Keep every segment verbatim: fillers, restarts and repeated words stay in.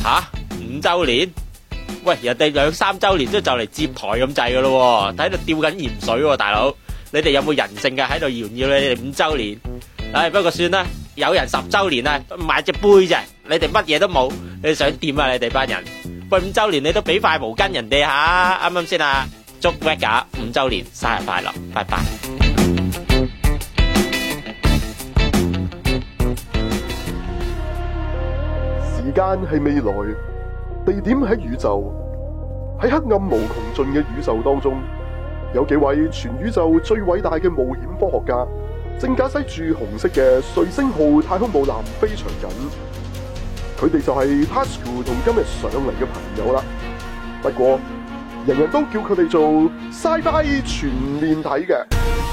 吓五週年，喂，人哋兩三週年都就嚟接台咁滯噶咯，喺度吊緊鹽水喎，大佬，你哋有冇人性嘅喺度炫耀你哋五週年？唉，不過算啦，有人十週年啊，買隻杯啫，你哋乜嘢都冇，你想點啊？你哋班人，喂，五週年你都俾塊毛巾人哋吓，啱啱先啊？祝 Vega 五週年生日快樂，拜拜。 時間係未來，地點喺宇宙，喺黑暗無窮盡嘅宇宙當中，有幾位全宇宙最偉大嘅冒險科學家，正駕駛住紅色嘅瑞星號太空母艦飛翔緊。佢哋就係 Tasuku 同今日上嚟嘅朋友啦。不過，人人都叫佢哋做 Sci-Fi 全面睇嘅。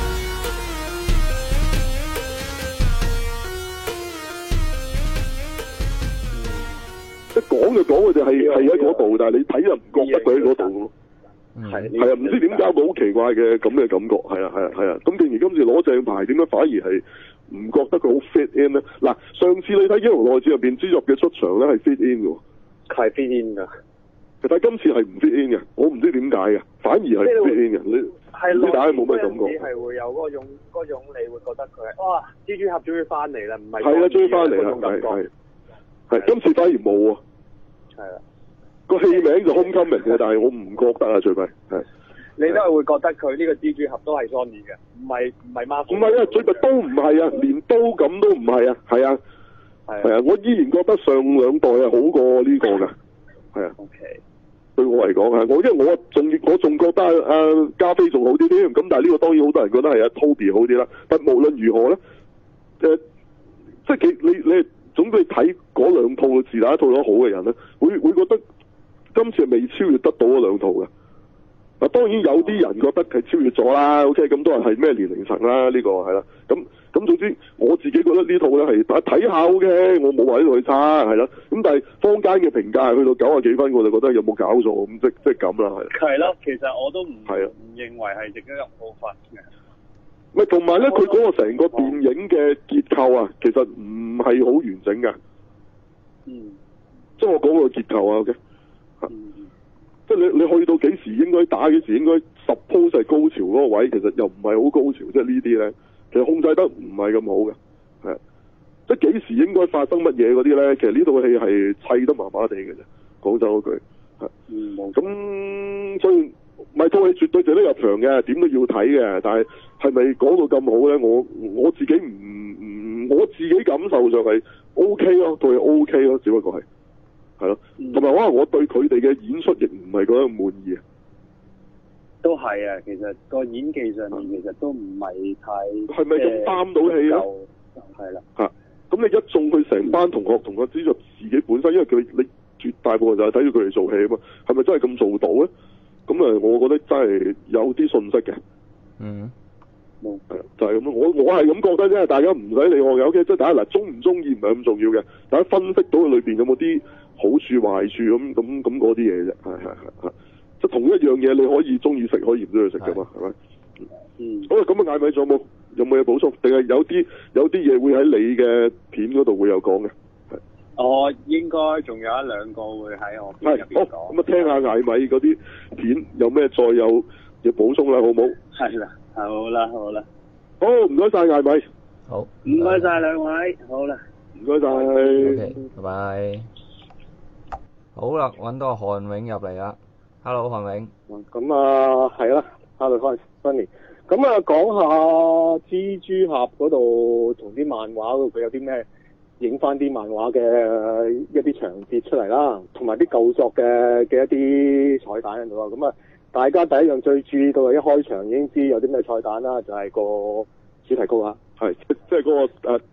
一講就講佢哋係係喺嗰度，但係你睇又唔覺得佢喺嗰度。係係啊，唔知點解會好奇怪嘅咁嘅感覺。係啊係啊係啊。咁既然今次攞正牌，點解反而係唔覺得佢好 fit in 咧？嗱，上次你睇《英雄內戰》入邊，蜘蛛嘅出場咧係 fit in 嘅， 係 fit in 㗎。 但係今次係唔 fit in 嘅，我唔知點解嘅，反而係唔 fit in 嘅。你唔知大家冇咩感覺？ 係會有嗰種嗰種，你會覺得佢哇，蜘蛛俠終於翻嚟啦，唔係係啊，終於翻嚟啦，係係係，今次反而冇啊。 係啦， 個戲名就 Homecoming 嘅，但係我唔覺得啊，最弊係。 你都係會覺得佢呢個蜘蛛俠都係 Sony 嘅，唔係唔係 Marvel。 唔係啊，最弊都唔係啊，連刀咁都唔係啊，係啊，係啊，我依然覺得上兩代係好過呢個㗎，係啊。 OK。 對我嚟講係，我因為我仲我仲覺得啊加菲仲好啲添，咁但係呢個當然好多人覺得係阿 Toby 好啲啦。但無論如何咧，誒、呃，即係幾你你總之睇嗰兩套嘅自打一套都好嘅人咧，會會覺得今次係未超越得到嗰兩套嘅。嗱，當然有啲人覺得係超越咗啦。OK，咁多人係咩年齡層啦？呢、這個係啦，咁咁總之我自己覺得呢套咧係睇下好嘅，我冇話呢套差係啦。咁但係坊間嘅評價係去到九啊幾分，我就覺得有冇搞錯咁，即即係咁啦，係。 係咯，其實我都唔係啊， 唔認為係值得咁高分嘅。 咪同埋咧，佢嗰個成個電影嘅結構啊，其實唔係好完整㗎。 嗯。 即係我講個結構啊，OK。 嗯。 即係你你去到幾時應該打，幾時應該 suppose 係高潮嗰個位，其實又唔係好高潮，即係呢啲咧，其實控制得唔係咁好嘅，係。即係幾時應該發生乜嘢嗰啲咧，其實呢套戲係砌得麻麻地嘅啫，講真嗰句。係。 嗯。 咁所以咪套戲絕對值得入場嘅，點都要睇嘅，但係係咪講到咁好咧？我我自己唔唔，我自己感受上係 O K 咯，套戲 O K 咯，只不過係。係咯，同埋可能我對佢哋嘅演出亦唔係覺得咁滿意啊。 都係啊，其實個演技上面其實都唔係太係咪咁擔到戲咧？ 係啦。 嚇！咁你一眾佢成班同學同學知道自己本身，因為佢你絕大部分就係睇住佢哋做戲啊嘛，係咪真係咁做到咧？咁啊，我覺得真係有啲信息嘅。嗯。係就係咁咯。我我係咁覺得啫，大家唔使理我嘅。O K，即係大家嗱，中唔中意唔係咁重要嘅，大家分析到佢裏邊有冇啲好處壞處咁咁咁嗰啲嘢啫，係係係，即係同一樣嘢你可以中意食，可以唔中意食噶嘛，係咪？嗯。好啦，咁啊，艾米仲有冇有冇嘢補充？定係有啲有啲嘢會喺你嘅片嗰度會有講嘅？係。 我應該仲有一兩個會喺我片入邊講。好， 咁啊，聽下艾米嗰啲片有咩再有嘢補充啦，好唔好？ 係啦，好啦，好啦。 好，唔該晒艾米。 好。 唔該晒兩位，好啦。 唔該晒。 OK，拜拜。好啦，揾到韓永入嚟啦。Hello，韓永。 咁啊，係啦，Hello，Sunny。咁啊，講下蜘蛛俠嗰度同啲漫畫嗰度，佢有啲咩影翻啲漫畫嘅一啲場節出嚟啦，同埋啲舊作嘅嘅一啲彩蛋喺度啊。咁啊，大家第一樣最注意到嘅，一開場已經知有啲咩彩蛋啦，就係、是、個主題曲啊。係，即係嗰個誒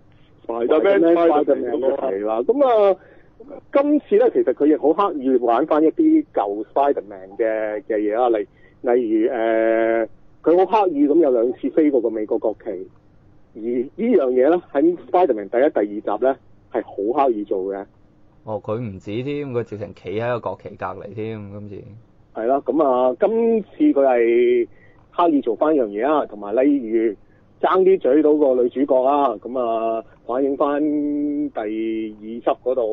Spider-Man 嗰個係啦。咁啊。今次咧，其實佢亦好刻意玩翻一啲舊 Spider-Man 嘅嘅嘢啦，例例如誒，佢、呃、好刻意咁有兩次飛過個美國國旗，而呢樣嘢咧喺 Spider-Man 第一、第二集咧係好刻意做嘅。 哦，佢唔止添，佢直情企喺個國旗隔離添，今次。 係啦，咁啊，今次佢係刻意做翻一樣嘢啊，同埋例如爭啲嘴到個女主角啊，咁啊反映翻第二輯嗰度。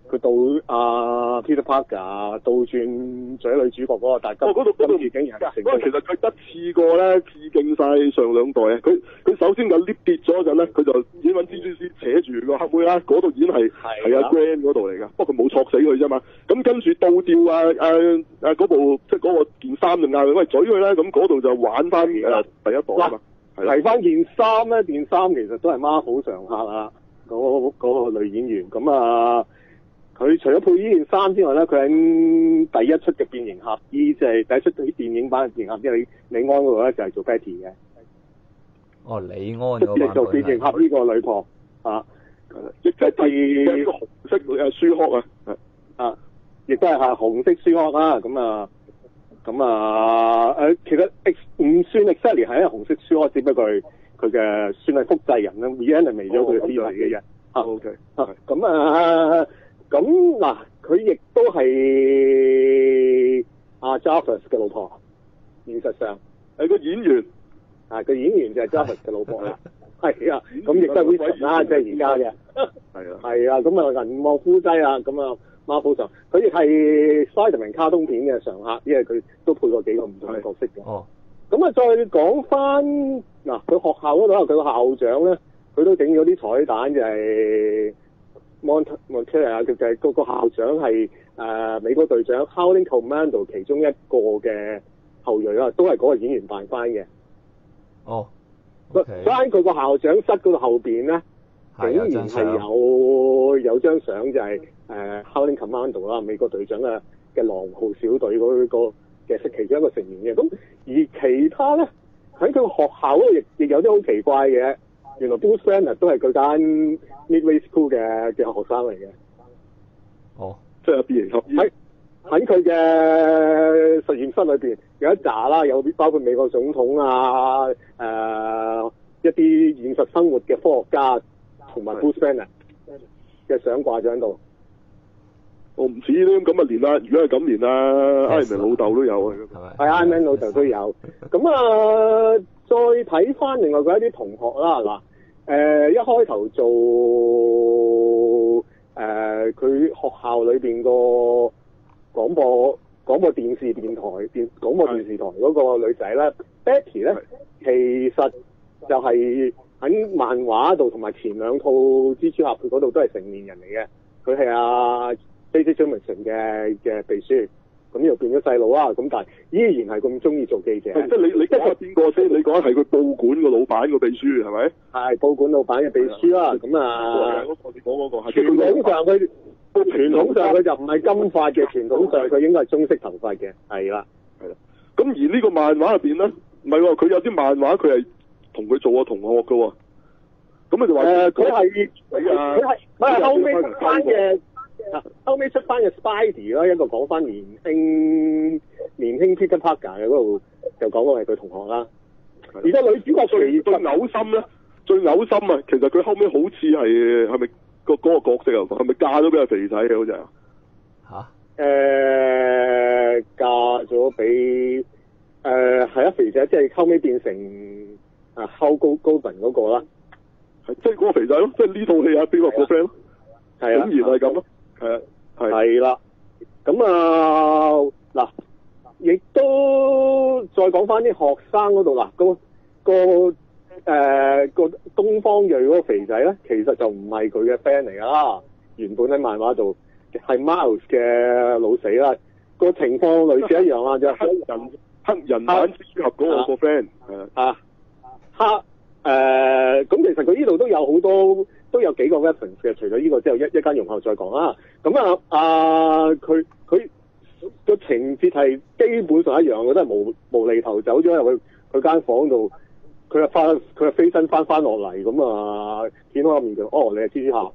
佢到阿 Peter Parker 倒轉做女主角嗰個，但係哦嗰度嗰度今次竟然係成嗰個其實佢一次過咧致敬晒上兩代啊！佢佢首先個 lift 跌咗嗰陣咧，佢就已經揾蜘蛛絲扯住個黑妹啦，嗰度已經係係阿 Grand 嗰度嚟㗎，不過佢冇戳死佢啫嘛。咁跟住倒吊啊啊啊嗰部即係嗰個件衫就嗌佢喂嘴佢啦，咁嗰度就玩翻誒第一代啊嘛。 提翻件衫咧，件衫其實都係 Marvel 常客啊，嗰、嗰個女演員咁啊。佢除咗配呢件衫之外咧，佢喺第一出嘅變形俠醫，即係第一出啲電影版嘅變形俠醫，即係李李安嗰度咧就係做 Betty 嘅。 哦，李安嗰個即係做變形俠呢個女婆啊， 亦即係第個紅色誒書殼啊， 啊，亦都係係紅色書殼啦。咁啊，咁啊誒，其實唔算 exactly 係一個紅色書殼，只不過佢佢嘅算係複製人啦 ，reanimate 咗佢嘅思維嘅啫。 啊 OK， 啊咁啊。咁嗱，佢亦都係阿 Jarvis 嘅老婆，現實上係個演員， 啊個演員就係 Jarvis 嘅老婆啦，係啊，咁亦都係 Vision 啦，即係而家嘅， 係啊， 係啊，咁啊銀幕夫妻啊，咁啊 Marvel 上，佢亦係 Spider-Man 卡通片嘅常客，因為佢都配過幾個唔同嘅角色嘅。哦，咁啊再講翻嗱，佢學校嗰度佢個校長咧，佢都整咗啲彩蛋就係、是。Montana 啊，佢就係個個校長係誒、呃、美國隊長 Howling Commando 其中一個嘅後裔啦，都係嗰個演員扮翻嘅。 哦， 翻佢個校長室嗰度後邊咧，竟然係有有張相就係、是、誒、呃、Howling Commando 啦，美國隊長嘅嘅狼號小隊嗰個嘅其中一個成員嘅。咁而其他咧喺佢個學校嗰度亦亦有啲好奇怪嘅。原來 Bruce Banner 都係佢間 Midway School 嘅嘅學生嚟嘅。 哦，即係變形俠醫。 喺喺佢嘅實驗室裏邊有一紮啦，有包括美國總統啊，誒、呃、一啲現實生活嘅科學家同埋 Bruce Banner 嘅相掛咗喺度。 我唔似咧，咁啊連啦，如果係咁連啦 Iron Man 老豆都有啊， 係 Iron Man 老豆都有。咁啊，再睇翻另外嗰一啲同學啦，嗱，誒、呃、一開頭做誒佢、呃、學校裏邊個廣播廣播電視電台電廣播電視台嗰個女仔咧 Betty 咧，其實就係喺漫畫度同埋前兩套蜘蛛俠佢嗰度都係成年人嚟嘅，佢係阿 J.J. Jameson 嘅嘅秘書，咁又變咗細路啦，咁但係依然係咁中意做記者。即係你你講係邊個先？你講係佢報館個老闆個秘書係咪？ 係報館老闆嘅秘書啦，咁啊， 嗰個你講嗰個係。 傳統上佢傳統上佢就唔係金髮嘅，傳統上佢應該係棕色頭髮嘅，係啦， 係啦。咁而呢個漫畫入邊咧，唔係喎，佢有啲漫畫佢係同佢做過同學嘅喎。咁你就話誒，佢係佢係唔係後尾出翻嘅？後尾出翻嘅 Spidey 咯，一個講翻年輕年輕 Peter Parker 嘅嗰度，就講到係佢同學啦。而家女主角最最嘔心咧，最嘔心啊！其實佢後尾好似係係咪個嗰個角色啊？係咪嫁咗俾阿肥仔嘅好似啊？ 吓？ 誒，嫁咗俾誒係啊肥仔，即係後尾變成啊 Hulk Hogan 嗰個啦。 係即係嗰個肥仔咯，即係呢套戲啊，邊個個 friend 咯？ 係啊， 竟然係咁咯。係啊，係係啦，咁啊嗱，亦都再講翻啲學生嗰度啦，個個誒個東方裔嗰個肥仔咧，其實就唔係佢嘅 friend 嚟噶啦，原本喺漫畫度係 Miles 嘅老死啦，個情況類似一樣啊，就黑人黑人版蜘蛛俠嗰個個 friend 係啊，黑誒，咁、呃、其實佢呢度都有好多。都有幾個 reference 嘅，除咗呢個之後，一一間容後再講啦。咁啊，啊佢佢個情節係基本上一樣，我都係無無厘頭走咗入去佢間房度，佢又翻佢又飛身翻翻落嚟，咁啊見到個面就哦，你係蜘蛛俠，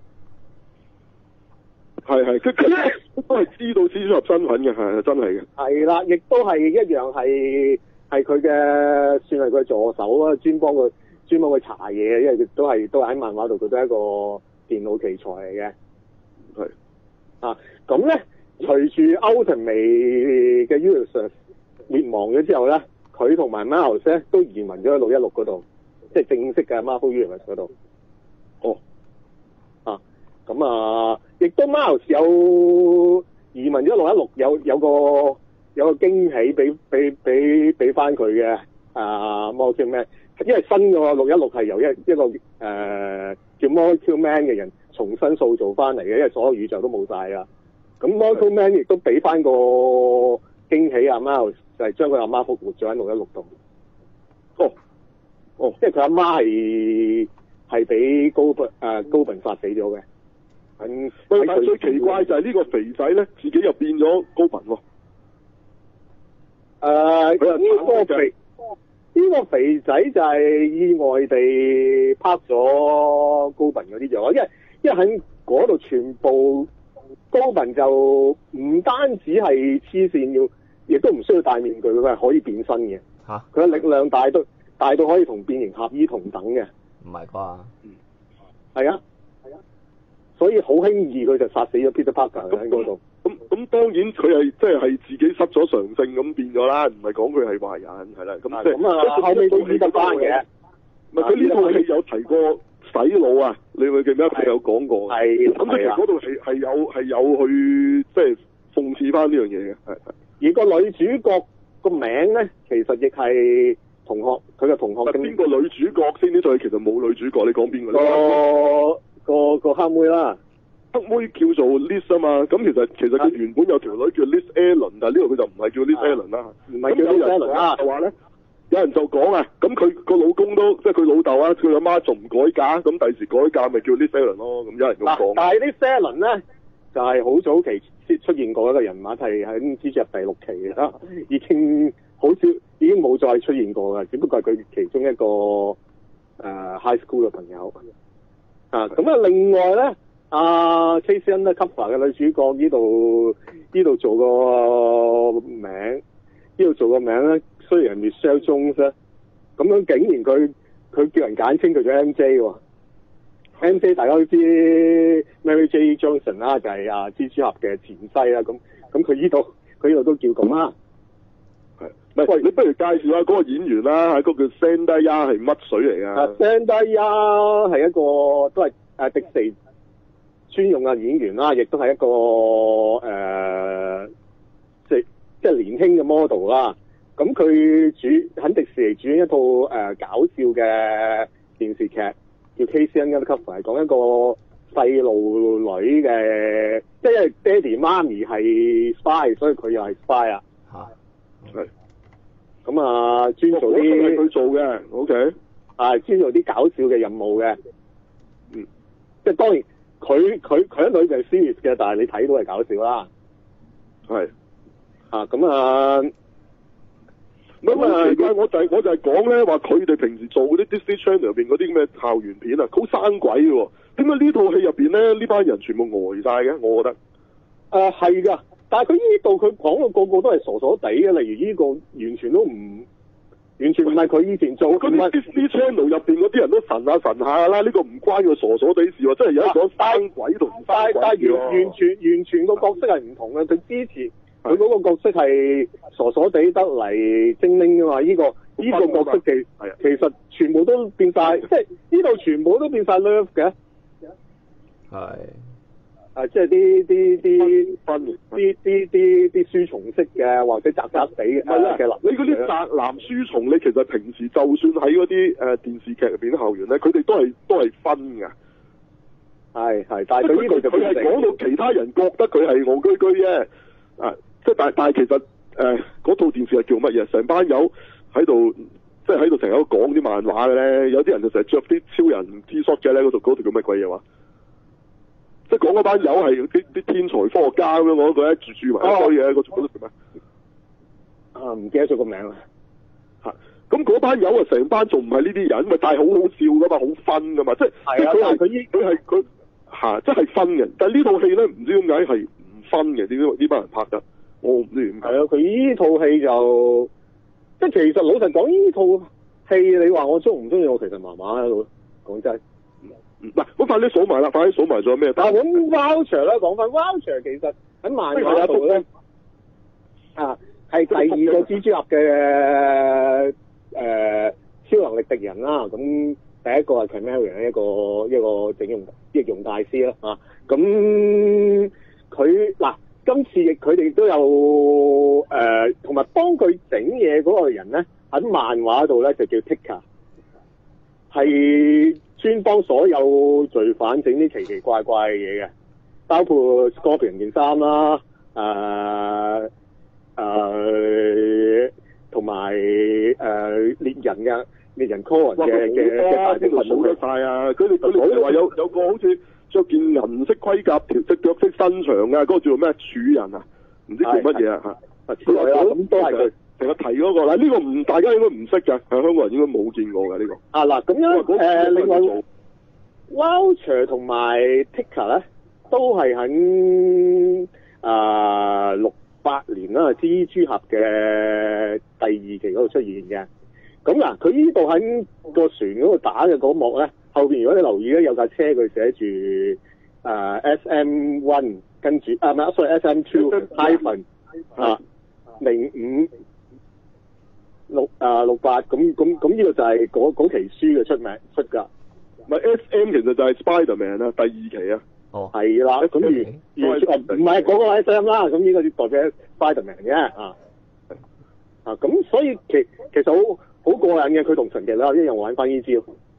係係，佢都係知道蜘蛛俠身份嘅，係真係嘅。係啦，亦都係一樣係係佢嘅算係佢助手啦，專幫佢。專門去查嘢，因為佢都係都喺漫畫度，佢都係一個電腦奇才嚟嘅。係啊，咁咧隨住 Ultimate 嘅 Universe 滅亡咗之後咧，佢同埋 Miles 咧都移民咗去六一六嗰度，即係正式嘅 Marvel Universe 嗰度。哦，啊，咁啊，亦都 Miles 有移民咗六一六，有有個有個驚喜俾俾俾俾翻佢嘅啊 Molecule Man，因為新個六一六係由一一個誒、呃、叫 Molecule Man 嘅人重新塑造翻嚟嘅，因為所有宇宙都冇晒啊。咁 Molecule Man 亦都俾翻個驚喜阿 Miles，就係將佢阿媽復活咗喺六一六度。哦哦，即係佢阿媽係係俾高本誒高本殺死咗嘅。嗯， 喂，但係最奇怪就係呢個肥仔咧，自己又變咗高頻喎。 誒，呢個肥呢個肥仔就係意外地拍咗高頻嗰啲咗，因為因為喺嗰度全部高頻就唔單止係黐線，要亦都唔需要戴面具，佢係可以變身嘅。 嚇、啊！ 佢嘅力量大到大到可以同變形俠醫同等嘅。 唔係啩？ 嗯，係啊。所以好輕易佢就殺死咗 Peter Parker 喺嗰度。 咁咁當然佢係即係係自己失咗常性咁變咗啦，唔係講佢係壞人係啦。咁即係咁啊，後尾都醫得翻嘅。 唔係佢呢套戲有提過洗腦啊？你會記得佢有講過？ 係。 咁即係嗰度係係有係有去即係諷刺翻呢樣嘢嘅。係係。 而個女主角個名咧，其實亦係同學佢嘅同學。 邊個女主角先？呢套戲其實冇女主角，你講邊個咧？ 個個個黑妹啦， 黑妹叫做 Liz 啊嘛，咁其實其實佢原本有條女叫 Liz Allen，但係呢度佢就唔係叫 Liz Allen 啦， 唔係叫 Liz Allen 啦。 就話咧，有人就講啊，咁佢個老公都即係佢老豆啊，佢阿媽仲唔改嫁，咁第時改嫁咪叫 Liz Allen 咯，咁有人咁講。 但係 Liz Allen 咧就係、是、好早期先出現過一個人物，係喺蜘蛛俠第六期嘅啦，已經好少已經冇再出現過嘅，只不過係佢其中一個誒、呃、high school 嘅朋友。啊，咁啊，另外咧，阿 Casey Undercover 嘅女主角呢度呢度做個名，呢度做個名咧，雖然係 Michelle Jones 咧，咁樣竟然佢佢叫人簡稱佢做 M J 喎。M J 大家都知 Mary J Johnson 啦，就係啊蜘蛛俠嘅前妻啦，咁咁佢呢度佢呢度都叫咁啦。 係，唔係你不如介紹下嗰個演員啦，嗰、嗰個叫 Zendaya 係乜水嚟啊？啊 Zendaya 係一個都係誒迪士尼專用嘅演員啦，亦都係一個誒、呃、即即係年輕嘅 model 啦。咁佢主喺迪士尼主演一套誒、呃、搞笑嘅電視劇，叫 Casey Undercover，係講一個細路女嘅，即係因為爹哋媽咪係 spy，所以佢又係 spy 啊。 係。 咁啊，專做啲係佢做嘅 ，OK。 啊，專做啲搞笑嘅任務嘅。嗯。即係當然，佢佢佢喺裏邊係 serious 嘅，但係你睇到係搞笑啦。 係。 啊，咁啊。 咁啊，奇怪，我就係、是、我就係講咧，話佢哋平時做嗰啲 Disney Channel 入邊嗰啲咩校園片啊，好生鬼嘅喎。點解呢套戲入邊咧，呢班人全部呆晒嘅？我覺得。誒係㗎，但係佢呢度佢講到個個都係傻傻地嘅，例如呢個完全都唔，完全唔係佢以前做嗰啲 Disney Channel 入邊嗰啲人都神下神下啦，呢、這個唔關佢傻傻地事喎，真係有一講生鬼同唔生鬼。但係完完全完全個角色係唔同嘅，佢之前。佢嗰個角色係傻傻地得嚟精靈㗎嘛？呢、這個呢、這個角色其其實全部都變晒，即係呢度全部都變晒 nerve 嘅。係。啊，即係啲啲啲啲啲啲啲書蟲式嘅，或者雜雜地嘅。係啦，你嗰啲宅男書蟲，你其實平時就算喺嗰啲誒電視劇入邊啲校園咧，佢哋都係都係分㗎。係係，但係佢呢度就佢係講到其他人覺得佢係戇居居啫。啊！即係但但係其實誒嗰、呃、套電視係叫乜嘢？成班友喺度，即係喺度成日都講啲漫畫嘅咧。有啲人就成日着啲超人 T 恤嘅咧，嗰度嗰條叫乜鬼嘢話？即係講嗰班友係啲啲天才科學家咁樣，我覺得住住埋一堆嘢，嗰條嗰條叫咩？啊，唔記得咗個名啦。嚇！咁嗰班友啊，成班仲唔係呢啲人，咪但係好好笑噶嘛，好分噶嘛，即係即係佢係佢依佢係佢嚇，即係分嘅。但係呢套戲咧，唔知點解係分嘅，點解呢班人拍得？我唔知點解。係啊，佢呢套戲就即係其實老實講，呢套戲你話我中唔中意？我其實麻麻喺度講真。嗱，咁快啲數埋啦，快啲數埋咗咩？但係咁 voucher 咧，講翻 voucher，其實喺漫畫度咧，啊係第二個蜘蛛俠嘅誒超能力敵人啦。咁第一個係 Chameleon 一個一個整容易容大師啦啊，咁佢嗱今次亦佢哋都有誒，同埋幫佢整嘢嗰個人咧喺漫畫度咧就叫 Tika， 係專幫所有罪犯整啲奇奇怪怪嘅嘢嘅，包括 Scorpion 件衫啦，誒誒同埋誒獵人嘅。獵人 Cohen 嘅嘅嘅大隻數得晒啊！佢哋佢哋就話有有個好似着件銀色盔甲，條隻腳色伸長啊，嗰、那個叫做咩柱人啊？唔知叫乜嘢啊嚇？ 係啦，咁都係佢成日提嗰、那個啦。呢、這個唔大家應該唔識㗎，係香港人應該冇見過㗎呢、這個。 啊嗱，咁樣誒、呃，另外 Vulture 同埋 Tika 咧，都係喺啊六八年啦，蜘蛛俠嘅第二期嗰度出現嘅。咁嗱，佢呢度喺個船嗰度打嘅嗰幕咧，後邊如果你留意咧，有架車佢寫住誒 S M 一，跟住啊唔係 sorry S M 二 hyphen 啊零五六啊六八，咁咁咁呢個就係嗰嗰期書嘅出名出㗎。 唔係 S M 其實就係 Spider-Man 啊，第二期啊。 哦， 係啦，咁而而唔係嗰個 S M 啦，咁呢個代表 Spider-Man 嘅啊啊，咁所以其其實好。好過癮嘅，佢同神奇女俠一樣玩翻呢招。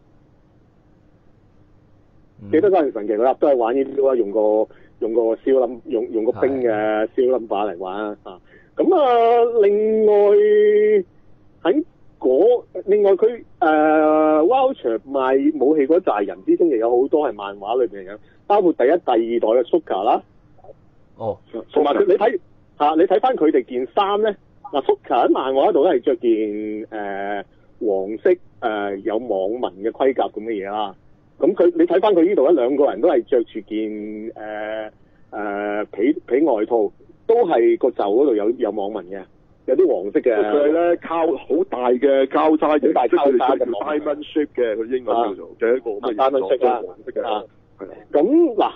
嗯、記得嗰陣神奇女俠都係玩呢招啊，用個用個燒冧用用個冰嘅燒冧把嚟玩啊。咁啊，另外喺嗰另外佢誒、呃、Vulture 賣武器嗰扎人之中，亦有好多係漫畫裏邊嘅，包括第一、第二代嘅 Suka 啦。 哦， 同埋佢你睇嚇、啊，你睇翻佢哋件衫咧。嗱 Suka 喺漫畫度咧係着件誒、呃、黃色誒、呃、有網紋嘅盔甲咁嘅嘢啦。咁佢你睇翻佢呢度咧，兩個人都係着住件誒誒、呃呃、皮皮外套，都係個袖嗰度有有網紋嘅，有啲黃色嘅。 佢係咧靠好大嘅交叉嘅， 大交叉嘅 diamond shape 嘅，佢英文叫做嘅一個乜嘢 diamond shape 啊， 黃色嘅。 啊，咁嗱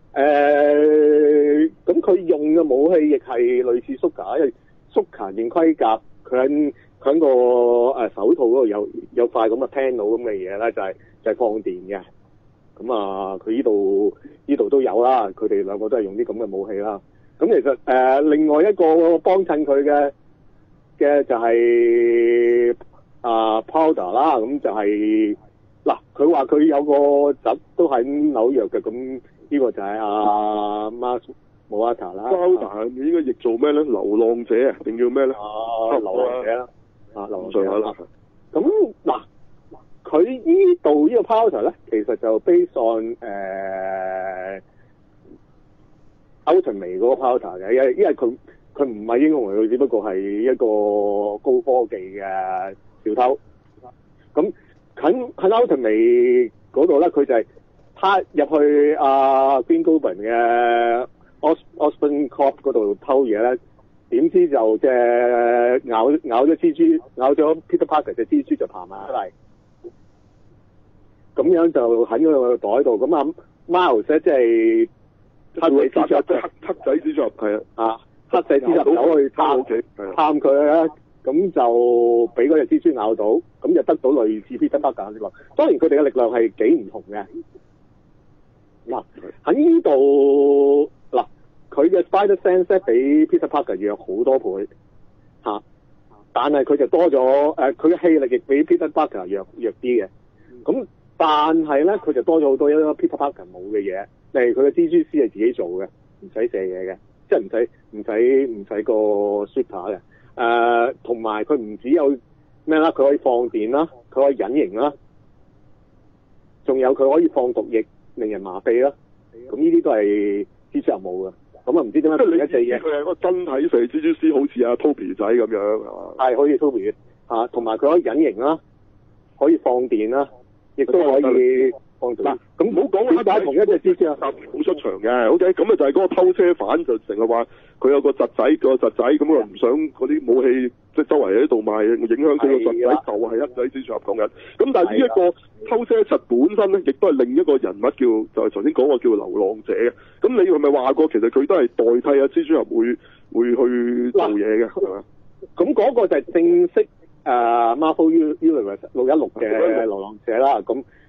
誒，咁佢用嘅武器亦係類似 Suka，因為Suka 件盔甲，佢喺佢喺個誒手套嗰度有有塊咁嘅 panel 咁嘅嘢咧，就係、是、就係、是、放電嘅。咁啊，佢呢度呢度都有啦，佢哋兩個都係用啲咁嘅武器啦。咁其實誒、呃、另外一個幫襯佢嘅嘅就係、是、啊、呃、Powder 啦，咁就係嗱佢話佢有個侄都喺紐約嘅，咁呢個就係阿 Mars Moata 啦。 Powder 應該譯做咩咧？流浪者啊，定叫咩咧？ 啊，流浪者啦，啊，流浪者啦。咁嗱，佢呢度呢個 Powder 咧，其實就 based on 誒 Ultimate 嗰個 Powder 嘅，因為因為佢佢唔係英雄嚟，佢只不過係一個高科技嘅小偷。咁喺喺 Ultimate 嗰度咧，佢就係趴入去阿 Green Goblin 嘅 Osborn Corp 嗰度偷嘢咧，點知就即係咬咬咗蜘蛛，咬咗 Peter Parker 隻蜘蛛就爬埋出嚟，咁樣就喺嗰個袋度。咁啊 Miles 即係黑仔蜘蛛， 黑黑仔蜘蛛係啊， 啊黑仔蜘蛛走去探探佢咧，咁就俾嗰隻蜘蛛咬到，咁就得到類似 Peter Parker 嘅力量。當然佢哋嘅力量係幾唔同嘅。嗱喺呢度嗱，佢嘅 Spider Sense 比 Peter Parker 弱好多倍嚇、啊，但係佢就多咗誒，佢、呃、嘅氣力亦比 Peter Parker 弱弱啲嘅。咁但係咧，佢就多咗好多一 Peter Parker 冇嘅嘢，例如佢嘅蜘蛛絲係自己做嘅，唔使射嘢嘅，即係唔使唔使唔使個 shooter 嘅。誒，同埋佢唔只有咩啦，佢可以放電啦，佢可以隱形啦，仲有佢可以放毒液，令人麻痹啦。咁呢啲都係蜘蛛俠冇嘅。咁啊，唔知點解同一隻嘢， 佢係一個真體射蜘蛛絲，好似阿 Toby 仔咁樣係嘛？ 係好似 Toby 啊，同埋佢可以隱形啦，可以放電啦，亦都可以放毒。嗱，咁唔好講黑仔同一隻蜘蛛俠好出場嘅。OK，咁啊就係嗰個偷車犯就成日話佢有個侄仔，個侄仔咁啊唔想嗰啲武器即係周圍喺度賣，影響佢個侄仔，就係一仔蜘蛛俠講緊。咁但係呢一個偷車賊本身咧，亦都係另一個人物叫，就係頭先講過叫流浪者嘅。咁你係咪話過其實佢都係代替啊蜘蛛俠會會去做嘢嘅係嘛？ 咁嗰個就係正式誒、uh, Marvel Universe 六一六嘅流浪者啦。咁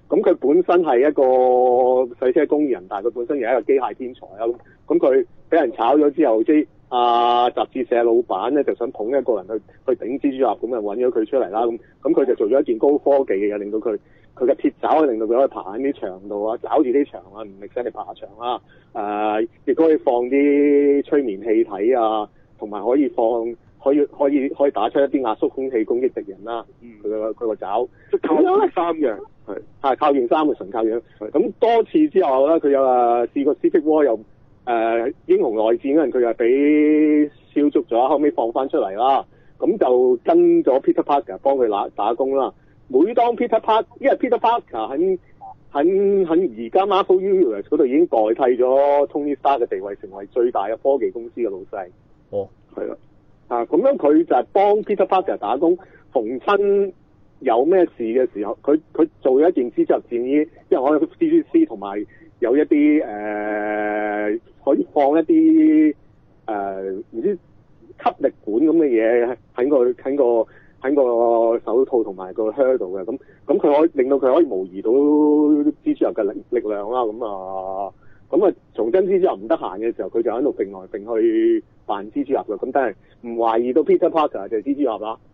咁佢本身係一個洗車工人，但係佢本身又係一個機械天才啊！咁咁佢俾人炒咗之後，即啊雜誌社老闆咧就想捧一個人去去頂蜘蛛俠，咁啊揾咗佢出嚟啦。咁咁佢就做咗一件高科技嘅嘢，令到佢佢嘅鐵爪令到佢可以爬喺啲牆度啊，抓住啲牆啊，唔力使嚟爬牆啊。誒，亦都可以放啲催眠氣體啊，同埋可以放可以可以可以打出一啲壓縮空氣攻擊敵人啦。佢個佢個爪即係靠件衫嘅，係係靠件衫嘅，純靠樣。咁多次之後咧，佢有誒試過 Civil War 又。誒、呃、英雄內戰嗰陣，佢又俾燒足咗，後尾放翻出嚟啦。咁就跟咗 Peter Parker 幫佢打打工啦。每當 Peter Parker，因為 Peter Parker 喺喺喺而家 Marvel Universe 嗰度已經代替咗 Tony Stark 嘅地位，成為最大嘅科技公司嘅老細。 哦，係啦。 啊，咁樣佢就係幫 Peter Parker 打工，逢親有咩事嘅時候，佢佢做咗一件蜘蛛俠戰衣，因為我有 C G C 同埋有一啲誒、呃、可以放一啲誒唔知吸力管咁嘅嘢喺個喺個喺個手套同埋個靴度嘅，咁咁佢可以令到佢可以模擬到蜘蛛俠嘅力力量啦，咁啊咁啊，從真蜘蛛俠唔得閒嘅時候，佢就喺度揈來揈去扮蜘蛛俠嘅，咁但係唔懷疑到 Peter Parker 就係蜘蛛俠啦。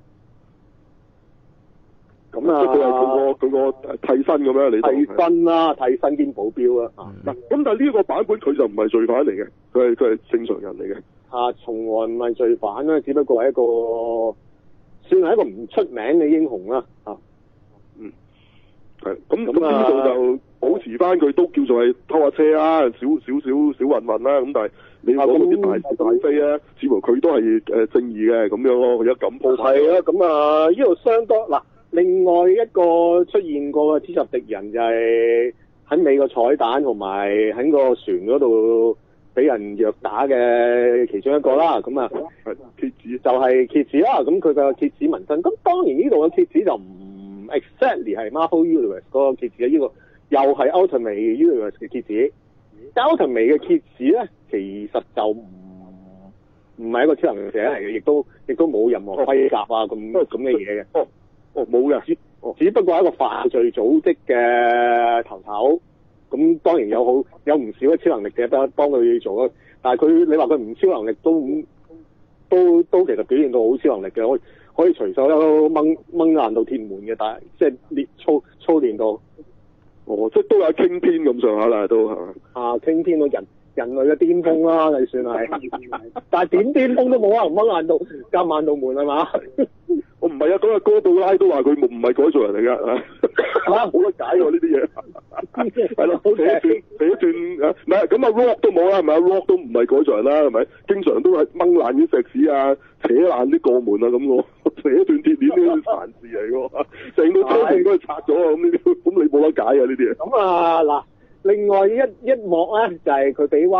咁啊， 即係佢係佢個佢個替身咁樣，你替身啦，替身兼保鏢啦。嗱、 嗯，咁但係呢個版本佢就唔係罪犯嚟嘅，佢係佢係正常人嚟嘅。 啊，從來唔係罪犯啦，只不過係一個算係一個唔出名嘅英雄啦。啊， 嗯，係。咁咁呢度就保持翻佢都叫做係偷下車啊，少少少少混混啦。咁但係你講到啲大是大非啊，似乎佢都係誒正義嘅咁樣咯。佢而家咁鋪排。係啊，咁啊呢度相當嗱。另外一個出現過嘅蜘蛛俠敵人就係喺尾個彩蛋同埋喺個船嗰度俾人虐打嘅其中一個啦，咁啊蠍子就係蠍子啦，咁佢個蠍子紋身，咁當然呢度嘅蠍子就唔 exactly 係 Marvel Universe 嗰個蠍子啊，呢、這個又係 Ultimate Universe 嘅蠍子，但 Ultimate 嘅蠍子咧其實就唔唔係一個超能力者嚟嘅，亦都亦都冇任何盔甲啊咁咁嘅嘢嘅。哦，冇嘅，只只不過係一個犯罪組織嘅頭頭，咁當然有好有唔少嘅超能力者幫幫佢做咯。但係佢你話佢唔超能力都都都其實表現到好超能力嘅，可以可以隨手都掹掹硬到鐵門嘅，但係即係練操操練到。哦，即係都有傾天咁上下啦，都係嘛？啊，傾天到人人類嘅巔峰啦，你算係。但係點巔峰都冇可能掹硬到夾硬到門係嘛？我唔係啊，嗰個哥布拉都話佢唔係改造人嚟㗎，嚇冇得解喎呢啲嘢，係咯，寫一段寫一段啊，唔係咁啊 Rock 都冇啦，係咪啊 Rock 都唔係改造人啦，係咪？經常都係掹爛啲石屎啊，扯爛啲過門啊咁喎，寫一段鐵鏈呢啲殘事嚟㗎，成個車庭都係拆咗啊，咁呢啲咁你冇得解啊呢啲嘢。咁啊嗱，另外一一幕咧就係佢俾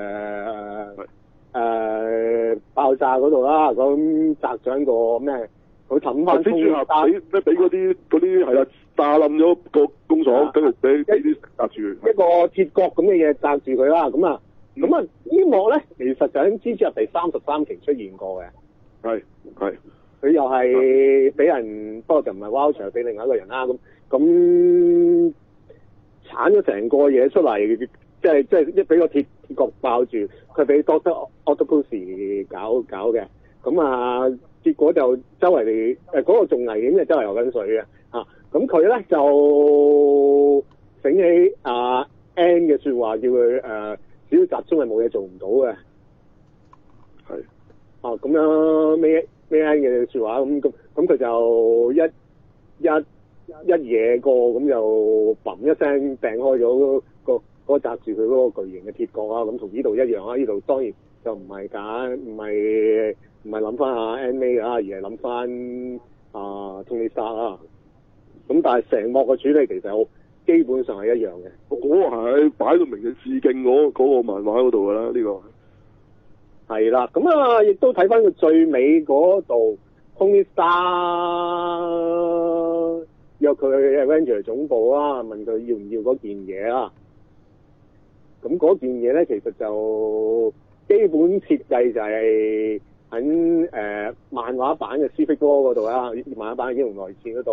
Vulture 誒爆炸嗰度啦，咁砸咗個咩？佢氹翻蜘蛛俠俾咩俾嗰啲嗰啲係啦，炸冧咗個工廠，跟住俾俾啲砸住一個鐵角咁嘅嘢砸住佢啦。咁啊，咁、嗯、啊呢幕咧，其實就喺蜘蛛俠第三十三期出現過嘅。係係，佢又係俾人，不過就唔係 Vulture，俾另外一個人啦。咁咁鏟咗成個嘢出嚟，即係即係一俾個鐵鐵角爆住，佢俾 Doctor Octopus 搞搞嘅。咁啊，結果就周圍嚟誒嗰個仲危險嘅，周圍游緊水嘅嚇。咁佢咧就醒起阿 N 嘅説話，叫佢誒、呃、只要集中係冇嘢做唔到嘅。係。啊，咁樣咩咩 N 嘅説話，咁咁咁佢就一一一嘢過，咁就砰一聲掟開咗個嗰個擲住佢嗰個巨型嘅鐵角啊！咁同呢度一樣啊！呢度當然就唔係揀，唔係。唔係諗翻阿 N May 啊，而係諗翻啊 Tony Stark 啊。咁但係成幕嘅處理其實好基本上係一樣嘅。嗰個係擺到明嘅致敬嗰嗰個漫畫嗰度㗎啦，呢、呢個係啦。咁啊，亦都睇翻佢最尾嗰度 Tony Stark 約佢去 Avengers 總部啊，問佢要唔要嗰件嘢啊。咁嗰件嘢咧，其實就基本設計就係、是。喺誒、呃、漫畫版嘅 Civil War 嗰度啦，漫畫版嘅英雄內戰嗰度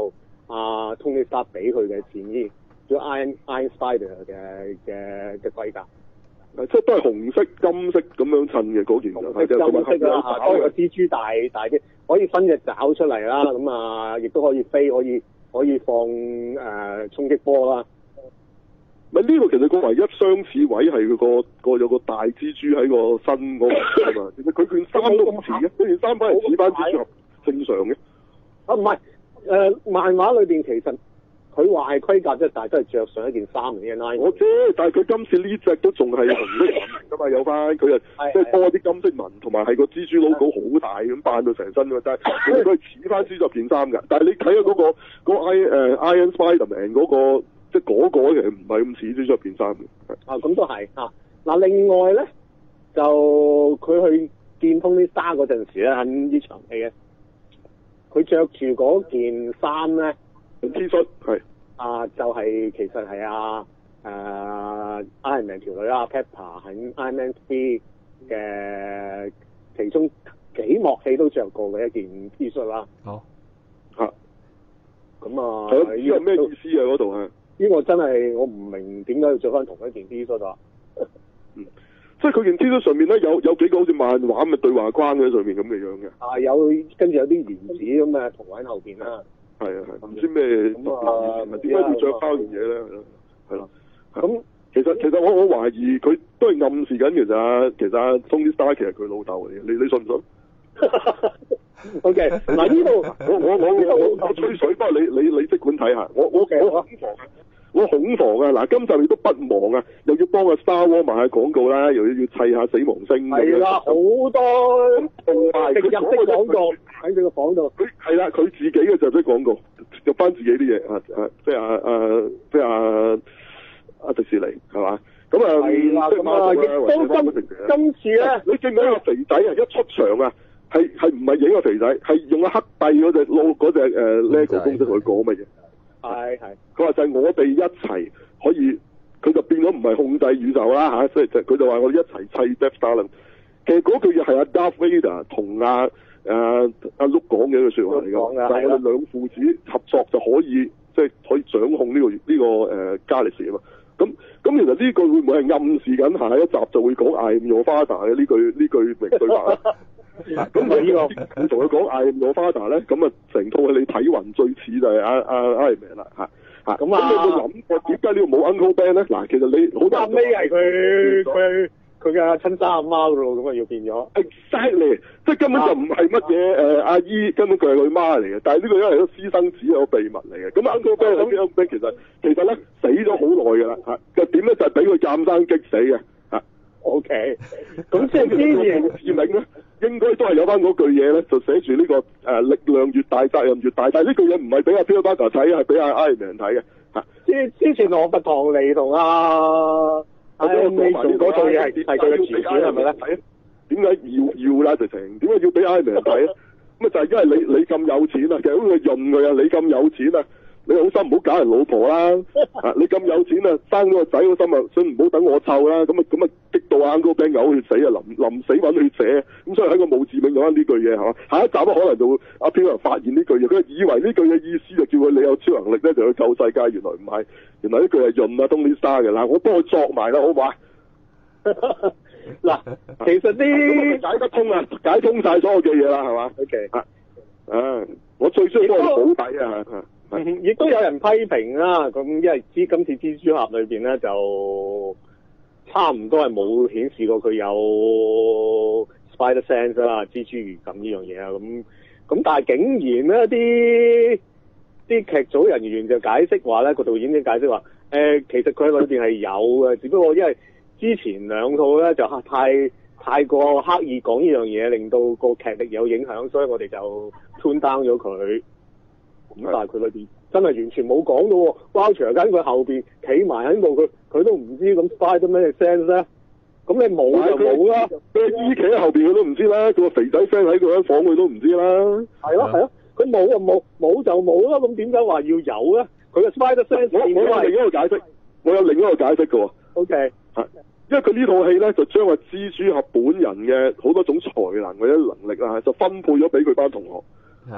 啊 Tony Stark 俾佢嘅戰衣，叫 Iron Iron Spider 嘅嘅嘅盔甲。 即係都係紅色、金色咁樣襯嘅嗰件就係金色啦，嚇，當然個蜘蛛大大啲，可以伸隻爪出嚟啦，咁啊，亦都可以飛，可以可以放誒、呃、衝擊波啦。 咪呢個其實個唯一相似位係佢個個有個大蜘蛛喺個身嗰度啊嘛，其實佢件衫都唔似嘅，佢件衫反而似翻蜘蛛俠正常嘅。 啊唔係，誒、呃、漫畫裏邊其實。佢話係盔甲啫，但係都係着上一件衫嚟嘅拉。 我知，但係佢今次呢隻都仲係紅色紋㗎嘛，有翻佢啊，即係多啲金色紋，同埋係個蜘蛛 logo 好大咁扮到成身㗎嘛。但係佢佢似翻蜘蛛件衫㗎。但係你睇下嗰個嗰、嗰個 I 誒 Iron Spider-Man 嗰個，即係嗰個其實唔係咁似蜘蛛件衫嘅。 啊，咁都係啊。嗱，另外咧就佢去見 Tony Stark嗰陣時咧，喺呢場戲嘅，佢着住嗰件衫咧。 T 恤係啊，就係、是、其實係啊誒 Iron Man 條女啊 Pepper 喺 Iron Man three 嘅其中幾幕戲都着過嘅一件 T 恤啦。 好嚇， 咁啊， 係咯，呢個咩意思啊？嗰度啊？ 呢個真係我唔明點解要着翻同一件 T 恤啊？ 嗯，即係佢件 T 恤上面咧有有幾個好似漫畫嘅對話框喺上面咁嘅樣嘅。 啊，有跟住有啲原子咁嘅圖喺後邊啦。 係啊係，唔知咩咁啊？ 點解要着翻件嘢咧？係咯，係咯。 咁其實其實我我懷疑佢都係暗示緊，其實其實 Tony Stark 其實佢老豆嚟嘅，你你信唔信 ？O K，嗱呢度我我我我我吹水，不過你你你即管睇下，我我 okay, 我恐防啊！我恐防啊！嗱，今集你都不忙啊，又要幫阿 Star Wars 賣下廣告啦，又要要砌下死亡星。 係啦，好多植入式廣告喺佢個房度。 佢係啦，佢自己嘅就即廣告，入翻自己啲嘢啊啊！即係啊啊，即係啊啊迪士尼係嘛？咁啊， 係啦，咁啊，亦都今今次咧， 你見唔見個肥仔啊？一出場啊，係係唔係影個肥仔？係用個黑帝嗰隻撈嗰隻誒 LEGO 公式去講乜嘢？ 係係， 佢話就係我哋一齊可以，佢就變咗唔係控制宇宙啦嚇，即係就佢就話我哋一齊砌 Death Star。其實嗰句嘢係阿 Darth Vader 同阿誒阿 Luke 講嘅一句説話嚟㗎，但係我哋兩父子合作就可以即係可以掌控呢個呢個誒 Galaxy 啊嘛。咁咁其實呢句會唔會係暗示緊下一集就會講 I am your father 嘅呢句呢句名對白咧？咁咪呢個你同佢講 I am your father 咧，咁啊成套戲你睇勻最似就係阿阿 Iron Man 啦嚇嚇。咁啊，你有冇諗過點解呢度冇 Uncle Ben 咧？嗱，其實你好多後尾係佢佢佢嘅親生阿媽噶咯，咁啊要變咗。 Exactly，即係根本就唔係乜嘢誒阿姨，根本佢係佢媽嚟嘅。但係呢個因為都私生子有個秘密嚟嘅。咁 Uncle Ben 咁 Uncle Ben 其實其實咧死咗好耐㗎啦嚇。就點咧就係俾佢鑑生激死嘅嚇。 O K，咁即係之前致命咧。應該都係有翻嗰句嘢咧，就寫住呢個誒力量越大，責任越大。但係呢句嘢唔係俾阿 Peter Parker 睇，係俾阿 Iron Man 睇嘅嚇。之之前羅拔唐尼同阿阿 May 做嗰套嘢係係佢嘅前傳係咪咧？ 點解要要啦？直情點解要俾 Iron Man 睇咧？咁啊就係因為你你咁有錢啊，其實好似潤佢啊，你咁有錢啊！你好心唔好搞人老婆啦！啊，你咁有錢啊，生咗個仔好心啊，想唔好等我湊啦！咁啊咁啊激到阿 Uncle Ben 嘔血死啊，臨臨死揾血寫，咁所以喺個墓誌銘講翻呢句嘢係嘛？下一集可能就阿 Peter 發現呢句嘢，佢以為呢句嘢意思就叫佢你有超能力咧就去救世界，原來唔係，原來呢句係潤啊 Tony Stark嘅嗱，我幫佢作埋啦，好嘛？ 嗱，其實啲解得通啊，解通晒所有嘅嘢啦，係嘛 ？OK， 啊，啊，我最中意嗰個保底啊！ 亦都有人批評啦，咁因為知今次蜘蛛俠裏邊咧就差唔多係冇顯示過佢有 Spider Sense 啦，蜘蛛魚感呢樣嘢啊，咁咁但係竟然咧啲啲劇組人員就解釋話咧，個導演已經解釋話，誒、呃、其實佢喺裏邊係有嘅，只不過因為之前兩套咧就太太過刻意講呢樣嘢，令到個劇力有影響，所以我哋就 tune down 咗佢。咁但係佢裏邊真係完全冇講到喎，包除緊佢後邊企埋喺度，佢佢都唔知咁 Spider 咩 sense 咧？咁你冇就冇啦， 佢依企喺後邊佢都唔知啦，佢個肥仔 friend 喺佢間房佢都唔知啦。 係咯係咯，佢冇就冇，冇就冇啦。咁點解話要有咧？佢嘅 Spider sense 我我有另一個解釋，我有另一個解釋嘅喎。 O K， 係因為佢呢套戲咧就將個蜘蛛俠本人嘅好多種才能或者能力啊，就分配咗俾佢班同學。 係。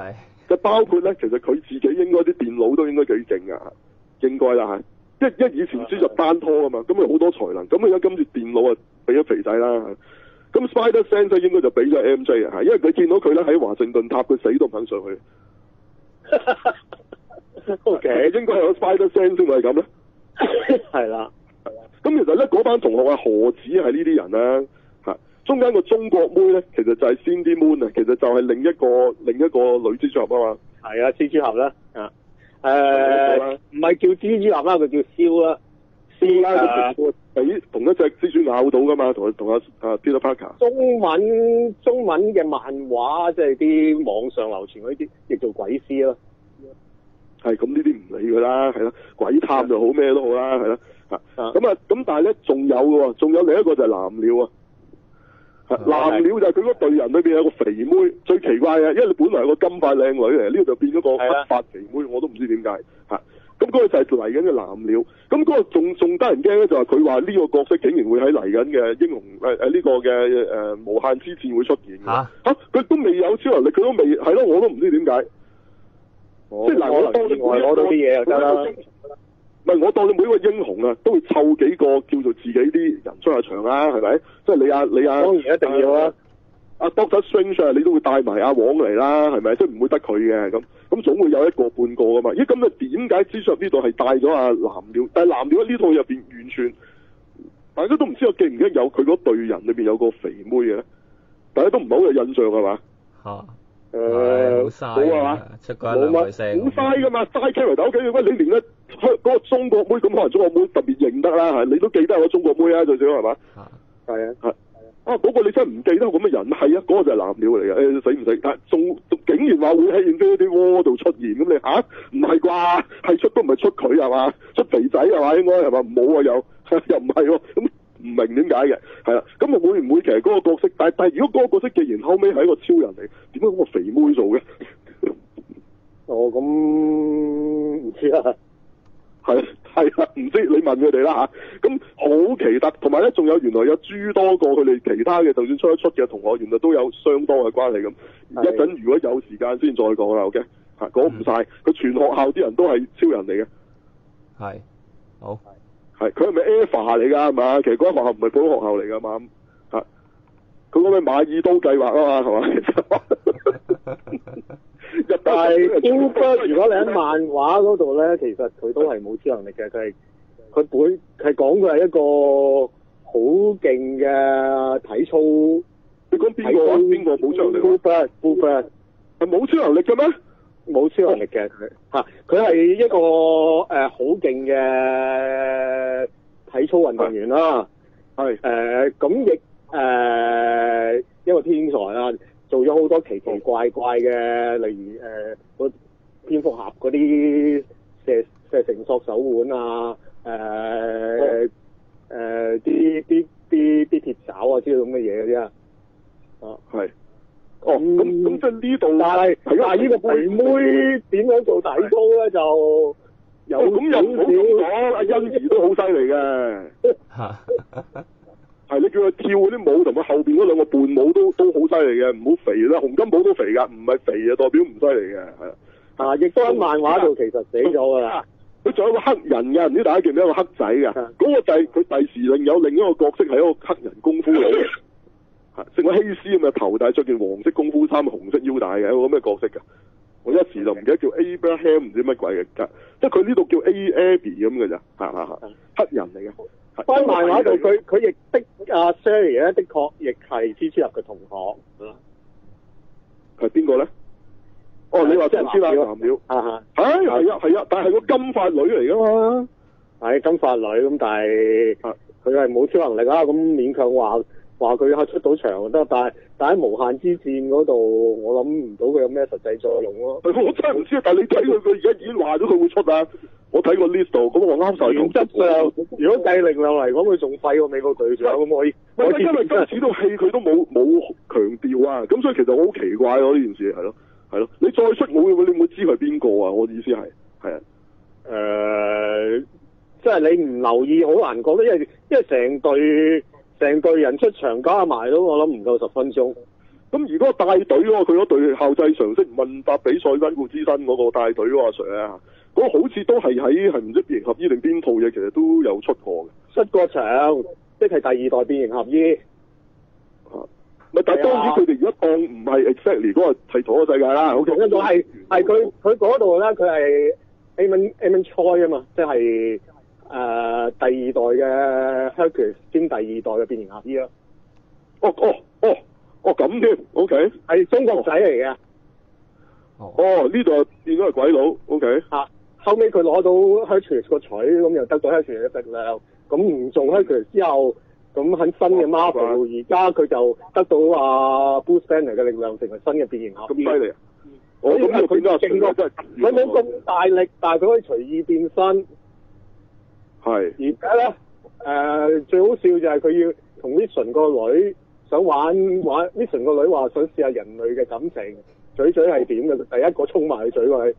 就包括咧，其實佢自己應該啲電腦都應該幾勁㗎，應該啦嚇。一一以前輸入單拖啊嘛，咁佢好多才能，咁而家今次電腦啊俾咗肥仔啦。咁 Spider Sense 應該就俾咗 M J 啊，因為佢見到佢咧喺華盛頓塔，佢死都唔肯上去。O K， 應該係有 Spider Sense 先會係咁咧。 係啦。 咁其實咧，嗰班同學啊，何止係呢啲人啊？嚇，中間個中國妹咧，其實就係 Cindy Moon 啊，其實就係另一個另一個女蜘蛛俠啊嘛。 係啊，蜘蛛俠啦，啊，誒，唔係叫蜘蛛俠啦，佢叫燒啦，燒啦， 俾同一隻蜘蛛咬到噶嘛，同同阿阿 Peter Parker。 中文中文嘅漫畫，即係啲網上流傳嗰啲，譯做鬼絲咯。 係咁呢啲唔理佢啦，係啦，鬼探就好咩都好啦，係啦，嚇咁啊咁，但係咧仲有嘅喎，仲有另一個就係藍鳥啊，藍鳥就係佢嗰隊人裏邊有個肥妹，最奇怪嘅，因為你本來係個金髮靚女嚟，呢個就變咗個黑髮肥妹，我都唔知點解嚇。咁嗰個就係嚟緊嘅藍鳥，咁嗰個仲仲得人驚咧，就係佢話呢個角色竟然會喺嚟緊嘅英雄誒誒呢個嘅誒、呃、無限之戰會出現嘅嚇，佢、啊、都未有超能力，佢都未係咯，我都唔知點解。即係嗱，我當你每攞到啲嘢就得啦。唔係我當你每一個英雄啊，都會湊幾個叫做自己啲人出下場啊，係咪？即係你啊，你啊，當然一定要啊。阿 Doctor Strange 啊，你都會帶埋阿黃嚟啦，係咪？即係唔會得佢嘅咁，咁總會有一個半個噶嘛。咦，咁啊點解蜘蛛俠呢度係帶咗阿藍鳥？但係藍鳥喺呢套入邊完全，大家都唔知我記唔記得有佢嗰隊人裏邊有個肥妹嘅咧？大家都唔係好有印象係嘛？嚇、啊！誒，好嘥啊嘛，出過一兩句聲，好嘥噶嘛，嘥 character 喺屋企，喂，你連咧嗰個中國妹咁可能中國妹特別認得啦，係你都記得有個中國妹啊，最少係嘛？係啊，係啊，嗰個你真係唔記得咁嘅人，係啊，嗰個就係藍鳥嚟嘅，誒死唔死？但係仲竟然話會喺《Infinity War》度出現，咁你吓唔係啩？係出都唔係出佢係嘛？出肥仔係嘛？應該係嘛？冇啊，又又唔係喎，咁。唔明點解嘅，係啦，咁啊會唔會其實嗰個角色，但係但係如果嗰個角色既然後尾係一個超人嚟，點解嗰個肥妹做嘅？哦，咁唔知啊，係係啦，唔知你問佢哋啦嚇，咁好奇特，同埋咧仲有原來有諸多個佢哋其他嘅，就算出一出嘅同學，原來都有相當嘅關係咁。一陣如果有時間先再講啦 ，OK， 嚇講唔晒，佢全學校啲人都係超人嚟嘅，係好。係，佢係咪 Eva 嚟㗎？係嘛？其實嗰間學校唔係普通學校嚟㗎嘛？嚇，佢嗰咩馬爾都計劃啊嘛？係嘛？入但係 Uber， 如果你喺漫畫嗰度咧，其實佢都係冇超能力嘅。佢係佢本係講佢係一個好勁嘅體操。你講邊個啊？邊個冇超能力 Uber，Uber 係冇超能力嘅咩？冇超能力嘅佢嚇，佢係一個誒好勁嘅體操運動員啦，係誒咁亦誒一個天才啦，做咗好多奇奇怪怪嘅，例如誒個蝙蝠俠嗰啲射射繩索手腕啊，誒誒啲啲啲啲鐵爪啊之類咁嘅嘢嗰啲啊，啊係。哦，咁咁即係呢度，但係但係呢個肥妹點樣做體操咧？就有咁又唔好咁講，阿欣宜都好犀利嘅。嚇，係你叫佢跳嗰啲舞，同佢後邊嗰兩個伴舞都都好犀利嘅，唔好肥啦。洪金寶都肥㗎，唔係肥啊，代表唔犀利嘅，係啊，亦都喺漫畫度其實死咗㗎啦。佢仲有個黑人嘅，唔知大家記唔記得個黑仔㗎？嗰個就係佢第時另有另一個角色係一個黑人功夫佬。成個希斯咁嘅頭，但係着件黃色功夫衫、紅色腰帶嘅，一個咩角色㗎？我一時就唔記得叫 Abraham 唔知乜鬼嘅，即係佢呢度叫 A Abby 咁嘅咋，嚇嚇嚇，黑人嚟嘅。喺漫畫度，佢佢亦的阿 Sherry 咧，的確亦係蜘蛛俠嘅同學。係邊個咧？哦，你話即係知啦，藍鳥。嚇嚇。係係啊係啊，但係個金髮女嚟㗎嘛。係金髮女咁，但係佢係冇超能力啊，咁勉強話。話佢係出到場得，但係但喺無限之戰嗰度，我諗唔到佢有咩實際作用咯。我真係唔知，但係你睇佢，佢而家已經話咗佢會出啊！我睇過 list 度，咁我啱晒。原則上，如果計力量嚟講，佢仲廢過美國隊長咁可以。唔係，因為今次套戲佢都冇冇強調啊，咁所以其實我好奇怪咯呢件事係咯，係咯，你再出我會你會知佢係邊個啊？我意思係係啊，誒、呃，即係你唔留意好難講，因為因為成隊。成隊人出場加埋都我諗唔夠十分鐘。 咁如果帶隊嗰個佢嗰隊校際常識問答比賽溫故知新嗰個帶隊嗰個阿 Sir 啊，嗰、那個好似都係喺係唔知變形俠醫定邊套嘢，其實都有出過嘅。 出過場，即係第二代變形俠醫。 啊，咪但係當然佢哋而家當唔係 exactly 嗰個係同一個世界啦。好， 同一個係係佢佢嗰度咧，佢係 Amon Amon Choi 啊嘛，即係誒、呃、第二代嘅 Hercules 兼第二代嘅變形俠醫咯。 哦哦哦哦咁添 ，OK， 係中國仔嚟嘅。 哦，呢度變咗係鬼佬 ，OK。 啊，後尾佢攞到 Hercules 個錘，咁又得到 Hercules 嘅力量，咁唔中 Hercules 之後，咁喺新嘅 Marvel，而家佢就得到啊 Bruce Banner 嘅力量，成為新嘅變形俠醫。 咁犀利啊！我咁佢變咗勁咯，真係佢冇咁大力，但係佢可以隨意變身。 係。 而家咧，誒、呃、最好笑就係佢要同 Vision 個女想玩玩 ，Vision 個女話想試下人類嘅感情。嘴嘴係點嘅？第一個衝埋去嘴佢，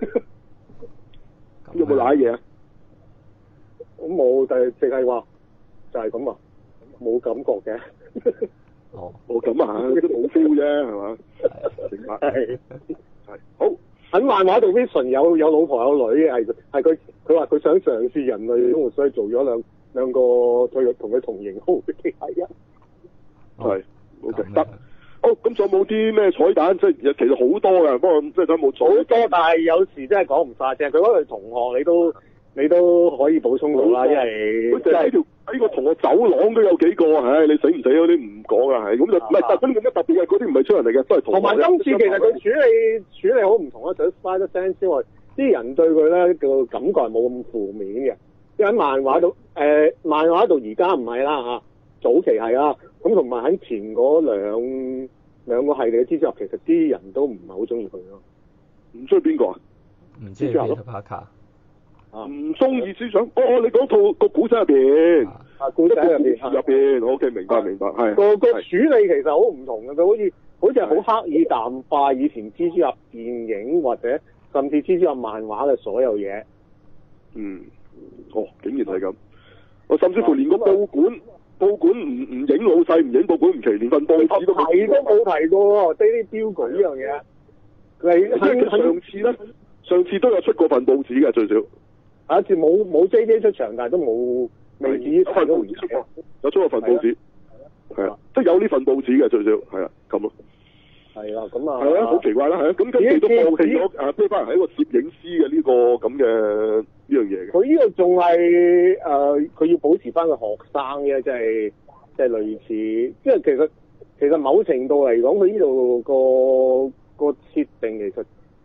有冇瀨嘢啊？ 咁冇，就係淨係話就係咁啊，冇感覺嘅。 哦， 我咁啊，都冇 feel 啫，係嘛？明白。係係好。 喺漫畫度 Vision 有有老婆有女嘅，係係佢佢話佢想嘗試人類生活，所以做咗兩兩個佢同佢同型號嘅機械人。 係 ，OK 得。哦，咁仲有冇啲咩彩蛋？即係其實好多嘅，不過即係睇冇彩。 好多，但係有時真係講唔晒啫。佢嗰對同學，你都你都可以補充到啦，因為即係喺條喺個同學走廊都有幾個，唉，你死唔死嗰啲唔講啦，係咁就唔係特咁咁特別嘅，嗰啲唔係超人嚟嘅，都係同學。 同埋今次其實佢處理處理好唔同啊！除咗 Spider Sense 之外，啲人對佢咧個感覺係冇咁負面嘅，因為喺漫畫度誒漫畫度而家唔係啦嚇，早期係啦，咁同埋喺前嗰兩兩個系列嘅蜘蛛俠，其實啲人都唔係好中意佢咯。唔中意邊個啊？ 唔知係 Peter Parker。 唔中意蜘蛛俠？哦，你講套個古仔入邊。 啊，故仔入邊入邊，OK，明白明白，係個個處理其實好唔同嘅，佢好似好似係好刻意淡化以前蜘蛛俠電影或者甚至蜘蛛俠漫畫嘅所有嘢。 嗯，哦，竟然係咁，我甚至乎連個報館報館唔唔影老細，唔影報館唔奇，連份報紙都提都冇提過 Daily Bugle 呢樣嘢。你上次咧，上次都有出過份報紙嘅最少。 下一次冇冇 J J 出場，但係都冇未至於出咗回事。 有出過份報紙，係啊，即係有呢份報紙嘅最少，係啊，咁咯。 係啦，咁啊。 係啊，好奇怪啦，係啊，咁跟住都放棄咗誒，飛翻嚟係一個攝影師嘅呢個咁嘅呢樣嘢嘅。 佢呢個仲係誒，佢、呃、要保持翻個學生嘅，即係即係類似，即係其實其實某程度嚟講，佢呢度個個設定其實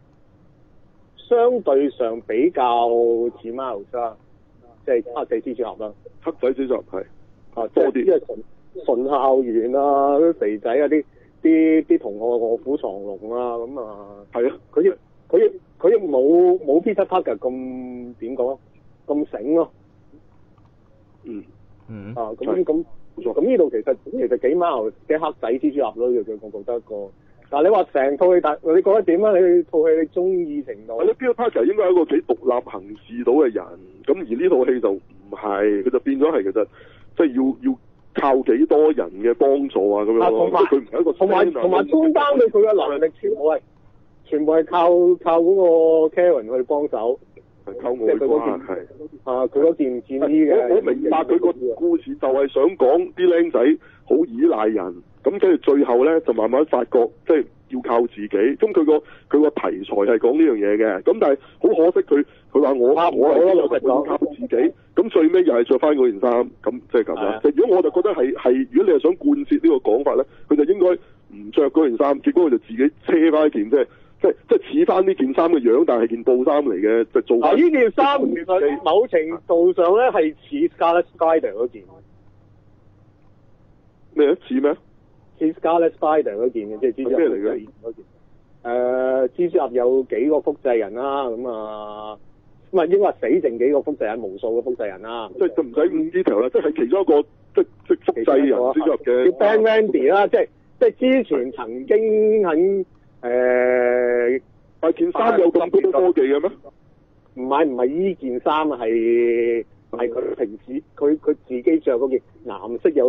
相對上比較似 Miles 啦，即係黑仔蜘蛛俠啦。 黑仔蜘蛛俠係啊，多啲，即係純純校園啊，啲肥仔啊，啲啲啲同學卧虎藏龍啊，咁啊， 係啊， 佢亦佢亦佢亦冇冇 Peter Parker 咁點講咁醒咯。 嗯嗯啊，咁咁咁呢度其實其實幾 Miles 幾黑仔蜘蛛俠咯，佢我覺得一個。但係你話成套戲，但你覺得點啊？你套戲你中意程度？ 我覺得 Peter Parker 應該係一個幾獨立行事到嘅人，咁而呢套戲就唔係，佢就變咗係其實即係要要靠幾多人嘅幫助啊咁樣咯。佢唔係一個同埋同埋專登對佢嘅能力全部係全部係靠靠嗰個 Karen 去幫手， 靠外掛係啊，佢嗰件戰衣嘅。 我我明白佢個故事就係想講啲僆仔好依賴人。咁跟住最後咧，就慢慢發覺，即係要靠自己。咁佢個佢個題材係講呢樣嘢嘅。咁但係好可惜，佢佢話我我係老實講靠自己。咁最尾又係着翻嗰件衫，咁即係咁啦。即係如果我就覺得係係，如果你係想貫徹呢個講法咧，佢就應該唔着嗰件衫，結果佢就自己車翻一件，即係即係即係似翻呢件衫嘅樣，但係件布衫嚟嘅，就做翻。 啊！呢件衫其實某程度上咧係似 Scarlet Spider 嗰件。 咩啊？似咩？ 似 Scarlet Spider 嗰件嘅，即係蜘蛛俠嗰件。誒、呃，蜘蛛俠有幾個複製人啦，咁啊，唔係應該話死剩幾個複製人，無數嘅複製人啦。 即係就唔使咁 detail 啦，即係其中一個即即複製人蜘蛛俠嘅。 叫 Ben Randy 啦，即係即係之前曾經喺誒， 但件衫有咁高科技嘅咩？ 唔係唔係依件衫係係佢平時佢佢自己着嗰件藍色有。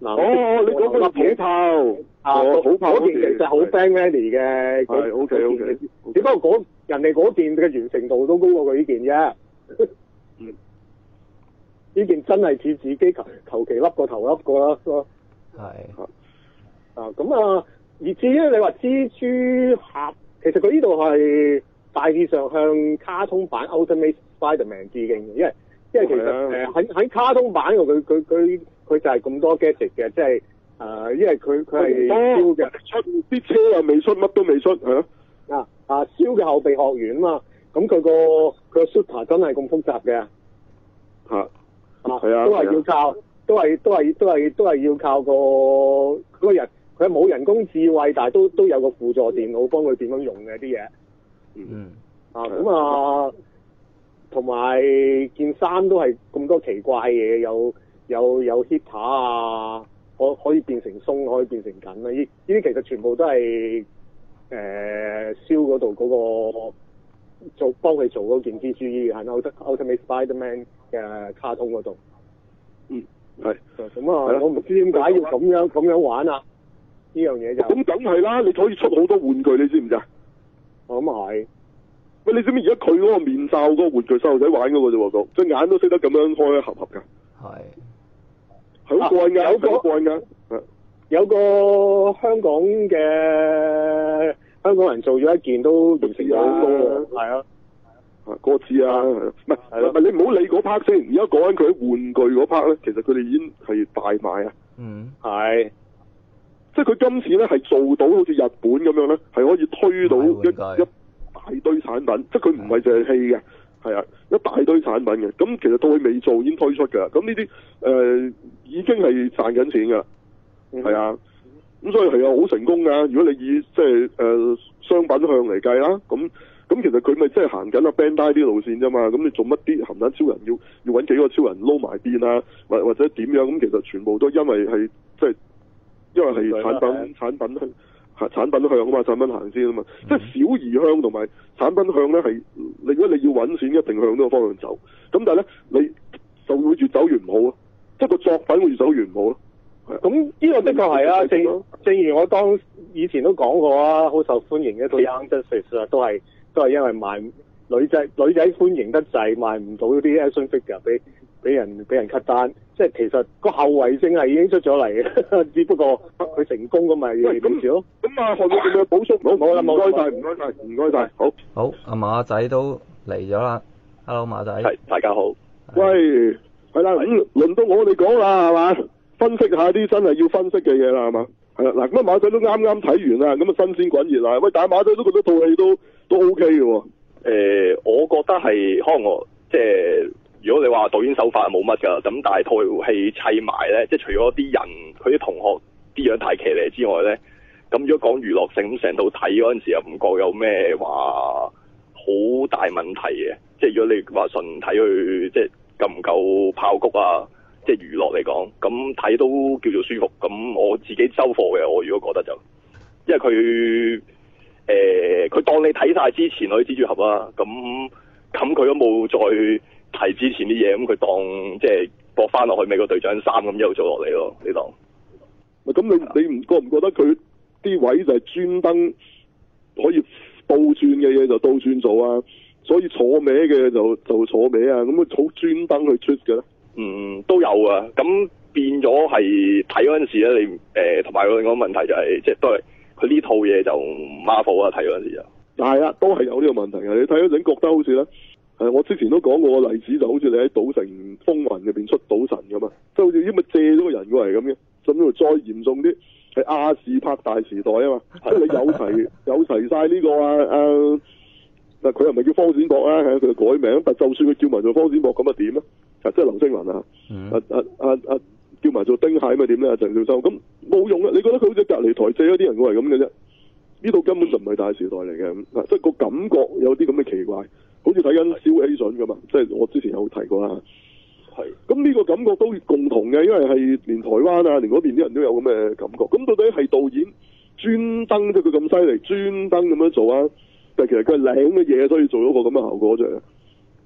嗱， 哦，你講嗰個土炮啊， 哦土炮嗰件其實好 friend ready 嘅， 係 OK OK， 只不過嗰人哋嗰件嘅完成度都高過佢呢件啫。 嗯， 呢件真係似自己求求其笠個頭笠個啦。 係。 啊，咁啊，而至於你話蜘蛛俠，其實佢呢度係大致上向卡通版 Ultimate Spider-Man 致敬嘅，因為因為其實誒喺喺卡通版度佢佢佢佢就係咁多 gadget 嘅，即係誒，因為佢佢係燒嘅， 出啲車又未出，乜都未出，係咯。 啊啊，燒嘅後備學員啊嘛，咁佢個佢個 shooter 真係咁複雜嘅。 嚇。 啊， 係啊。 都係要靠，都係都係都係都係要靠個嗰個人。佢冇人工智慧，但係都都有個輔助電腦幫佢點樣用嘅啲嘢。 嗯。 啊，咁啊，同埋件衫都係咁多奇怪嘢，有有有 heater 啊，可可以變成鬆，可以變成緊啊！呢呢啲其實全部都係誒燒嗰度嗰個做幫佢做嗰件蜘蛛衣喺 Ultimate Spider-Man 嘅卡通嗰度。 嗯，係。 咁啊，我唔知點解要咁樣咁樣玩啊！呢樣嘢就咁梗係啦，你可以出好多玩具，你知唔知啊？ 我咁係。 喂，你知唔知而家佢嗰個面罩嗰個玩具細路仔玩嗰個啫喎，隻眼都識得咁樣開一合合㗎。係。係好過癮㗎，好過癮㗎。 有個香港嘅香港人做咗一件都完成咗好多係啊。 啊，歌詞啊，唔係唔係你唔好理嗰 part 先，而家講緊佢喺玩具嗰 part 咧，其實佢哋已經係大賣啊。 嗯。 係。即係佢今次咧係做到好似日本咁樣咧，係可以推到一一大堆產品，即係佢唔係淨係戲嘅，係啊，一大堆產品嘅。咁其實到佢未做已經推出㗎，咁呢啲誒已經係賺緊錢㗎，係、嗯、啊。咁所以係啊，好成功㗎。如果你以即係誒商品向嚟計啦，咁咁其實佢咪即係行緊阿 Bandai 啲路線啫嘛。咁你做乜啲鹹蛋超人要要揾幾個超人撈埋邊啊？或或者點樣？咁其實全部都因為係即係。因為係產品產品向產品向啊嘛，產品行先啊嘛，嗯、即係小兒向同埋產品向咧係，如果你要揾錢，一定向呢個方向走。咁但係咧，你就會越走越唔好咯，即係個作品會越走越唔好咯。 咁呢個的確係啊，正正如我當以前都講過啊，好受歡迎嘅一套 Young Justice 啊，都係都係因為賣女仔女仔歡迎得滯，賣唔到啲 action figure 俾俾人俾人 cut 單。即係其實個後遺症係已經出咗嚟嘅，只不過佢成功咁咪點少咯。咁啊，何總有冇補充？好，冇啦，唔該晒，唔該晒，唔該晒。好， 好，阿馬仔都嚟咗啦。Hello，馬仔。 係，大家好。 喂，係啦，咁輪到我哋講啦，係嘛？分析下啲真係要分析嘅嘢啦，係嘛？係啦，嗱，咁啊馬仔都啱啱睇完啦，咁啊新鮮滾熱啦。喂，但係馬仔都覺得套戲都都 OK 嘅喎。 誒，我覺得係可能我即係。如果你話導演手法冇乜㗎，咁但係套戲砌埋咧，即係除咗啲人佢啲同學啲樣太騎呢之外咧，咁如果講娛樂性，咁成套睇嗰陣時又唔覺有咩話好大問題嘅。即係如果你話純睇佢即係夠唔夠爆谷啊，即係娛樂嚟講，咁睇都叫做舒服。咁我自己收貨嘅，我如果覺得就，因為佢誒佢當你睇晒之前嗰啲蜘蛛俠啦，咁咁佢都冇再提之前啲嘢，咁佢當即係駁翻落去美國隊長三咁一路做落嚟咯，你當。 咁你你唔覺唔覺得佢啲位就係專登可以倒轉嘅嘢就倒轉做啊，所以坐歪嘅就就坐歪啊，咁佢好專登去出嘅咧？ 嗯，都有啊。咁變咗係睇嗰陣時咧，你誒同埋另外一個問題就係、是，即係都係佢呢套嘢就唔 Marvel 啊，睇嗰陣時就係啦， 都係有呢個問題嘅。你睇嗰陣覺得好似咧。誒，我之前都講過個例子，就好似你喺《賭城風雲》入邊出賭神咁啊，即係好似因為借咗個人過嚟咁嘅，甚至乎再嚴重啲，係亞視拍大時代啊嘛，即係你有齊有齊晒呢個啊啊，嗱佢又唔係叫方展博啊，係佢改名，但就算佢叫埋做方展博咁啊點咧？啊，即係劉青雲啊，啊啊啊啊叫埋做丁蟹咁啊點咧？啊鄭少秋咁冇用啊！你覺得佢好似隔離台借咗啲人過嚟咁嘅啫？呢度根本就唔係大時代嚟嘅，嗱即係個感覺有啲咁嘅奇怪。好似睇緊燒 A 筍咁啊！即係我之前有提過啦。係。咁呢個感覺都共同嘅，因為係連台灣啊，連嗰邊啲人都有咁嘅感覺。咁到底係導演專登即係佢咁犀利，專登咁樣做啊？但係其實佢係領嘅嘢，所以做咗個咁嘅效果出嚟。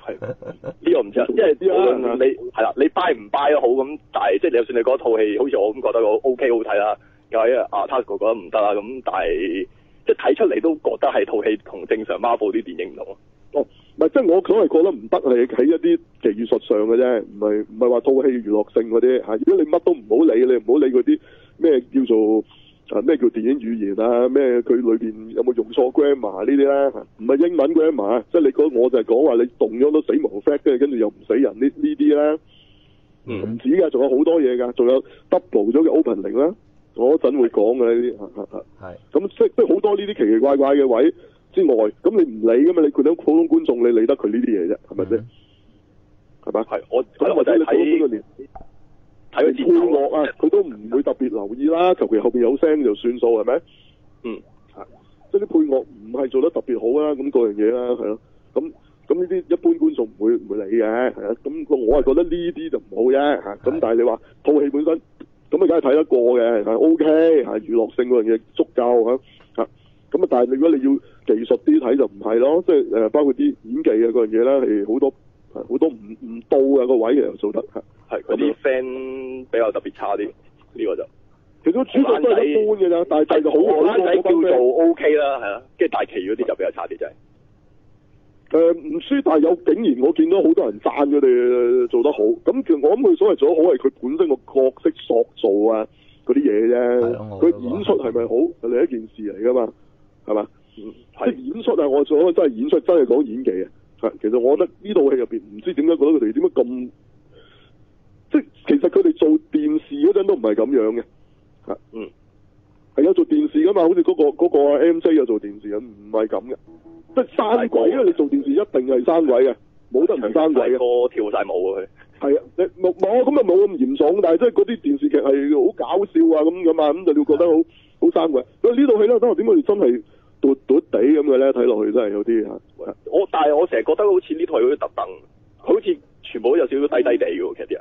係呢個唔知啊，因為無論你係啦，你 buy 唔 buy 都好咁，但係即係就算你覺得套戲好似我咁覺得我 OK 好睇啦，又係啊 Tasuku 覺得唔得啦，咁但係即係睇出嚟都覺得係套戲同正常 Marvel 啲電影唔同咯。 哦，唔係，即係我所謂覺得唔得係喺一啲技術上嘅啫，唔係唔係話套戲娛樂性嗰啲嚇。如果你乜都唔好理，你唔好理嗰啲咩叫做啊咩叫電影語言啊，咩佢裏邊有冇用錯 grammar 呢啲咧？唔係英文 grammar，即係你講我就係講話你動咗都死亡 fact 嘅，跟住又唔死人呢呢啲咧，唔、嗯、止嘅，仲有好多嘢㗎，仲有 double 咗嘅 opening 啦，我嗰陣會講嘅呢啲嚇嚇嚇。係。咁即即好多呢啲奇奇怪怪嘅位之外，咁你唔理㗎嘛？你佢哋普通觀眾，你理得佢呢啲嘢啫，係咪先？係嘛？係我咁或者你睇睇佢配樂啊，佢都唔會特別留意啦，求其後邊有聲就算數，係咪？嗯，係，即係啲配樂唔係做得特別好啦，咁嗰樣嘢啦，係咯，咁咁呢啲一般觀眾唔會唔會理嘅，係啊，咁我係覺得呢啲就唔好啫，嚇，咁但係你話套戲本身，咁啊梗係睇得過嘅，係 O K，係娛樂性嗰樣嘢足夠嚇，嚇，咁啊但係如果你要技術啲睇就唔係咯，即係誒包括啲演技啊嗰樣嘢啦，係好多好多唔唔到啊個位又做得嚇。係嗰啲 fan 比較特別差啲，呢、呢個就其實主角都係一般嘅咋，但係就好好仔叫做 O K 啦，係啦，跟住大其餘嗰啲就比較差啲，真係。誒唔輸，但係有竟然我見到好多人讚佢哋做得好，咁其實我諗佢所謂做得好係佢本身個角色塑造啊嗰啲嘢啫，佢演出係咪好係另一件事嚟㗎嘛，係嘛？嗯，即係演出啊！我所真係演出真係講演技啊！係，其實我覺得呢套戲入邊唔知點解覺得佢哋點解咁。即係其實佢哋做電視嗰陣都唔係咁樣嘅，嚇，嗯，係有做電視噶嘛，好似嗰、嗰個嗰個 M J 有做電視咁，唔係咁嘅，即係生鬼啊！你做電視一定係生鬼嘅，冇得唔生鬼嘅。個跳晒舞啊佢。係啊，你冇冇咁啊冇咁嚴重，但係即係嗰啲電視劇係好搞笑啊咁咁啊，咁就你會覺得好好生鬼。所以呢套戲咧，等我點解佢真係嘟嘟地咁嘅咧？睇落去真係有啲嚇。我但係我成日覺得好似呢套有啲特登，好似全部都有少少低低地嘅喎，其實啲人。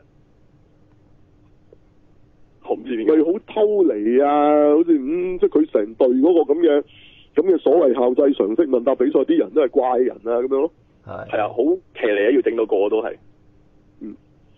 咪好偷離啊！好似嗯，即係佢成隊嗰個咁嘅咁嘅所謂校際常識問答比賽，啲人都係怪人啊咁樣咯。係係啊，好騎呢啊！要整到個個都係。嗯。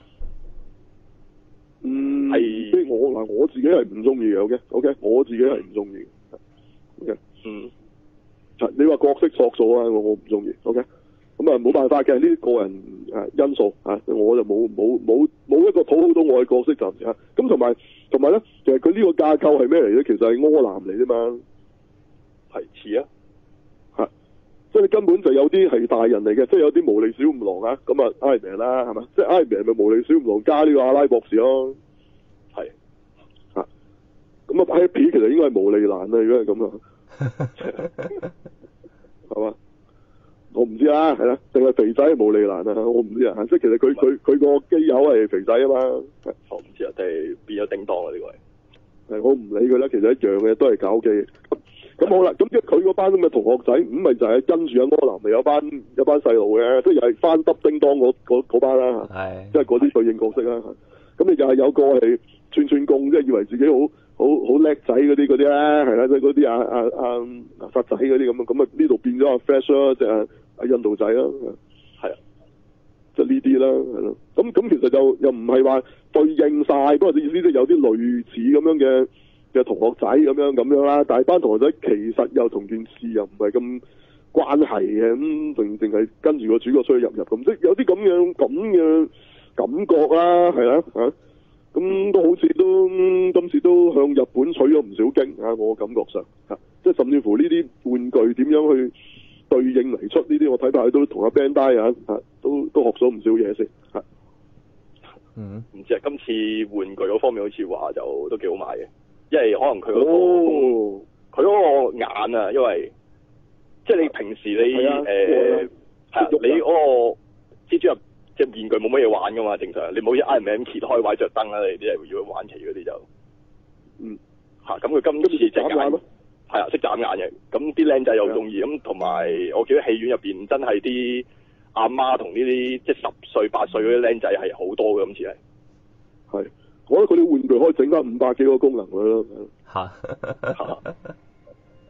嗯。係。即係我嗱，我自己係唔中意嘅。O K，O K，我自己係唔中意嘅。O K。嗯。你話角色塑造啊，我我唔中意。O K。咁啊，冇辦法嘅，呢啲個人誒因素啊，我就冇冇冇冇一個討好到我嘅角色暫時嚇。咁同埋同埋咧，其實佢呢個架構係咩嚟咧？其實係柯南嚟啫嘛，係似啊嚇，即係你根本就有啲係大人嚟嘅，即係有啲無厘小五郎啊，咁啊 Iron Man 啦，係嘛？即係 Iron Man 咪無厘小五郎加呢個阿拉博士咯，係嚇。咁啊 Happy 其實應該係無厘蘭啊，如果係咁啊，係嘛？我唔知啦，係啦，定係肥仔係無厘蘭啊？我唔知啊，即係其實佢佢佢個基友係肥仔啊嘛，我唔知啊，定係變咗叮當啊呢個係，係我唔理佢啦，其實一樣嘅，都係搞基。咁好啦，咁即係佢嗰班咁嘅同學仔，咁咪就係跟住阿柯南咪有班有班細路嘅，即係又係翻得叮當嗰嗰班啦，係，即係嗰啲對應角色啦。咁你就係有個係串串貢，即係以為自己好好好叻仔嗰啲嗰啲咧，係啦，即係嗰啲啊啊啊發仔嗰啲咁啊，咁啊呢度變咗阿 Flash 啦，即係阿印度仔啦，係啊，即係呢啲啦，係咯。咁咁其實就又唔係話對應晒，不過意思都有啲類似咁樣嘅嘅同學仔咁樣咁樣啦。但係班同學仔其實又同件事又唔係咁關係嘅，咁淨淨係跟住個主角出去入入咁，即係有啲咁樣咁嘅感覺啦，係啦嚇。咁都好似都今次都向日本取咗唔少經啊！我感覺上嚇，即係甚至乎呢啲玩具點樣去對應嚟出呢啲，我睇怕佢都同阿 Bandai 啊嚇，都都學咗唔少嘢先嚇。嗯，唔知啊，今次玩具嗰方面好似話就都幾好賣嘅，因為可能佢嗰個佢嗰個眼啊，因為即係你平時你誒係啊，你嗰個蜘蛛俠。即係面具冇乜嘢玩噶嘛，正常你冇一 Iron Man 揭開位着燈啦，你啲係如果玩棋嗰啲就，嗯嚇，咁佢今次隻眼係啊識眨眼嘅，咁啲僆仔又中意，咁同埋我記得戲院入邊真係啲阿媽同呢啲即係十歲八歲嗰啲僆仔係好多嘅，今次係係，我覺得佢啲玩具可以整翻五百幾個功能㗎咯嚇，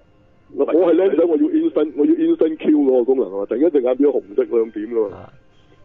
我係僆仔，我要 instant 我要 instant kill 嗰個功能啊，突然間隻眼變咗紅色兩點㗎嘛。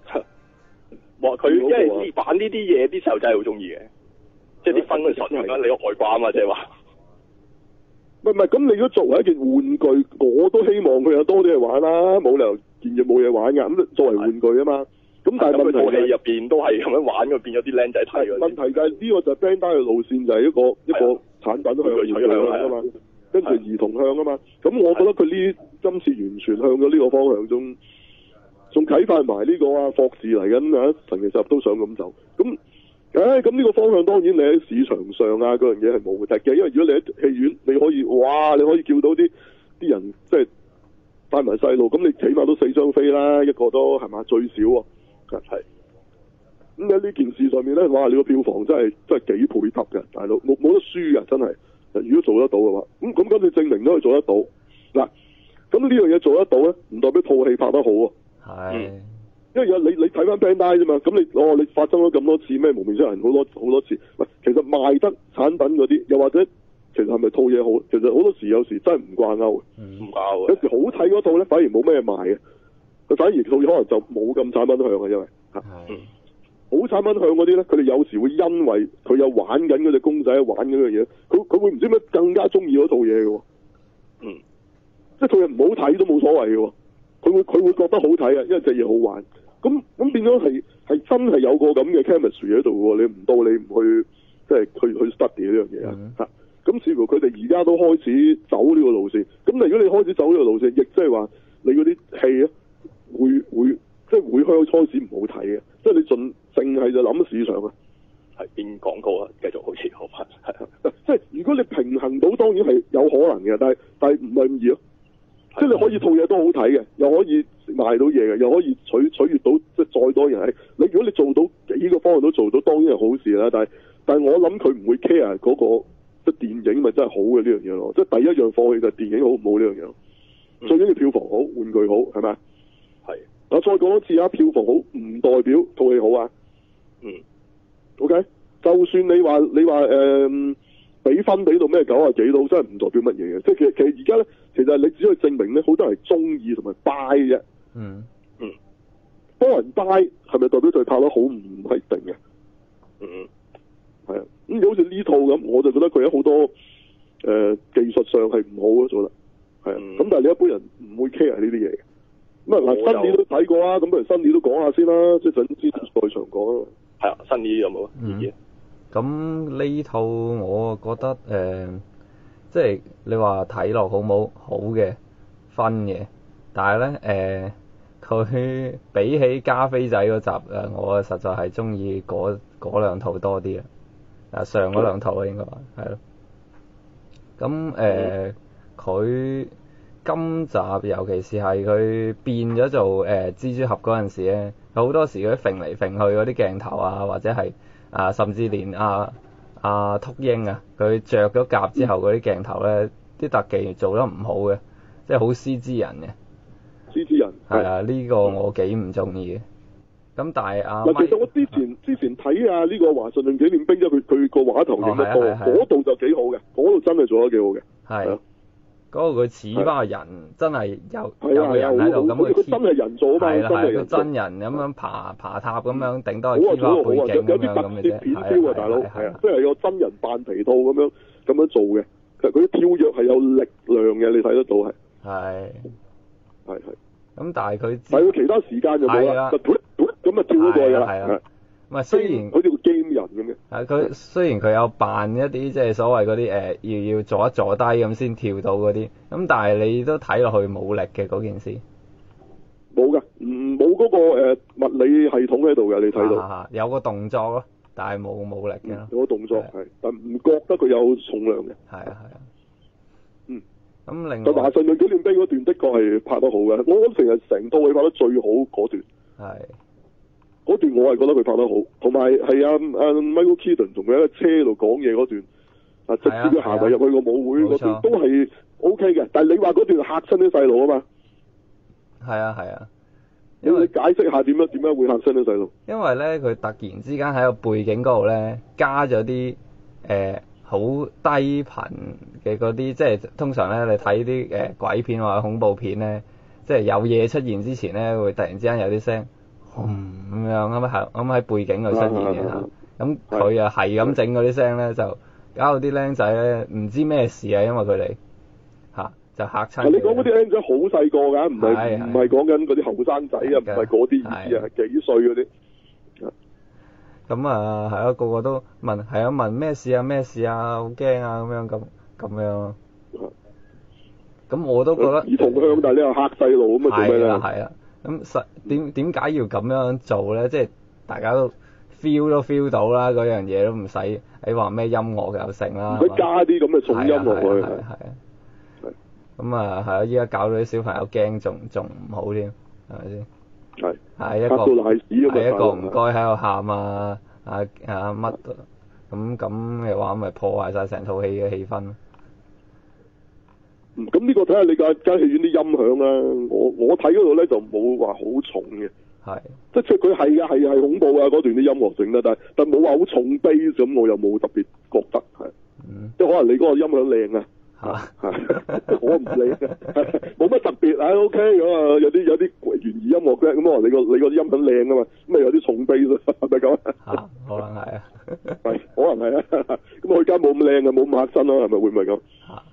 哇！佢因為玩呢啲嘢，啲細路仔係好中意嘅，即係啲分佢純咁樣，你個外掛啊嘛，即係話。 唔係唔係，咁你如果作為一件玩具，我都希望佢有多啲嘢玩啦，冇理由件嘢冇嘢玩㗎。咁作為玩具啊嘛，咁但係問題係戲入邊都係咁樣玩嘅，變咗啲僆仔睇嘅。 問題就係呢個就係 Bandai 嘅路線，就係一個一個產品向玩具向啊嘛，跟住兒童向啊嘛。咁我覺得佢呢今次完全向咗呢個方向中，仲啟發埋呢個啊霍士嚟緊啊，神奇十都想咁走。咁誒咁呢個方向當然你喺市場上啊嗰樣嘢係無敵嘅，因為如果你喺戲院你可以哇你可以叫到啲啲人即係帶埋細路，咁你起碼都四張飛啦，一個都係嘛最少喎。係。咁喺呢件事上面咧，哇！你個票房真係真係幾倍級嘅，大佬冇冇得輸嘅，真係。如果做得到嘅話，咁咁咁你證明都係做得到。嗱，咁呢樣嘢做得到咧，唔代表套戲拍得好喎。 係。 嗯因為有你你睇翻 Bandai 啫嘛，咁你哦你發生咗咁多次咩無面超人好多好多次，喂，其實賣得產品嗰啲，又或者其實係咪套嘢好？其實好多時有時真係唔掛鈎嘅，唔掛鈎。有時好睇嗰套咧，反而冇咩賣嘅，佢反而套嘢可能就冇咁產品向嘅，因為嚇。嗯。好產品向嗰啲咧，佢哋有時會因為佢有玩緊嗰隻公仔，玩緊嗰樣嘢，佢佢會唔知咩更加中意嗰套嘢嘅喎。嗯。即係套嘢唔好睇都冇所謂嘅喎，佢會佢會覺得好睇啊，因為隻嘢好玩。咁咁變咗係係真係有個咁嘅 chemistry 喺度喎，你唔到你唔去即係去去 study 呢樣嘢啊嚇，咁似乎佢哋而家都開始走呢個路線。咁如果你開始走呢個路線，亦即係話你嗰啲戲啊會會即係會開開始唔好睇嘅，即係你盡淨係就諗市場啊，係變廣告啊，繼續好似好快係即係如果你平衡到，當然係有可能嘅，但係但係唔係咁易咯。即係你可以套嘢都好睇嘅，又可以賣到嘢嘅，又可以取取悅到即係再多人。你如果你做到幾個方向都做到，當然係好事啦。但係但係我諗佢唔會 care 嗰個即係電影咪真係好嘅呢樣嘢咯。即係第一樣放棄就係電影好唔好呢樣嘢咯。嗯、最緊要票房好，玩具好係咪？係。我再講多次啊，票房好唔代表套戲好啊。嗯。OK，就算你話你話誒俾分俾到咩九啊幾度，真係唔代表乜嘢嘅。即係其實其實而家咧。其實你只可以證明咧，好多人係中意同埋 buy 啫。嗯嗯，多人 buy 係咪代表佢拍得好？唔係定嘅。嗯嗯，係啊。咁好似呢套咁，我就覺得佢喺好多誒、呃、技術上係唔好嘅做得。係啊。咁、嗯、但係你一般人唔會 care 呢啲嘢嘅。咁啊嗱，新年都睇過啊，咁不如新年都講下先啦，即係等之在場講啊。係啊，新年有冇意見？ 咁呢套我覺得誒。呃即係你話睇落好冇好嘅分嘅，但係咧誒，佢、呃、比起加菲仔嗰集誒，我實在係中意嗰嗰兩套多啲啊！啊上嗰兩套啊應該話係咯。咁誒，佢、呃、今集尤其是係佢變咗做誒、呃、蜘蛛俠嗰陣時咧，好多時佢揈嚟揈去嗰啲鏡頭啊，或者係啊甚至連啊〜啊，禿鷹啊，佢着咗甲之後嗰啲鏡頭咧，啲特技做得唔好嘅，即係好 C G 人嘅。 C G 人係啊，呢、這個我幾唔中意嘅。咁但係啊， 嗱，其實我之前之前睇啊呢個華盛頓紀念兵，因為佢佢個畫頭影得多，嗰度、哦、就幾好嘅，嗰度真係做得幾好嘅。係。嗰個佢似翻個人，真係有有個人喺度咁佢真係人做啊嘛， 係啦係個真人咁樣爬爬塔咁樣，頂多係黐翻背景咁樣咁嘅啫。 有啲特攝片 feel 啊，大佬係啊，即係有真人扮皮套咁樣咁樣做嘅。其實佢啲跳躍係有力量嘅，你睇得到係。係係係。咁但係佢係佢其他時間就冇啦，就咁啊跳咗過去啦。係啊。唔係雖然好似個 game 人咁嘅。係佢雖然佢有扮一啲即係所謂嗰啲誒要要坐一坐低咁先跳到嗰啲，咁但係你都睇落去冇力嘅嗰件事。冇㗎，唔冇嗰個誒、呃、物理系統喺度嘅，你睇到。啊、有個動作咯，但係冇冇力嘅、嗯。有個動作係，但唔覺得佢有重量嘅。係啊係啊。嗯。咁另外。華盛頓紀念兵嗰段的確係拍得好嘅，我覺得成日成套戲拍得最好嗰段。係。嗰段我係覺得佢拍得好，同埋係阿阿 Michael Keaton 同佢喺車度講嘢嗰段，啊直接佢行埋入去個舞會嗰段都係 O K 嘅，但係你話嗰段嚇親啲細路啊嘛？係啊係啊，因為你解釋下點樣點樣會嚇親啲細路？因為咧佢突然之間喺個背景嗰度咧加咗啲誒好低頻嘅嗰啲，即係通常咧你睇啲誒鬼片或者恐怖片咧，即係有嘢出現之前咧會突然之間有啲聲。嗯， 咁樣咁喺咁喺背景度出現嘅嚇。咁佢啊係咁整嗰啲聲咧，就搞到啲僆仔咧唔知咩事啊，因為佢哋嚇就嚇親。 你講嗰啲僆仔好細個㗎，唔係唔係講緊嗰啲後生仔啊，唔係嗰啲意思啊，係幾歲嗰啲。 咁啊係啊，個個都問係啊問咩事啊咩事啊，好驚啊咁樣咁咁樣。咁我都覺得兒童向，但係你又嚇細路咁啊，做咩咧？ 係啊係啊，咁實點點解要咁樣做咧？即係大家都 feel 都 feel 到啦，嗰樣嘢都唔使你話咩音樂又成啦， 唔使加啲咁嘅重音落去。 係係係。咁啊係啊，依家搞到啲小朋友驚，仲仲唔好添，係咪先？ 係。 係一個係一個唔該喺度喊啊啊啊乜咁咁嘅話，咪破壞晒成套戲嘅氣氛。 咁呢個睇下你間間戲院啲音響啦，我我睇嗰度咧就冇話好重嘅， 係， 即係佢係嘅係係恐怖啊嗰段啲音樂整啦，但係但冇話好重 bass 咁，我又冇特別覺得係， 嗯、 即係可能你嗰個音響靚啊，嚇嚇，我唔理嘅，冇乜特別啊 OK 咁啊，有啲有啲懸疑音樂啫，咁可能你個你個音響靚啊嘛，咁咪有啲重 bass 係咪咁啊？ 可能係啊， 係可能係啊，咁佢間冇咁靚啊，冇咁嚇身咯，係咪會唔會咁？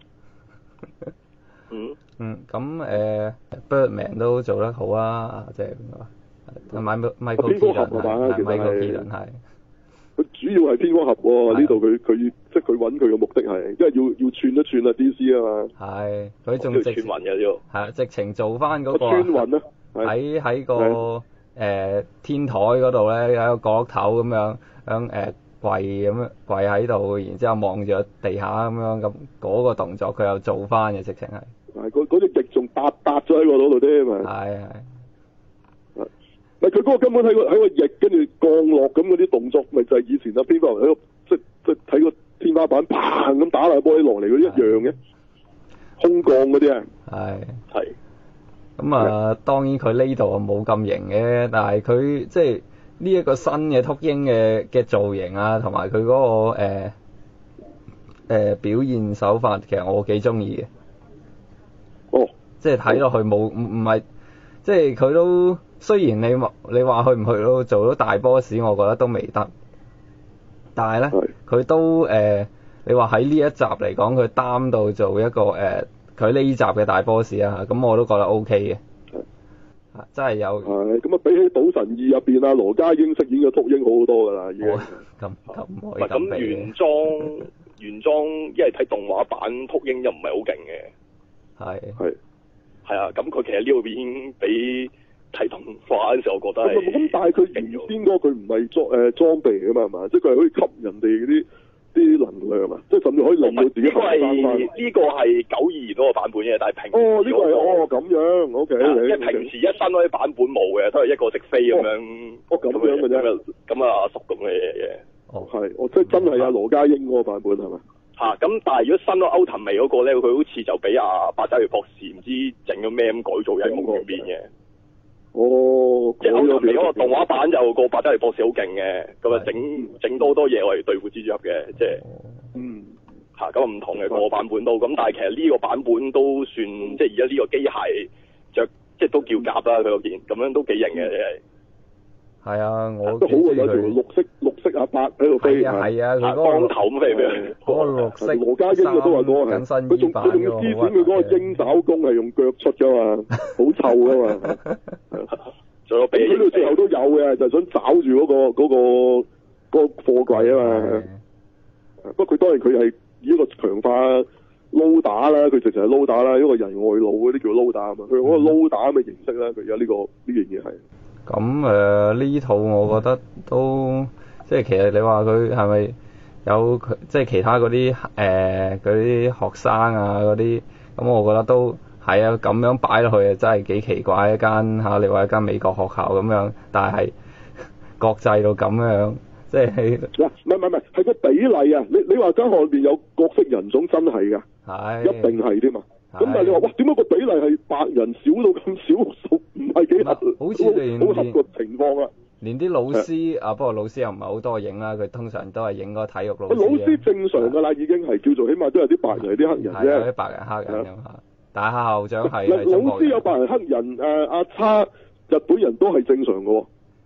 嗯嗯，咁誒 Birdman 都做得好啊，即係邊個？Michael Michael Keaton 係 Michael Keaton 係。 佢主要係蝙蝠俠喎，呢度佢佢即係佢揾佢嘅目的係，因為要要串一串啊 D C 啊嘛。係，佢仲直串雲嘅要。係直情做翻嗰個。 串雲啊！ 喺喺個誒天台嗰度咧，喺個角落頭咁樣，響誒跪咁樣跪喺度，然之後望住地下咁樣咁嗰個動作，佢又做翻嘅，直情係。 係嗰嗰隻翼仲搭搭咗喺個度添嘛。 係係。 唔係佢嗰個根本喺個喺個翼跟住降落咁嗰啲動作，咪就係以前啊蝙蝠俠喺個即即睇個天花板砰咁打爛玻璃落嚟嗰啲一樣嘅，空降嗰啲啊。 係係。 咁啊，當然佢呢度啊冇咁型嘅，但係佢即係呢一個新嘅禿鷹嘅嘅造型啊，同埋佢嗰個誒誒表現手法，其實我幾中意嘅。 哦。即係睇落去冇唔唔係，即係佢都。雖然你話你話去唔去到做到大 boss， 我覺得都未得。但係咧，佢都誒、呃，你話喺呢一集嚟講，佢擔到做一個誒，佢呢集嘅大 boss 啊，咁我都覺得 O K 嘅。係，真係有。係，咁啊，比起《賭神二》入邊啊，羅家英飾演嘅禿鷹好好多㗎啦，已經。咁咁唔可以咁原裝原裝，因為睇動畫版禿鷹又唔係好勁嘅。係。係。係啊，咁佢其實呢度已經比。睇動畫嗰陣時，我覺得係咁，但係佢原先嗰個佢唔係裝誒裝備嚟㗎嘛，係嘛？即係佢係可以吸人哋嗰啲啲能量啊，即係甚至可以令到自己後生翻。 呢個係九二嗰個版本嘅，但係平時哦呢個係哦咁樣，O K。 即係平時一身嗰啲版本冇嘅，都係一個識飛咁樣。 哦咁樣嘅啫。 咁啊阿叔咁嘅嘢嘅。 哦係，哦即係真係阿羅家英嗰個版本係咪？ 嚇！咁但係如果新咗歐騰味嗰個咧，佢好似就俾阿八爪魚博士唔知整咗咩咁改造人工入邊嘅。哦，即係歐騰味嗰個動畫版就個八爪魚博士好勁嘅，咁啊整整多多嘢我嚟對付蜘蛛俠嘅，即係嗯嚇咁唔同嘅個版本都咁，但係其實呢個版本都算即係而家呢個機械着即係都叫甲啦，佢嗰件咁樣都幾型嘅，你係。係啊，我都好過有條綠色綠色阿伯喺度飛。 係啊係啊，佢嗰個光頭咁飛飛。 嗰個綠色羅家英嘅都話嗰個係，佢仲佢仲要知點佢嗰個鷹爪功係用腳出㗎嘛，好臭㗎嘛。仲有佢到最後都有嘅，就係想找住嗰個嗰個嗰個貨櫃啊嘛。不過佢當然佢係以一個強化撈打啦，佢直情係撈打啦，一個人外露嗰啲叫撈打啊嘛。佢用嗰個撈打咁嘅形式啦，佢而家呢個呢樣嘢係。 咁誒呢套我覺得都即係其實你話佢係咪有佢即係其他嗰啲誒嗰啲學生啊嗰啲咁，我覺得都係啊，咁樣擺落去啊真係幾奇怪，一間嚇你話一間美國學校咁樣，但係國際到咁樣即係嗱唔係唔係唔係係個比例啊！你你話間學校入邊有各色人種真係㗎，係一定係添嘛。咁但係你話哇點解個比例係白人少到咁少數，唔係幾合？ 好似連好合個情況啊！ 連啲老師啊，不過老師又唔係好多影啦，佢通常都係影個體育老師。 老師正常㗎啦，已經係叫做起碼都有啲白人、啲黑人啫。 係有啲白人、黑人咁嚇。但係校長係老師有白人、黑人，誒阿叉日本人都係正常㗎喎。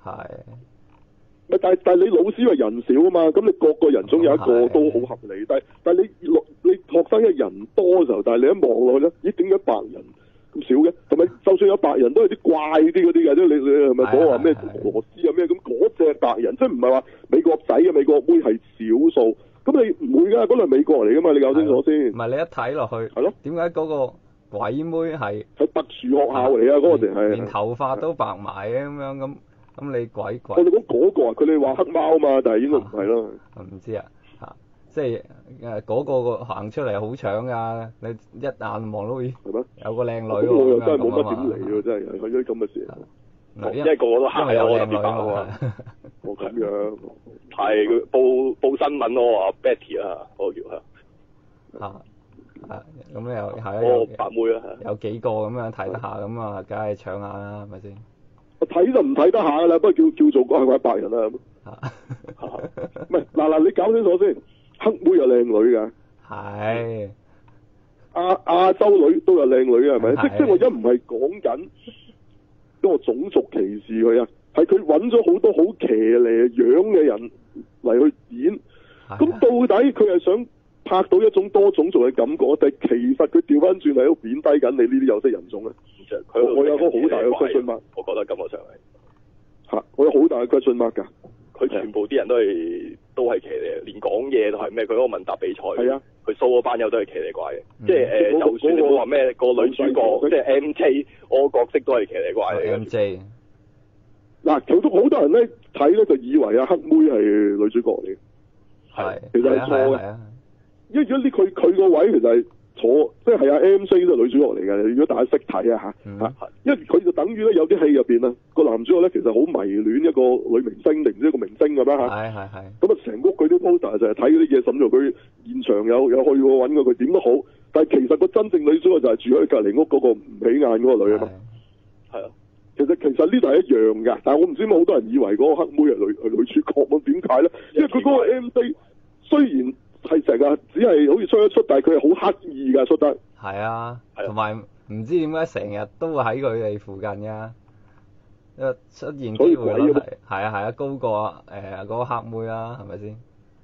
係。 咪但係但係你老師係人少啊嘛，咁你各個人總有一個都好合理，但係但係你落你學生嘅人多嘅時候，但係你一望落去咧，咦點解白人咁少嘅？同埋就算有白人都係啲怪啲嗰啲嘅，即係你你係咪講話咩俄羅斯啊咩咁嗰隻白人，即係唔係話美國仔嘅美國妹係少數，咁你唔會㗎，嗰度係美國嚟㗎嘛，你搞清楚先。 唔係你一睇落去係咯， 點解嗰個鬼妹係係特殊學校嚟啊？嗰個定係連頭髮都白埋嘅咁樣咁。咁你鬼鬼？ 我哋講嗰個啊，佢哋話黑貓嘛，但係應該唔係咯。 唔知啊，嚇，即係誒嗰個行出嚟好搶㗎，你一眼望到咦， 係咩？ 有個靚女喎。 咁我又真係冇乜點嚟喎，真係去咗啲咁嘅事。 因為個個都黑啊， 有我特靚女啊別白啊嘛。 我咁樣係佢報報新聞咯，阿 Betty 啊，嗰個叫係。 嚇啊！咁又係嗰個白妹啊， 有幾個咁樣睇得下，咁啊，梗係搶下啦，係咪先？ 我睇就唔睇得下㗎啦，不過叫叫做嗰係位白人啦。唔係嗱嗱，你搞清楚先，黑妹有靚女㗎。 係。 亞亞洲女都有靚女嘅係咪？即即我而家唔係講緊嗰個種族歧視佢啊，係佢揾咗好多好騎呢樣嘅人嚟去演。咁到底佢係想拍到一種多種族嘅感覺，但係其實佢調翻轉喺度貶低緊你呢啲有色人種咧？ 佢我有個好大嘅 question mark， 我覺得感覺上係嚇，我有好大嘅 question mark 㗎。 佢全部啲人都係都係騎呢，連講嘢都係咩？佢嗰個問答比賽， 係啊， 佢 show 嗰班友都係騎呢怪嘅， 嗯、 即係誒、呃，就算你冇話咩個女主角， 嗯、 即係 M J，我個角色都係騎呢怪嚟嘅。 M J 嗱，其實好多人咧睇咧就以為阿黑妹係女主角嚟嘅， 係， 其實係錯嘅。因為如果呢佢佢個位其實係坐，即係係阿 M J 都係女主角嚟嘅。如果大家識睇啊嚇嚇， 嗯、 因為佢就等於咧有啲戲入邊啊個男主角咧其實好迷戀一個女明星定唔知一個明星咁樣嚇。 係係係。 咁啊，成屋佢啲 poster 就係睇嗰啲嘢，甚至乎佢現場有有去過揾過佢點都好，但係其實個真正女主角就係住喺隔離屋嗰個唔起眼嗰個女啊嘛。係啊。其實其實呢度係一樣㗎，但係我唔知點解好多人以為嗰個黑妹係女係女主角咁，點解咧？因為佢嗰個 M C 雖然係成日只係好似出一出，但係佢係好刻意㗎出得。係啊，同埋唔知點解成日都會喺佢哋附近㗎，因為出現機會率係係啊係啊高過誒嗰個黑妹啦，係咪先？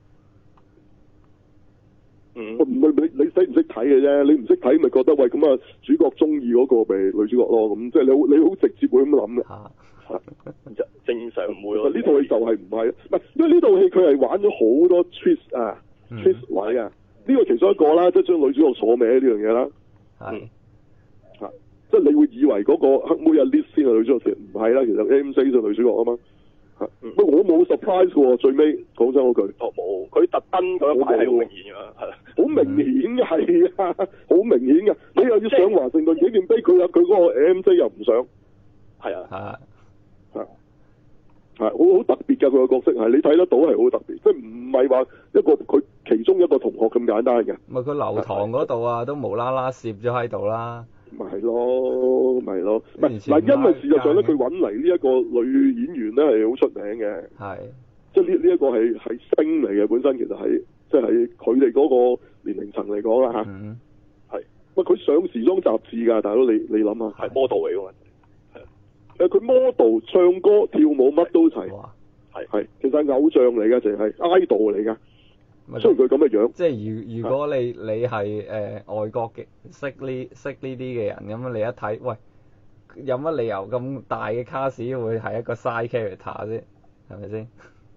嗯，唔係你你識唔識睇嘅啫？你唔識睇咪覺得喂咁啊主角中意嗰個咪女主角咯？咁即係你好你好直接會咁諗嘅。嚇， 正常唔會咯。 呢套戲就係唔係，唔係因為呢套戲佢係玩咗好多 twist 啊、嗯、twist 位啊。呢個其中一個啦，即係將女主角坐歪呢樣嘢啦。係。嚇，即係你會以為嗰個黑妹阿 Liz 先係女主角，其實唔係啦。其實 M C 就女主角啊嘛。不、嗯、過我冇 surprise 嘅喎，最尾講真嗰句， 哦冇，佢特登嗰一排係好明顯㗎，係好明顯嘅係啊，好明顯嘅。你又要上華盛頓紀念碑，佢有佢嗰個 M C 又唔上， 係啊， 係係係好好特別㗎，佢個角色係你睇得到係好特別，即係唔係話一個佢其中一個同學咁簡單嘅。 咪佢留堂嗰度啊，都無啦啦攝咗喺度啦。 咪係咯，咪係咯，唔係嗱，因為事實上咧，佢揾嚟呢一個女演員咧係好出名嘅， 係， 即係呢呢一個係係星嚟嘅，本身其實係即係佢哋嗰個年齡層嚟講啦嚇， 嗯， 係，喂佢上時裝雜誌㗎，大佬你你諗下， 係 model 嚟㗎嘛， 係，誒佢 model 唱歌跳舞乜都齊， 係係，其實係偶像嚟㗎，淨係 idol 嚟㗎。雖然佢咁嘅樣， 即係如如果你你係誒、呃、外國嘅識呢識呢啲嘅人咁，你一睇，喂，有乜理由咁大嘅卡士會係一個 side character 啫？係咪先？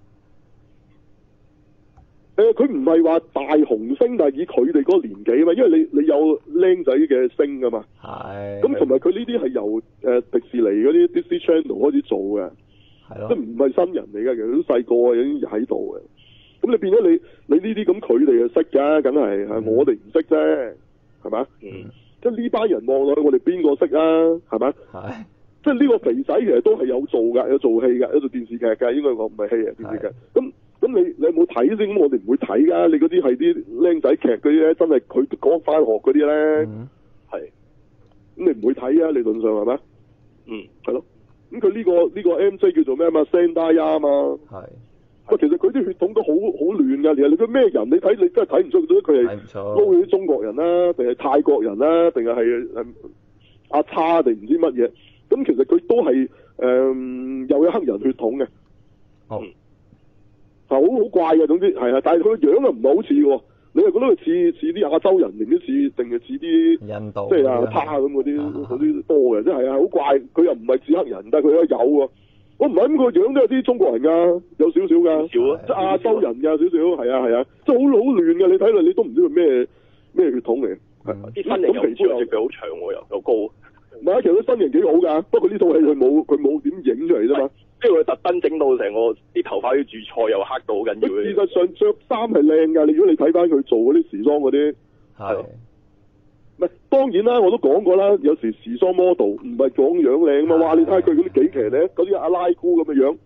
誒，佢唔係話大紅星，但係以佢哋嗰個年紀啊嘛，因為你你有僆仔嘅星㗎嘛， 係。 咁同埋佢呢啲係由誒、呃、迪士尼嗰啲 Disney Channel 開始做嘅， 係咯， 即係唔係新人嚟㗎，其實都細個啊已經喺度嘅。咁你變咗你你呢啲咁佢哋就識㗎，梗係係我哋唔識啫，係咪？嗯。即係呢班人望落去，我哋邊個識啊？係咪？係。即係呢個肥仔其實都係有做㗎，有做戲㗎，有做電視劇㗎，應該講唔係戲啊，電視劇。咁咁你你有冇睇先？咁我哋唔會睇㗎。你嗰啲係啲僆仔劇嗰啲咧，真係佢講返學嗰啲咧，係、嗯。咁你唔會睇啊？理論上係咪？嗯，係咯。咁佢呢個呢、呢個 M J 叫做咩啊嘛 Zendaya 啊嘛。係。喂，其實佢啲血統都好好亂㗎，其實你佢咩人？你睇你真係睇唔出到佢係撈啲中國人啦，定係泰國人啦，定係係阿叉定唔知乜嘢？咁其實佢都係誒又有黑人血統嘅， 哦， 係好好怪嘅，總之係啊，但係佢個樣又唔係好似喎，你又覺得佢似似啲亞洲人定啲似定係似啲印度即係啊趴咁嗰啲嗰啲多嘅，即係啊好怪，佢又唔係似黑人，但係佢又有喎。我唔係咁個樣都有啲中國人㗎，有少少㗎， 少啊， 即係亞洲人㗎，少少係啊係啊，即係好好亂嘅，你睇落你都唔知佢咩咩血統嚟。 啲身形又唔似佢好長喎，又又高。 唔係啊，其實佢身形幾好㗎，不過呢套戲佢冇佢冇點影出嚟啫嘛。 即係佢特登整到成個啲頭髮啲住菜又黑到好緊要。 事實上着衫係靚㗎，你如果你睇翻佢做嗰啲時裝嗰啲， 係。 唔係當然啦，我都講過啦，有時時裝 model 唔係講樣靚嘛，哇！你睇下佢嗰啲幾騎呢，嗰啲阿拉姑咁嘅樣，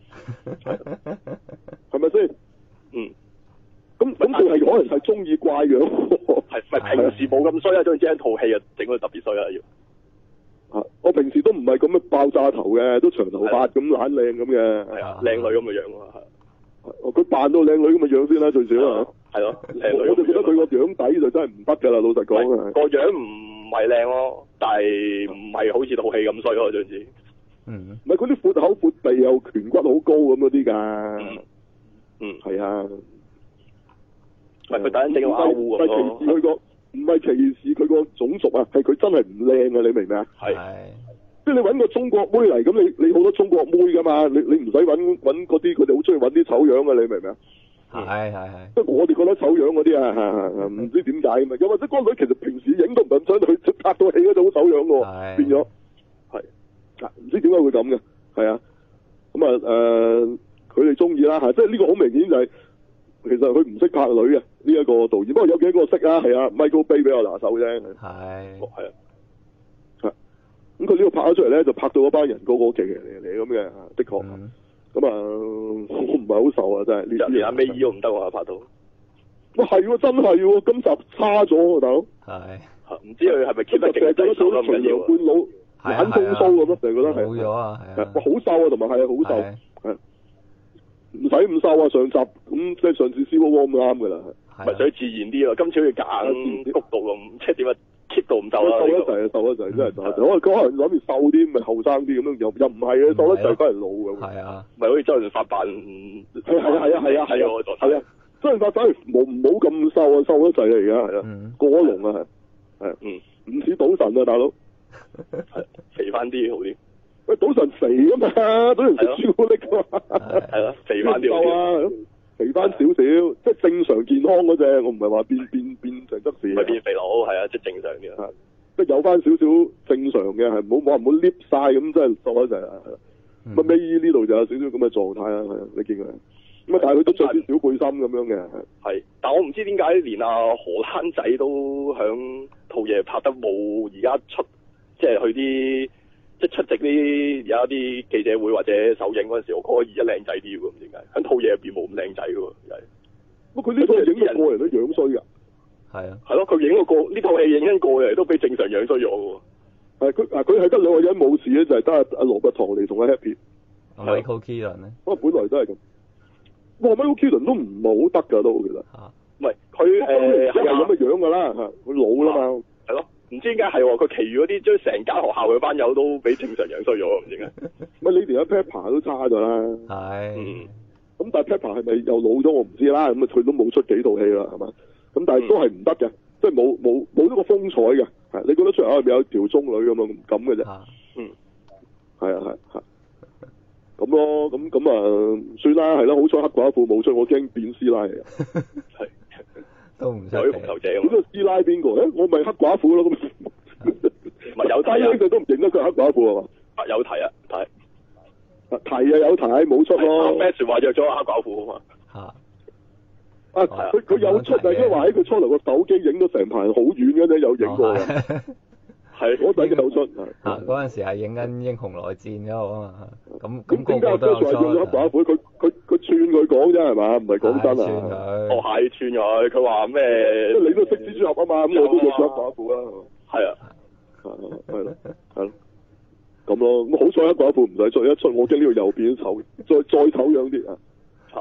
係咪先？ 嗯。 咁咁佢係可能係中意怪樣， 係咪平時冇咁衰啊？總之一套戲啊，整到特別衰啊要。 啊！我平時都唔係咁嘅爆炸頭嘅，都長頭髮咁懶靚咁嘅。 係啊，靚女咁嘅樣啊， 係。佢扮到靚女咁嘅樣先啦，最少啊。 係咯，靚女。 我就覺得佢個樣底就真係唔得㗎啦，老實講啊。 個樣唔係靚咯，但係唔係好似套戲咁衰咯，總之。 嗯。 唔係嗰啲闊口闊鼻又顴骨好高咁嗰啲㗎。 嗯。嗯。 係啊。 唔係佢突然整個歐烏咁咯。 唔係歧視佢個，唔係歧視佢個種族啊，係佢真係唔靚啊！你明唔明啊？ 係。 即係你揾個中國妹嚟，咁你你好多中國妹㗎嘛？你你唔使揾揾嗰啲，佢哋好中意揾啲醜樣啊！你明唔明啊？ 係係係。 即係我哋覺得醜樣嗰啲啊，唔知點解咁啊！又或者嗰女其實平時影都唔想佢拍到戲嗰種好醜樣㗎喎，變咗係啊，唔知點解會咁嘅，係啊，咁啊誒，佢哋中意啦嚇，即係呢個好明顯就係、是、其實佢唔識拍女啊，呢、這、一個導演，不過有幾個識啊，係啊 ，Michael Bay 比較拿手啫，係，係啊，係，咁佢呢個拍咗出嚟咧，就拍到嗰班人個個奇奇嚟嚟咁嘅，的確。嗯咁啊，我唔係好受啊，真係呢啲。連阿 May 都唔得喎，拍到。哇，係喎，真係喎，今集差咗喎，大佬。係。唔知佢係咪 keep 得勁低手咁緊要？半老懶風騷咁咯，成日覺得係。冇咗啊，係啊。哇，好瘦啊，同埋係啊，好瘦。係。唔使咁瘦啊，上集咁即係上次 Civil War 咁啱㗎啦。係。咪想自然啲啊？今次好似夾硬谷到咁，即係點啊？keep 到唔瘦啦，瘦一滯啊，瘦一滯真係瘦一滯。可能可能諗住瘦啲，咪後生啲咁樣，又又唔係嘅，瘦一滯反而老咁。係啊，咪好似周潤發扮。係啊係啊係啊係啊係啊，周潤發反而冇唔好咁瘦啊，瘦一滯啊而家係啊，過咗龍啊係係嗯，唔似賭神啊大佬，係肥翻啲好啲。喂，賭神肥㗎嘛，賭神食朱古力㗎嘛，係咯，肥翻啲好啲。肥翻少少，即係正常健康嗰隻，我唔係話變變變成得事。唔係變肥佬，係啊，即係正常嘅，即係有翻少少正常嘅，係唔好唔好 lift 晒咁，即係瘦一陣啊。咁尾呢度就有少少咁嘅狀態啊，係啊，你見佢。咁啊，但係佢都着啲小背心咁樣嘅。係，但我唔知點解連阿荷蘭仔都響套嘢拍得冇而家出，即係去啲。即係出席啲有一啲記者會或者首映嗰陣時，我覺得而家靚仔啲喎，唔知點解喺套嘢入邊冇咁靚仔嘅喎，係。不過佢呢套影嘅個人都樣衰㗎。係啊。係咯，佢影個個呢套戲影緊個人都比正常樣衰咗嘅喎。係佢啊，佢係得兩個人冇事咧，就係得阿阿羅拔唐尼同阿 Happy。Michael Keaton 咧？不過本來都係咁。哇 ，Michael Keaton 都唔係好得㗎都，其實。嚇。唔係佢誒係咁嘅樣㗎啦嚇，佢老啦嘛。係咯。唔知點解係喎，佢其餘嗰啲將成間學校嘅班友都比正常樣衰咗，唔知點解。乜你連阿 Pepper 都差咗啦。係。嗯。咁但係 Pepper 係咪又老咗？我唔知啦。咁啊，佢都冇出幾套戲啦，係嘛？咁但係都係唔得嘅，即係冇冇冇咗個風采嘅。係，你覺得出嚟係咪有條中女咁啊？咁嘅啫。嗯。係啊係係。咁咯，咁咁啊，算啦，係啦，好彩黑寡婦冇出，我驚變師奶嚟。係。都唔有啲復仇者咁。咁個師奶邊個咧？我咪黑寡婦咯咁。唔係有睇啊！佢都唔認得佢係黑寡婦係嘛？啊有提啊睇。啊提啊有提冇出咯。咩説話約咗黑寡婦啊嘛？嚇。啊佢佢有出啊，因為話喺佢初頭個手機影到成排好遠嘅啫，有影過嘅。係嗰陣有出。嚇嗰陣時係影緊英雄內戰嗰個啊嘛。咁咁點解都話約咗黑寡婦？佢佢佢串佢講啫係嘛？唔係講真啊。哦係串佢，佢話咩？即係你都識蜘蛛俠啊嘛，咁我都約咗黑寡婦啦。係啊。係咯，係咯，咁咯，咁好彩黑寡婦唔使出，一出我驚呢度又變醜，再再醜樣啲啊！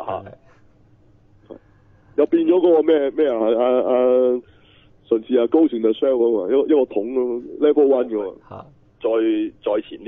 又變咗嗰個咩咩啊？啊啊，上次啊高旋就 shell 嗰個，一個一個桶 level one 嘅喎，再再前啲啊！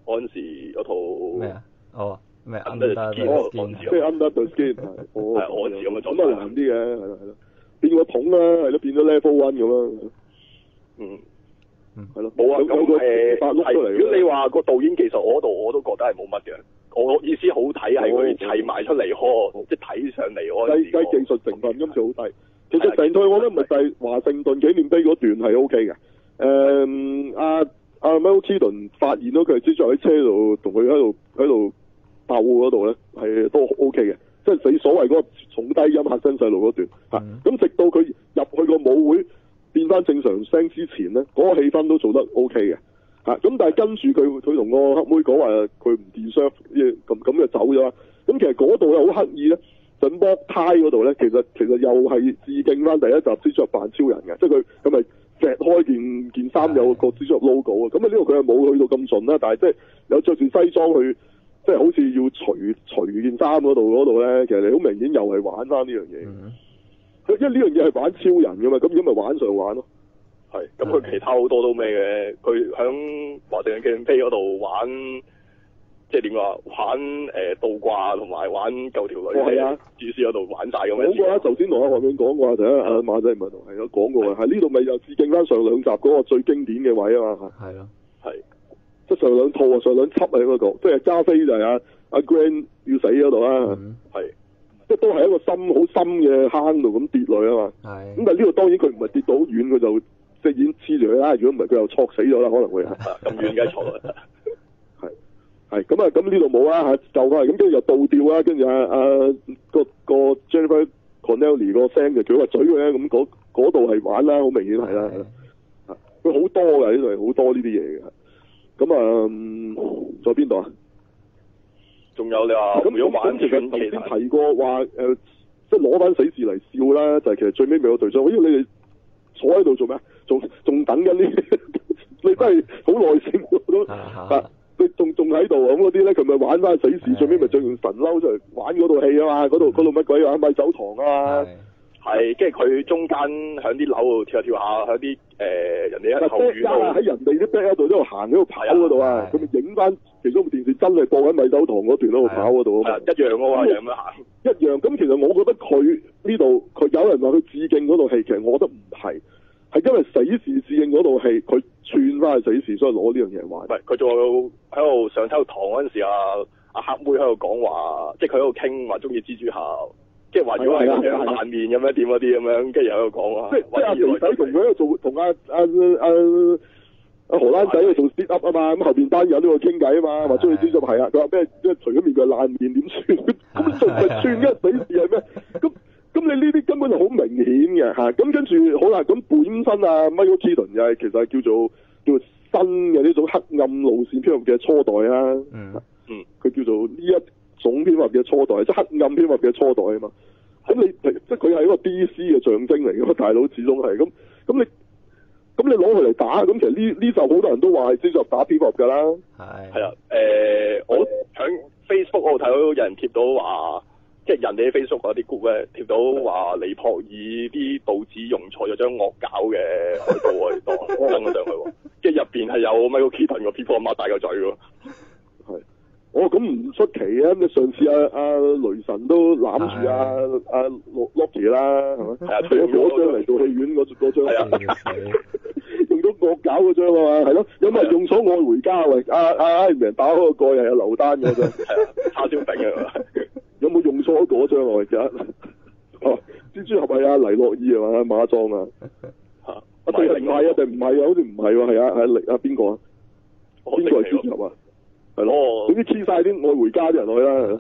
嗰陣時嗰套咩啊？哦，咩 Under the Skin， 哦即係 Under the Skin 係，哦， 係我咁嘅狀態咁啊難啲嘅，係咯係咯，變個桶啦，係咯，變咗 level one 咁啦， 嗯。 係咯， 冇啊，咁有個誒發碌出嚟嘅。 如果你話個導演技術，我嗰度我都覺得係冇乜嘅。我意思好睇係佢砌埋出嚟呵，即係睇上嚟嗰陣時。 計計技術成分今次好低。其實成套我覺得咪就係華盛頓紀念碑嗰段係 O K 嘅。誒，阿阿 Michael Keaton 發現咗佢之後喺車度同佢喺度喺度鬥嗰度咧，係都 O K 嘅。即係你所謂嗰個重低音嚇親細路嗰段嚇，咁、嗯、直到佢入去個舞會變翻正常聲之前咧，嗰、那個氣氛都做得 O K 嘅嚇。咁但係跟住佢佢同個黑妹講話佢唔 deserve 咁咁就走咗啦。咁其實嗰度咧好刻意咧，就剝呔嗰度咧，其實其實又係致敬翻第一集蜘蛛俠扮超人嘅，即係佢咁咪隻開件件衫有個蜘蛛俠 logo 啊。咁啊呢度佢係冇去到咁順啦，但係即係有着住西裝去。即係好似要除除件衫嗰度嗰度咧，其實你好明顯又係玩翻呢樣嘢。佢、嗯、因為呢樣嘢係玩超人噶嘛，咁如果咪玩上玩咯。 係，咁佢其他好多都咩嘅？佢響華盛頓紀念碑嗰度玩，即係點話？玩誒、呃、倒掛同埋玩救條女。係啊，主師嗰度玩晒咁樣。講過啦，頭先同阿黃永講過就係阿馬仔唔喺度，係咯講過嘅。喺呢度咪又致敬翻上兩集嗰個最經典嘅位啊嘛。係咯，係。即係上兩套啊，上兩輯啊應該講，即係加菲就係阿阿 Grant 要死嗰度啦，係、嗯，即係都係一個深好深嘅坑度咁跌落啊嘛，係，咁但係呢度當然佢唔係跌到好遠，佢就即係已經黐住佢啦，如果唔係佢又挫死咗啦，可能會咁遠嘅挫，係，係，咁啊咁呢度冇啦嚇，就係咁，跟住又倒吊啦，跟住阿阿個個 Jennifer Connelly 個聲就佢話嘴佢咧，咁嗰嗰度係玩啦，好明顯係啦，佢好多㗎呢度係好多呢啲嘢嘅。咁啊，仲有邊度啊？仲有你話咁如果玩其實頭先提過話誒、呃，即係攞翻死士嚟笑啦，就係、是、其實最尾未有隊長。因為你哋坐喺度做咩？仲仲等緊呢？你真係好耐性都啊！你仲仲喺度咁嗰啲咧，佢咪玩翻死士，最尾咪着件神褸出嚟玩嗰套戲啊嘛！嗰度嗰度乜鬼啊？米酒堂啊！係，跟住佢中間喺啲樓度跳下跳下，喺啲誒人哋喺後院度，喺人哋啲 back 度喺度行喺度跑嗰度啊！咁咪影翻其中部電視真係播緊米酒堂嗰段喺度跑嗰度啊嘛，一樣嘅嘛，一樣咁樣行，一樣。咁其實我覺得佢呢度佢有人話佢致敬嗰套戲，其實我覺得唔係，係因為死侍致敬嗰套戲，佢串翻去死侍，所以攞呢樣嘢玩。唔係，佢仲有喺度上體育堂嗰陣時啊，阿黑妹喺度講話，即係佢喺度傾話中意蜘蛛俠。即係話如果係咁樣爛面咁樣點嗰啲咁樣，跟住又喺度講啊，即係即係阿肥仔同佢喺度做，同阿阿阿阿荷蘭仔喺度做 sit up 啊嘛，咁後邊班友都喺度傾偈啊嘛，話中意蜘蛛係啊，佢話咩？即係除咗面佢爛面點算？咁仲唔係串一死事係咩？咁咁你呢啲根本就好明顯嘅嚇。咁跟住好啦，咁本身啊 Michael Keaton 又係其實係叫做叫做新嘅呢種黑暗路線編入嘅初代啊。嗯嗯，佢叫做呢一總編劃嘅初代，即係黑暗編劃嘅初代啊嘛。咁你即係佢係一個 D C 嘅象徵嚟嘅嘛，大佬始終係咁。咁你咁你攞佢嚟打，咁其實呢呢就好多人都話係蜘蛛俠打蝙蝠㗎啦。係係啊，誒、呃，我喺 Facebook 嗰度睇到有人貼到話，即係人哋喺 Facebook 嗰啲 group 咧貼到話尼泊爾啲報紙用錯咗張惡搞嘅海報喎，當登咗上去喎，即係入邊係有 Michael Keaton 個蝙蝠擘大個嘴喎。係。哦，咁唔出奇啊！咁上次阿、啊、阿、啊、雷神都攬住阿阿 Loki 啦，係咪？係啊，除咗嗰張嚟做戲院嗰嗰張，用咗惡搞嗰張啊嘛，係咯。有冇人用咗愛回家喂？阿阿 Iron Man打開個蓋又有劉丹嗰張，係啊，叉燒餅啊！有冇用錯嗰張啊？而家哦，蜘蛛俠係阿黎諾爾係嘛？馬裝啊嚇，啊定係唔係啊？定唔係啊？好似唔係喎，係啊係啊，阿邊個啊？邊個係蜘蛛俠啊？係咯，總之黐晒啲愛回家啲人去啦，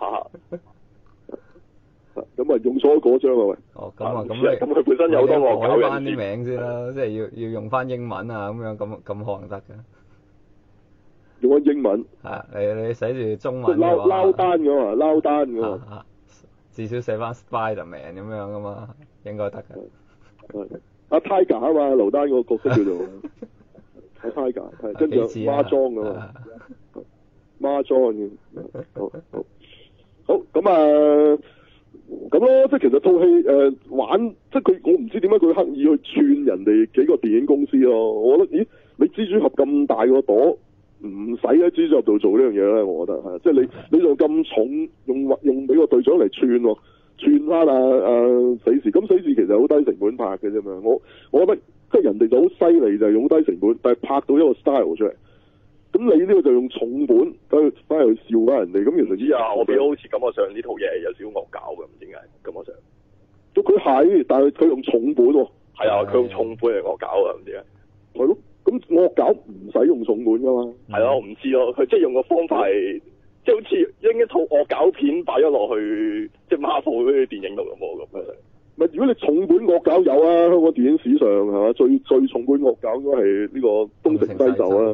嚇，咁啊用錯嗰張啊喂。哦，咁啊咁你咁佢本身有好多惡搞人。改翻啲名先啦，即係要要用翻英文啊，咁樣咁咁可能得嘅。用翻英文。係，你你寫住中文嘅話。撈撈單㗎嘛，撈單㗎嘛。至少寫翻 Spiderman 咁樣㗎嘛，應該得嘅。阿 Tiger 啊嘛，劉丹個角色叫做。阿 Tiger 係跟住孖裝㗎嘛。孖裝嘅，好好好咁啊，咁咯，即係其實套戲誒玩，即係佢我唔知點解佢刻意去串人哋幾個電影公司咯。我覺得，咦，你蜘蛛俠咁大個朵， 唔使喺蜘蛛俠度做呢樣嘢咧，我覺得係，即係你你仲咁重用用美國隊長嚟串喎，串翻啊啊死侍，咁死侍其實好低成本拍嘅啫嘛，我我覺得即係人哋就好犀利就係用低成本，但係拍到一個 style 出嚟，咁你呢個就用重本去翻去笑翻人哋，咁其實知啊，我俾好似感覺上呢套嘢有少少惡搞嘅，唔知點解感覺上， 咁佢係，但係佢用重本喎， 係啊，佢用重本嚟惡搞啊，唔知點解， 係咯。咁惡搞唔使用重本噶嘛？ 係咯，我唔知咯。佢即係用個方法係，即係好似將一套惡搞片擺咗落去，即係 Marvel 嗰啲電影度咁喎咁樣。 咪如果你重本惡搞有啊，香港電影史上係嘛最最重本惡搞應該係呢個東成西就啊，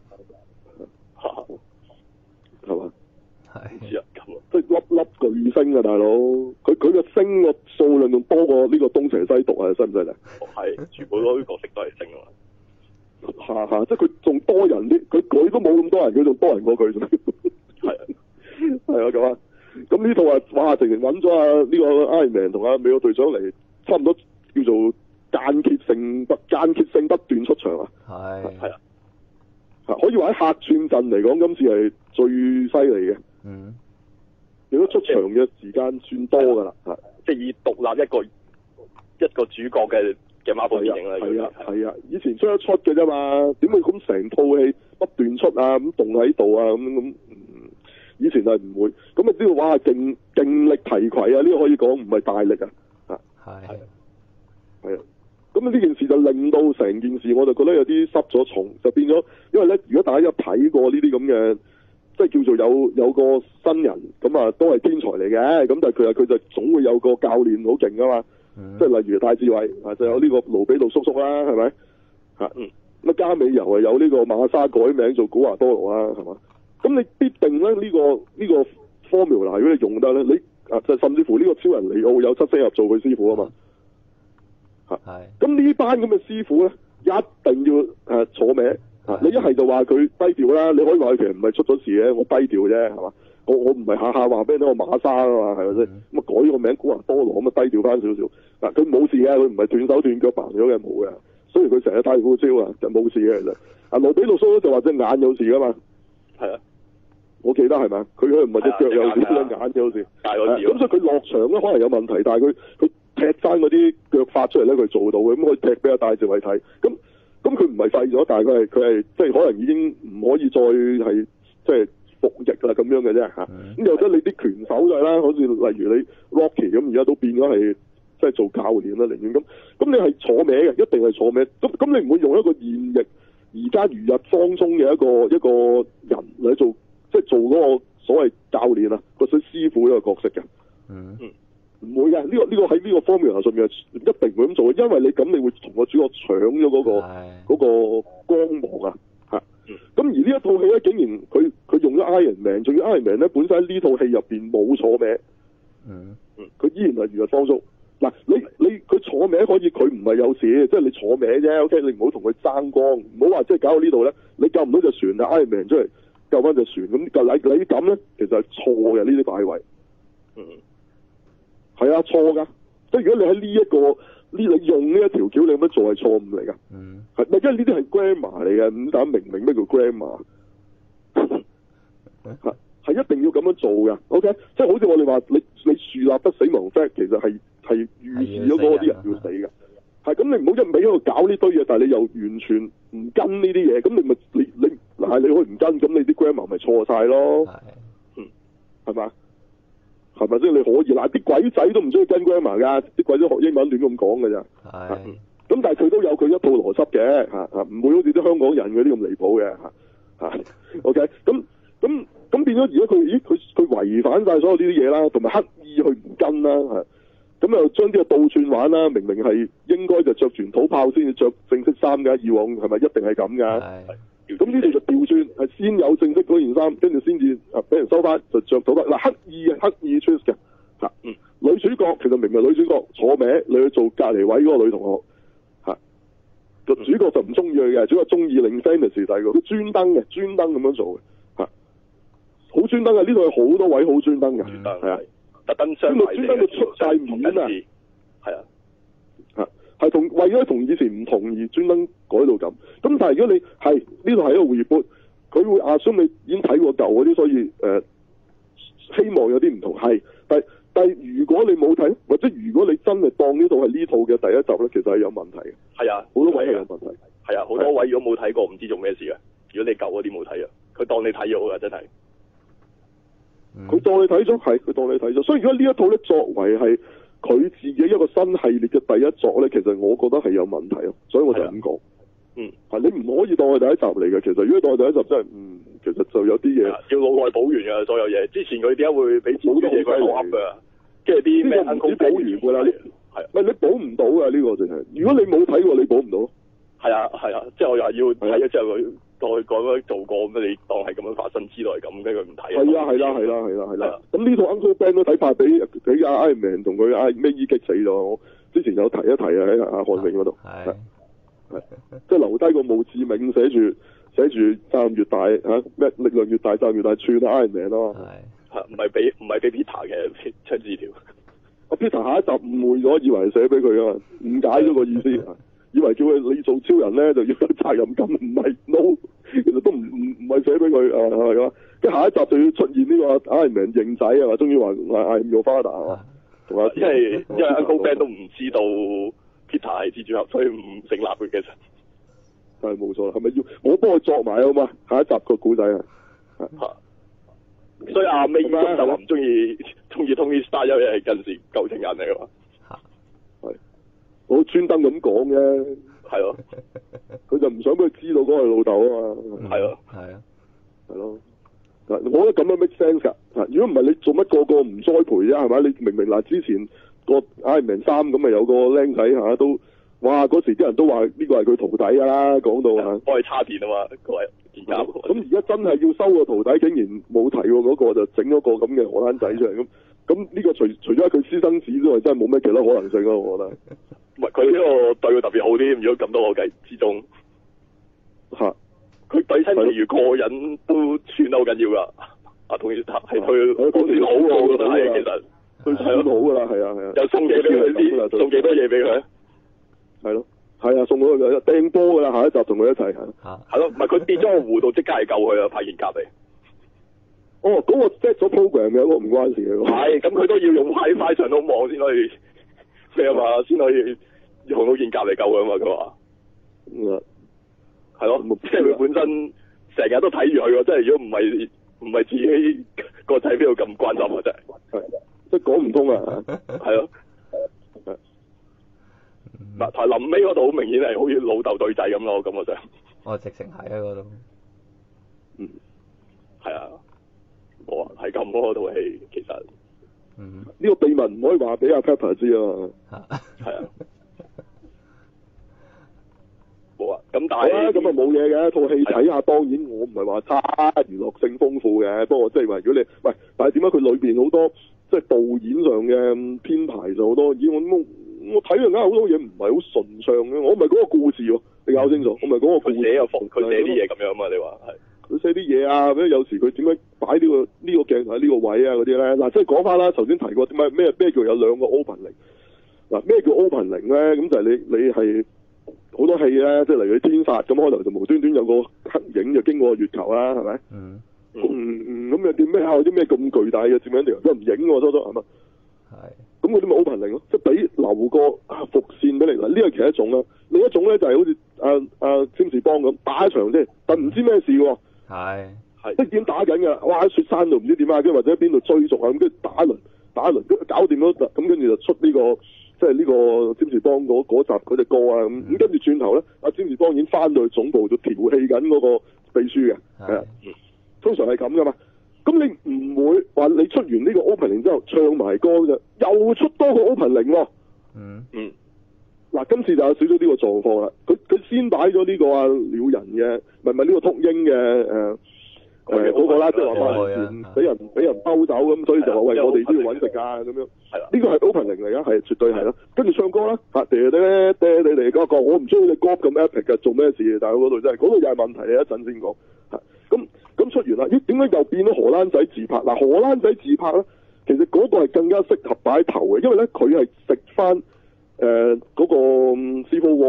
係嘛？ 係。 唔知啊，咁啊， 即係粒粒巨星啊，大佬！佢佢個星個數量仲多過呢個東成西毒啊，犀唔犀利？ 係，全部嗰啲角色都係星啊嘛。 下下，即係佢仲多人啲，佢佢都冇咁多人，佢仲多人過佢。係啊，係啊咁啊，咁呢套啊，哇！直情揾咗啊呢個 Iron Man 同阿美國隊長嚟，差唔多叫做間歇性不間歇性不斷出場啊。 係係啊， 可以話喺客串陣嚟講，今次係最犀利嘅。 嗯。 你都出場嘅時間算多㗎啦，係即係以獨立一個一個主角嘅。嘅馬部電影啦， 係啊係啊，以前出一出嘅啫嘛，點會咁成套戲不斷出啊？咁動喺度啊？咁咁，以前係唔會，咁啊呢個哇勁勁力提攜啊！呢個可以講唔係大力啊，啊係係啊，咁呢件事就令到成件事我就覺得有啲失咗重，就變咗，因為咧如果大家有睇過呢啲咁嘅，即係叫做有有個新人咁啊，都係天才嚟嘅，咁但係佢啊佢就總會有個教練好勁噶嘛。即係例如戴志偉啊，就有呢個盧比杜叔叔啦，係咪？嚇，嗯，乜加美油啊，有呢個馬莎改名做古華多羅啦，係嘛？咁你必定咧呢、呢個呢、呢個 formula，如果你用得咧，你啊就甚至乎呢個超人尼奧有七星俠做佢師傅啊嘛。嚇，係。咁呢班咁嘅師傅咧，一定要誒坐歪啊！你一係就話佢低調啦，你可以話佢其實唔係出咗事嘅，我低調啫，係嘛？我我唔係下下話俾你聽我馬莎啊嘛，係咪先？咁啊改個名古華多羅，咁啊低調翻少少。嗱，佢冇事嘅，佢唔係斷手斷腳盲咗嘅，冇嘅。雖然佢成日戴護照啊，就冇事嘅其實。阿盧比魯蘇就話隻眼有事噶嘛。係啊，我記得係咪？佢佢唔係隻腳有事，隻眼有事。大個咁所以佢落場咧可能有問題，但係佢佢踢翻嗰啲腳法出嚟咧，佢做到嘅，咁可以踢俾阿戴志偉睇。咁咁佢唔係廢咗，但係佢係佢係即係可能已經唔可以再係即係服役啦咁樣嘅啫嚇。咁有得你啲拳手就係啦，好似例如你 Rocky 咁，而家都變咗係。即係做教練啦，寧願咁，咁你係坐歪嘅，一定係坐歪。咁咁你唔會用一個現役而家如日方中嘅一個一個人嚟做，即係做嗰個所謂教練啊，個所謂師傅呢個角色嘅。嗯嗯，唔會嘅，呢、這個呢、這個喺呢個方面上面一定唔會咁做，因為你咁你會同個主角搶咗嗰、那個嗰、那個光芒啊嚇。咁、嗯、而呢一套戲咧，竟然佢佢用咗 Iron Man，仲要 Iron Man 咧本身喺呢套戲入邊冇坐歪。嗯嗯，佢依然係如日方中。嗱，你你佢坐歪可以，佢唔係有事，即係你坐歪啫。OK，你唔好同佢爭光，唔好話即係搞到呢度咧，你救唔到隻船，就 Iron Man 出嚟救翻隻船，咁救你你咁咧，其實係錯嘅呢啲擺位。嗯，係啊，錯噶。即係如果你喺呢一個呢，你用呢一條橋，你咁樣做係錯誤嚟噶。嗯，係咪？因為呢啲係 grammar 嚟嘅，咁大家明唔明咩叫 grammar？係係一定要咁樣做噶。OK，即係好似我哋話你你樹立不死亡 flag，其實係。係預示咗嗰啲人要死嘅，係咁你唔好一味喺度搞呢堆嘢，但係你又完全唔跟呢啲嘢，咁你咪你你嗱你可以唔跟，咁你啲 grammar 咪錯晒咯，嗯，係嘛，係咪先？你可以嗱啲鬼仔都唔中意跟 grammar 噶，啲鬼仔學英文亂咁講嘅咋，係，咁但係佢都有佢一套邏輯嘅，吓吓，唔會好似啲香港人嗰啲咁離譜嘅，吓吓 ，OK，咁咁咁變咗而家佢，咦佢佢違反晒所有呢啲嘢啦，同埋刻意去唔跟啦，係。咁又將啲嘢倒轉玩啦，明明係應該就着全土炮先至着正式衫㗎，以往係咪一定係咁㗎？係。咁呢度就調轉，係先有正式嗰件衫，跟住先至啊俾人收翻，就着土炮。嗱，刻意嘅，刻意 choose 嘅。嚇，嗯。女主角其實明明女主角坐歪，你去做隔離位嗰個女同學，嚇。個主角就唔中意佢嘅，主角中意令 fantasy 第二個，佢專登嘅，專登咁樣做嘅，嚇。好專登嘅，呢度有好多位好專登嘅，係啊。特登雙埋專登佢出晒面啊，係啊，嚇係同為咗同以前唔同而專登改到咁。咁但係如果你係呢度係一個 reboot， 佢會 assume 你已經睇過舊嗰啲，所以誒、呃、希望有啲唔同係，但係但係如果你冇睇，或者如果你真係當呢套係呢套嘅第一集咧，其實係有問題嘅。 係啊， 好多位係有問題。 係啊，好多位如果冇睇過，唔知做咩事嘅。如果你舊嗰啲冇睇啊，佢當你睇咗㗎，真係。 佢、嗯、當你睇咗，係佢當你睇咗。所以如果呢一套咧作為係佢自己一個新系列嘅第一作咧，其實我覺得係有問題咯。所以我就咁講。嗯，係你唔可以當佢第一集嚟嘅。其實如果當佢第一集真係，嗯，其實就有啲嘢要腦內補完嘅所有嘢。之前佢點解會俾好多嘢佢噏㗎？即係啲咩唔止補完㗎啦，係唔係你補唔到㗎呢個就係。如果你冇睇過，你補唔到。係啊係啊，即係我又話要睇咗之後佢當佢講咗做過咁，你當係咁樣發生之類咁，跟住佢唔睇。係啊係啦係啦係啦係啦。咁呢套 Uncle Ben 都睇怕俾俾阿 Iron Man 同佢阿咩伊激死咗。我之前有提一提啊喺阿漢永嗰度。係。係，即係留低個墓誌銘，寫住寫住責任越大嚇，咩、啊、力量越大責任越大，串 Iron Man 咯。係，係唔係俾唔係俾 Peter 嘅張字條？阿 Peter 下一集誤會咗，以為係寫俾佢啊嘛，誤解咗個意思，以為叫佢你做超人咧就要有責任感，唔係 no，其實都唔唔唔係寫俾佢啊係嘛，跟下一集就要出現呢個 Iron Man 認仔啊嘛，終於話嗌 I'm your father 係嘛，同埋因為因為 Uncle Ben 都唔知道 Peter 係蜘蛛俠，所以唔成立嘅其實。係冇錯啦，係咪要我幫佢作埋啊嘛？下一集個古仔啊，所以阿 May 就話唔中意中意 Tony Stark，因為係近時舊情人嚟㗎嘛。係，我專登咁講嘅，係咯，佢就唔想俾佢知道嗰個係老豆啊嘛。係咯，係啊，係咯。嗱，我覺得咁樣 make sense 㗎。如果唔係你做乜個個唔栽培啫，係咪？你明明嗱之前個 Iron Man 三咁咪有個僆仔嚇都。哇！嗰時啲人都話呢個係佢徒弟㗎啦，講到啊，幫佢叉電啊嘛，各位電監。咁而家真係要收個徒弟，竟然冇提喎嗰個，就整咗個咁嘅荷蘭仔出嚟咁。咁呢個除除咗佢私生子之外，真係冇咩其他可能性咯，我覺得。唔係佢呢個對佢特別好啲，如果咁多個計之中，嚇佢對親其餘個人都串得好緊要㗎。啊，同意係佢好似好喎，我覺得係其實佢係好㗎啦，係啊係啊，又送嘢俾佢啲，送幾多嘢俾佢。係咯，係啊，送咗佢掟波噶啦，下一集同佢一齊係。係咯，唔係佢跌咗個湖度，即刻係救佢啊！發現隔離。哦，嗰、那個 set 咗 program 嘅，嗰個唔關事嘅。係，咁佢都要用 WiFi 上到網先可以咩啊嘛，先可以用到件隔離救佢啊嘛，佢話。嗯。係咯，即係佢本身成日都睇住佢喎，即係如果唔係唔係自己個仔邊度咁關心啊，真係。係。即係講唔通啊！係咯。嗱，台臨尾嗰度好明顯係好似老豆對仔咁咯，咁我就， 我直情係啊嗰度， 嗯，係啊，冇啊，係咁咯，套戲其實，嗯，呢個秘密唔可以話俾阿 Pepper 知啊嘛，係啊，冇啊，咁但係，咁啊冇嘢嘅，套戲睇下，當然我唔係話差，娛樂性豐富嘅，不過即係話如果你，喂，但係點解佢裏邊好多即係導演上嘅編排就好多，咦我冇。我睇完間好多嘢唔係好順暢嘅，我唔係講個故事喎，你搞清楚，我唔係講個故事。佢寫又放，佢寫啲嘢咁樣嘛？你話係？佢寫啲嘢啊，咁有時佢點樣擺呢個呢個鏡頭喺呢個位啊嗰啲咧？嗱，即係講翻啦，頭先提過點解咩咩叫有兩個 opening？嗱，咩叫 opening 咧？咁就係你你係好多戲咧，即係例如天煞咁，開頭就無端端有個黑影就經過月球啦，係咪？嗯嗯咁又點咩啊？有啲咩咁巨大嘅攝影地都唔影喎，初初係嘛？係。咁嗰啲咪 opening 咯，即係俾留個伏線俾你嗱，呢個其實一種啦。另一種咧就係好似阿阿占士邦咁打一場啫，但唔知咩事喎。係係即係點打緊㗎？哇！喺雪山度唔知點啊，跟或者喺邊度追逐啊，咁跟住打一輪打一輪，搞掂咗咁，跟住就出呢、呢個即係呢個占士邦嗰嗰集嗰隻歌啊咁。咁跟住轉頭咧，阿占士邦已經翻到去總部度調戲緊嗰個秘書嘅，係啊，通常係咁噶嘛。咁你唔會話你出完呢個 opening 之後唱埋歌啫，又出多個 opening 喎。嗯嗯。嗱，今次就有少少呢個狀況啦。佢佢先擺咗呢個啊鳥人嘅，唔係唔係呢個禿鷹嘅誒誒嗰個啦，即係話翻俾人俾人兜走咁，所以就話喂我哋都要揾食㗎咁樣。係啦，呢個係 opening 嚟㗎，係絕對係啦。跟住唱歌啦，嚇嗲嗲嗲你哋嗰個，我唔中意隻歌咁 epic 嘅，做咩事？但係嗰度真係嗰度又係問題嚟，一陣先講嚇。咁咁出完啦，咦？點解又變咗荷蘭仔自拍？嗱，荷蘭仔自拍咧，其實嗰個係更加適合擺頭嘅，因為咧佢係食翻誒嗰個 Civil War 啊，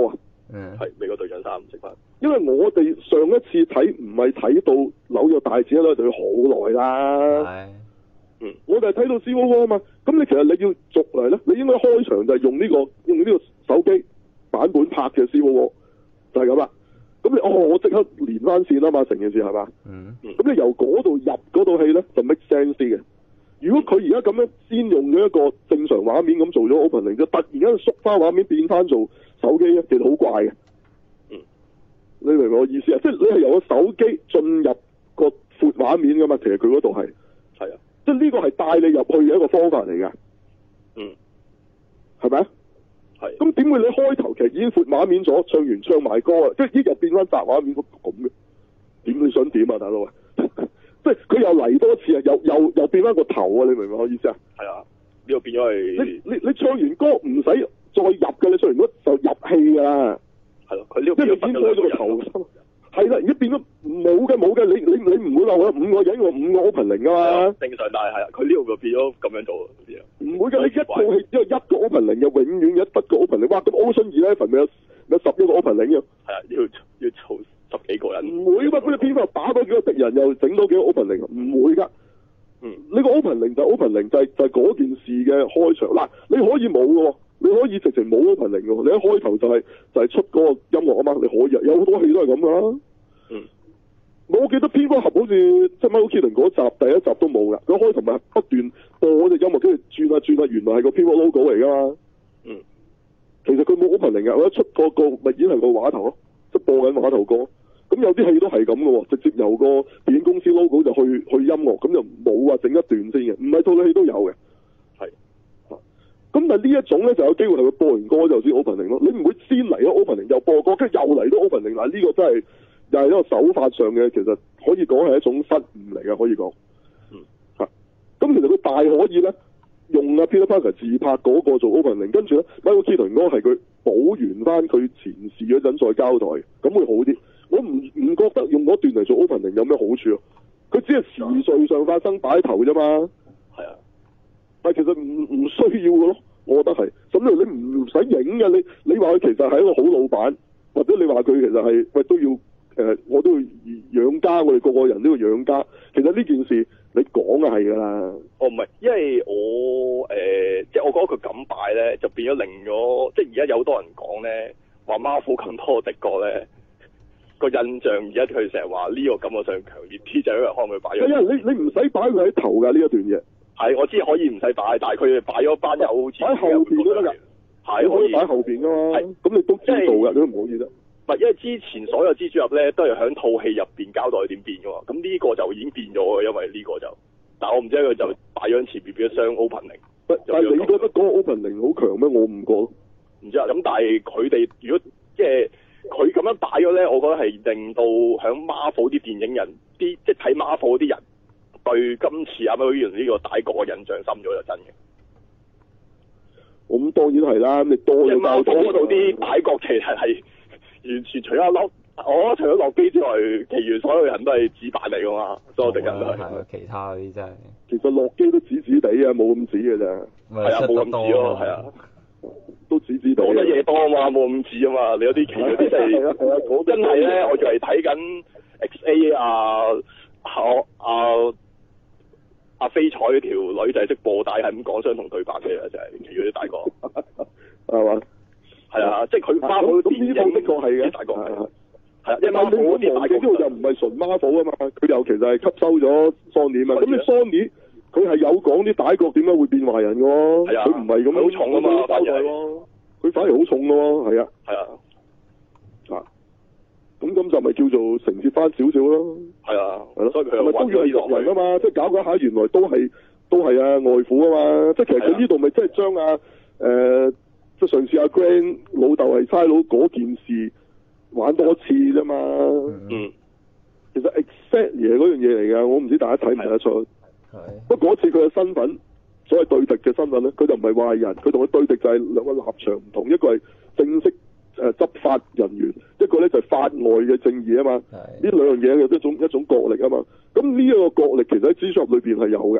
嗯， 係美國隊長三唔識翻。 因為我哋上一次睇唔係睇到紐約大戰咧，就要好耐啦。 係。 嗯，我哋係睇到 Civil War 啊嘛。咁你其實你要續嚟咧，你應該開場就係用呢、這個用呢個手機版本拍嘅 Civil War，就係咁啦。咁你哦，我即刻連翻線啊嘛，成件事係嘛？ 嗯。 咁你由嗰度入嗰套戲咧，就 make sense 啲嘅。如果佢而家咁樣先用咗一個正常畫面咁做咗 opening，就突然間縮翻畫面變翻做手機咧，其實好怪嘅。 嗯， 你明唔明我意思啊？即係你係由個手機進入個闊畫面噶嘛，其實佢嗰度係係啊， 即係呢個係帶你入去嘅一個方法嚟嘅。 嗯， 係咪啊？ 係。 咁點會你開頭其實已經闊畫面咗，唱完唱埋歌啊，即係依日變翻窄畫面咁嘅？點你想點啊，大佬啊？即係佢又嚟多次啊，又又又變翻個頭啊！你明唔明我意思啊？ 係啊，呢個變咗係你你你唱完歌唔使再入嘅，你唱完歌就入戲㗎啦。 係咯，佢呢個即係你先開咗個頭。係啦，而家變咗冇嘅冇嘅，你你你唔會話我有五個人我五個 opening 㗎嘛？ 正常，但係係啊，佢呢度就變咗咁樣做啊。 唔會㗎，你一套戲只有一個 opening 嘅，永遠一得個 opening。哇！咁 Ocean Eleven 咪有有十一個 opening 嘅。 係啊，要要做十幾個人。 唔會㗎，咁你邊個打多幾個敵人又整多幾個 opening？唔會㗎。 嗯。 呢個 opening 就 opening 就係就係嗰件事嘅開場。嗱，你可以冇嘅喎，你可以直情冇 opening 嘅喎。你一開頭就係就係出嗰個音樂啊嘛，你可以有好多戲都係咁㗎啦。 嗯。 我記得蝙蝠俠好似即係 Michael Keaton 嗰集第一集都冇㗎，佢開頭咪不斷播嗰隻音樂，跟住轉下轉下，原來係個蝙蝠 logo 嚟㗎嘛。 嗯。 其實佢冇 opening 㗎，我一出個個咪已經係個畫頭咯，即係播緊畫頭歌。咁有啲戲都係咁嘅喎，直接由個電影公司 logo 就去去音樂，咁就冇話整一段先嘅，唔係套套戲都有嘅。 係。 咁但係呢一種咧就有機會係佢播完歌就先 opening 咯，你唔會先嚟咗 opening 又播歌，跟住又嚟咗 opening，嗱呢個真係又係一個手法上嘅，其實可以講係一種失誤嚟嘅，可以講。 嗯。 嚇。咁其實佢大可以咧用阿 Peter Parker 自拍嗰個做 opening，跟住咧 Michael Keaton 嗰個係佢補完翻佢前事嗰陣再交代，咁會好啲。我唔唔覺得用嗰段嚟做 opening 有咩好處啊？佢只係時序上發生擺頭啫嘛。係啊，但係其實唔唔需要嘅咯，我覺得係。咁你你唔使影嘅，你你話佢其實係一個好老闆，或者你話佢其實係喂都要誒、呃，我都要養家，我哋個個人都要養家。其實呢件事你講啊係㗎啦。 哦，唔係，因為我誒、呃，即係我覺得佢咁擺咧，就變咗令咗，即係而家有好多人講咧，話 Marvel 更多敵國咧。個印象而家佢成日話呢個感覺上強烈啲，就因為可能佢擺咗。係啊，你你唔使擺佢喺頭㗎呢一段嘢。係，我知可以唔使擺，但係佢哋擺咗班友好似喺後邊都得㗎。係可以擺後邊㗎嘛。係，咁你都知道㗎，你都唔好意思。唔係，因為之前所有蜘蛛俠咧都係喺套戲入邊交代點變㗎嘛，咁呢個就已經變咗嘅，因為呢個就，但係我唔知佢就擺咗喺前邊變咗雙 opening。但係你覺得嗰個 opening 好強咩？我唔覺。唔知啊，咁但係佢哋如果即係。佢咁樣擺咗咧，我覺得係令到響 Marvel 啲電影人，啲即係睇 Marvel 啲人對今次阿 Marvel 呢個大國嘅印象深咗就真嘅。咁當然係啦，你多咗 Marvel 嗰度啲大國其實係完全除咗洛，我除咗洛基之外，其餘所有人都係紙板嚟噶嘛，所有敵人都係。係其他嗰啲真係。其實洛基都紙紙地啊，冇咁紙嘅啫。係啊，冇咁紙咯，係啊。都只知道講得嘢多啊嘛，冇咁似啊嘛。你有啲奇嗰啲真係，真係咧，我就係睇緊 X A 啊，阿阿阿飛彩條女就係識播帶，係咁講相同對白嘅，就係其餘啲大哥，係嘛？係啊，即係佢 Marvel 啲電影的確係嘅大哥，係啊，因為 Marvel 啲大哥呢個又唔係純 Marvel 啊嘛，佢又其實係吸收咗 Sony 啊嘛。咁你 Sony佢係有講啲大國點解會變壞人嘅喎，佢唔係咁樣好重啊嘛，反而佢反而好重咯，係啊，係啊，啊，咁咁就咪叫做承接翻少少咯，係啊，係咯，所以佢又咪都要係作人啊嘛，即係搞搞下原來都係都係啊外父啊嘛，即係其實佢呢度咪即係將啊誒，即係上次阿 Grant 老豆係差佬嗰件事玩多次啫嘛，嗯，其實 exactly 係嗰樣嘢嚟㗎，我唔知大家睇唔睇得出。不過嗰次佢嘅身份，所謂對敵嘅身份咧，佢就唔係壞人，佢同佢對敵就係兩個立場唔同，一個係正式誒、呃、執法人員，一個咧就係、是、法外嘅正義啊嘛。呢兩樣嘢嘅一種一種角力啊嘛。咁呢一個角力其實喺蜘蛛俠裏邊係有嘅，佢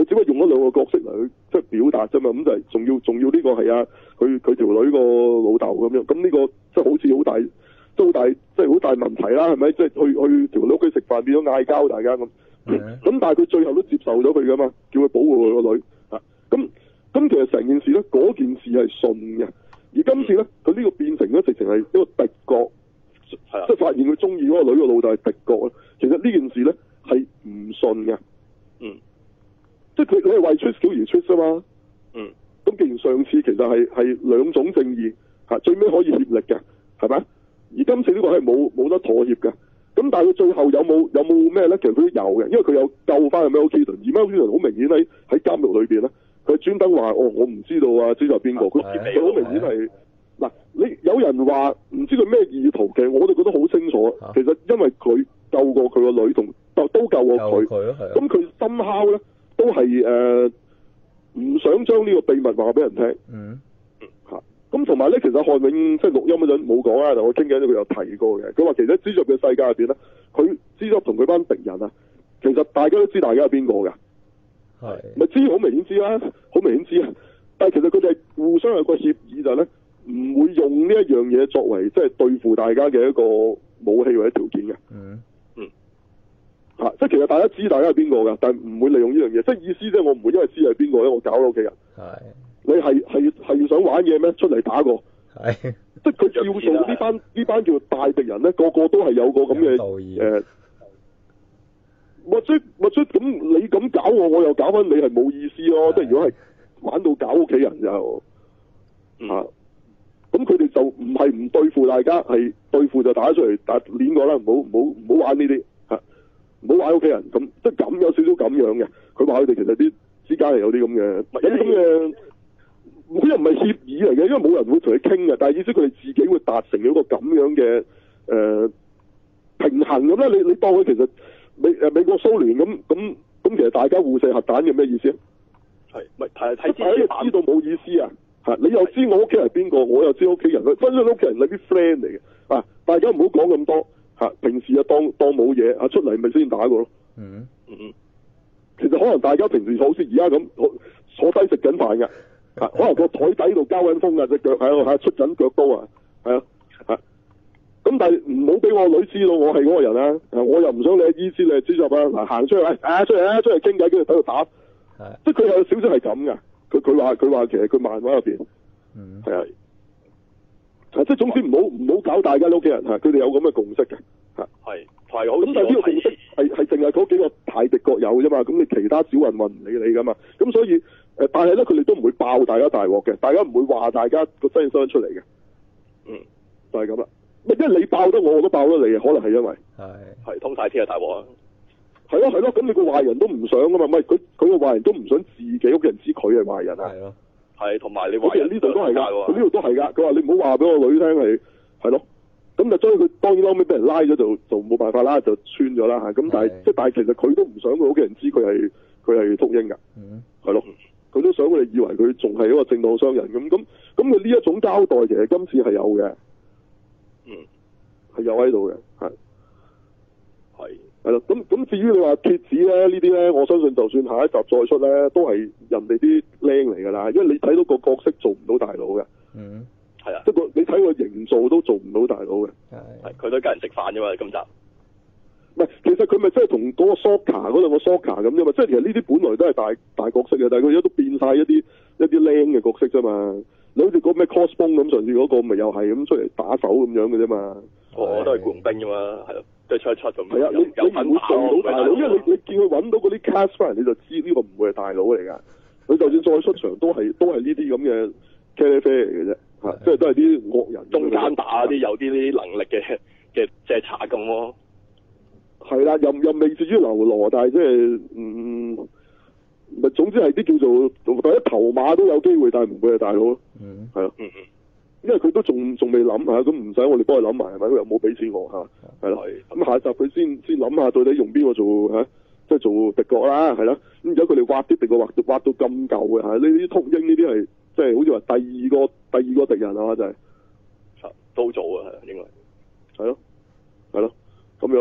只不過用咗兩個角色嚟去即係表達啫嘛，咁就係仲要仲要呢個係啊，佢佢條女個老豆咁樣，咁呢個即係好似好大，即係好大，即係好大問題啦，係咪？即係去去條女屋企食飯變咗嗌交，大家咁，咁、嗯、但係佢最後都接受咗佢噶嘛，叫佢保護佢個女啊，咁咁其實成件事咧，嗰件事係順嘅，而今次咧，佢呢個變成咗直情係一個敵國，係啊，即係發現佢中意嗰個女個老豆係敵國，其實呢件事咧係唔順嘅， 嗯。 即係佢，你係為出小而出啫嘛。 嗯。 咁既然上次其實係係兩種正義，嚇最尾可以協力嘅，係咪？而今次呢個係冇冇得妥協嘅。咁但係佢最後有冇有冇咩咧？其實佢都有嘅，因為佢有救翻個 Mel Gibson，而 Mel Gibson好明顯喺喺監獄裏邊咧，佢係專登話：哦，我唔知道啊，知道係邊個？佢佢好明顯係嗱，你有人話唔知佢咩意圖嘅，我哋覺得好清楚。啊、其實因為佢救過佢個女同都都救過佢，咁佢深敲咧。都係誒唔想將呢個秘密話俾人聽。嗯。嚇，咁同埋咧，其實漢永即係錄音嗰陣冇講啊，但我傾緊佢有提過嘅。佢話其實蜘蛛嘅世界入邊咧，佢蜘蛛同佢班敵人啊，其實大家都知大家係邊個㗎。係是。咪知好明顯知啦，好明顯知啊。但係其實佢哋係互相有個協議就係咧，唔會用呢一樣嘢作為即係對付大家嘅一個武器或者條件嘅。嗯。嚇、啊！即係其實大家知大家係邊個㗎，但係唔會利用呢樣嘢。即係意思即係我唔會因為知係邊個咧，我搞到屋企人。係是。你係係係想玩嘢咩？出嚟打過。係是。即係佢要做呢班呢班叫大敵人咧，個個都係有個咁嘅誒。或者或者咁你咁搞我，我又搞翻你係冇意思咯。是即係如果係玩到搞屋企人就嚇，咁佢哋就唔係唔對付大家，係對付就打出嚟打練過啦，唔好唔好唔好玩呢啲。唔好玩屋企人咁，即係咁有少少咁樣嘅。佢話佢哋其實啲之間係有啲咁嘅，有啲咁嘅，佢又唔係協議嚟嘅，因為冇人會同佢傾嘅。但係意思佢哋自己會達成一個咁樣嘅誒、呃、平衡咁啦。你你當佢其實美誒美國蘇聯咁咁咁，其實大家互射核彈嘅咩意思啊？係咪睇睇知道冇意思啊？嚇！你又知我屋企人係邊個，我又知屋企人，分咗屋企人係啲 friend 嚟嘅啊！大家唔好講咁多。嚇！平時啊當當冇嘢啊，出嚟咪先打過咯。嗯嗯嗯。其實可能大家平時好似而家咁坐低食緊飯㗎。啊，可能個台底度交緊風啊，隻腳喺度嚇出緊腳刀啊，係啊嚇。咁但係唔好俾我女知道我係嗰個人啊！我又唔想你係醫師，你係蜘蛛俠啊！嗱，行出去啊，出嚟啊，出嚟傾偈，跟住喺度打。係。即係佢有少少係咁㗎。佢佢話佢話其實佢漫畫入邊。嗯。係啊。即係總之唔好唔好搞大家屋企人嚇，佢哋有咁嘅共識嘅嚇。係，係好。咁但係呢個共識係係淨係嗰幾個大敵國有啫嘛，咁你其他小混混唔理你噶嘛。咁所以誒、呃，但係咧佢哋都唔會爆大家大鑊嘅，大家唔會話大家個真相出嚟嘅。嗯，就係咁啦。因為你爆得我，我都爆得你，可能係因為係係通晒天啊大鑊啊。係咯係咯，咁你個壞人都唔想噶嘛，唔係佢佢個壞人都唔想自己屋企人知佢係壞人啊。係咯。係，同埋你話呢度都係㗎，佢呢度都係㗎。佢話你唔好話俾我女聽係係咯，咁就所以佢當然後尾俾人拉咗就就冇辦法啦，就穿咗啦嚇。咁但係即係但係其實佢都唔想佢屋企人知佢係佢係禿鷹㗎，係咯、嗯，佢都想佢哋以為佢仲係一個正當商人咁咁咁佢呢一種交代其實今次係有嘅，嗯，係有喺度嘅，係係。係咯，咁咁至於你話蠍子咧呢啲咧，我相信就算下一集再出咧，都係人哋啲靚嚟㗎啦，因為你睇到個角色做唔到大佬嘅，嗯，係啊，即係個你睇個營造都做唔到大佬嘅，係，佢都跟人食飯啫嘛，今集，唔係，其實佢咪真係同嗰個 Sokka 嗰兩個 Sokka 咁啫嘛，即係其實呢啲本來都係大大角色嘅，但係佢而家都變晒一啲一啲靚嘅角色啫嘛，你好似嗰咩 Crossbone 咁，上次嗰個咪又係咁出嚟打手咁樣嘅啫嘛，我都係僱傭兵啫嘛，係咯。即係出一出咁，係啊！你你唔會做到大佬，因為你你見佢揾到嗰啲 cast 翻嚟，你就知呢個唔會係大佬嚟㗎。佢就算再出場，都係都係呢啲咁嘅茄喱啡嚟嘅啫，嚇！即係都係啲惡人中間打啲有啲呢啲能力嘅嘅即係查咁咯。係啦，又又未至於流羅，但係即係嗯，咪總之係啲叫做第一頭馬都有機會，但係唔會係大佬咯。嗯，係啊，嗯嗯。因為佢都仲仲未諗下，咁唔使我哋幫佢諗埋係咪？佢又冇俾錢我嚇，係咯。咁下一集佢先先諗下到底用邊個做嚇，即係做敵國啦，係啦。咁而家佢哋挖啲敵國挖到挖到咁舊嘅嚇，呢啲禿鷹呢啲係即係好似話第二個第二個敵人啊，就係都做啊，應該係咯，係咯，咁樣咯。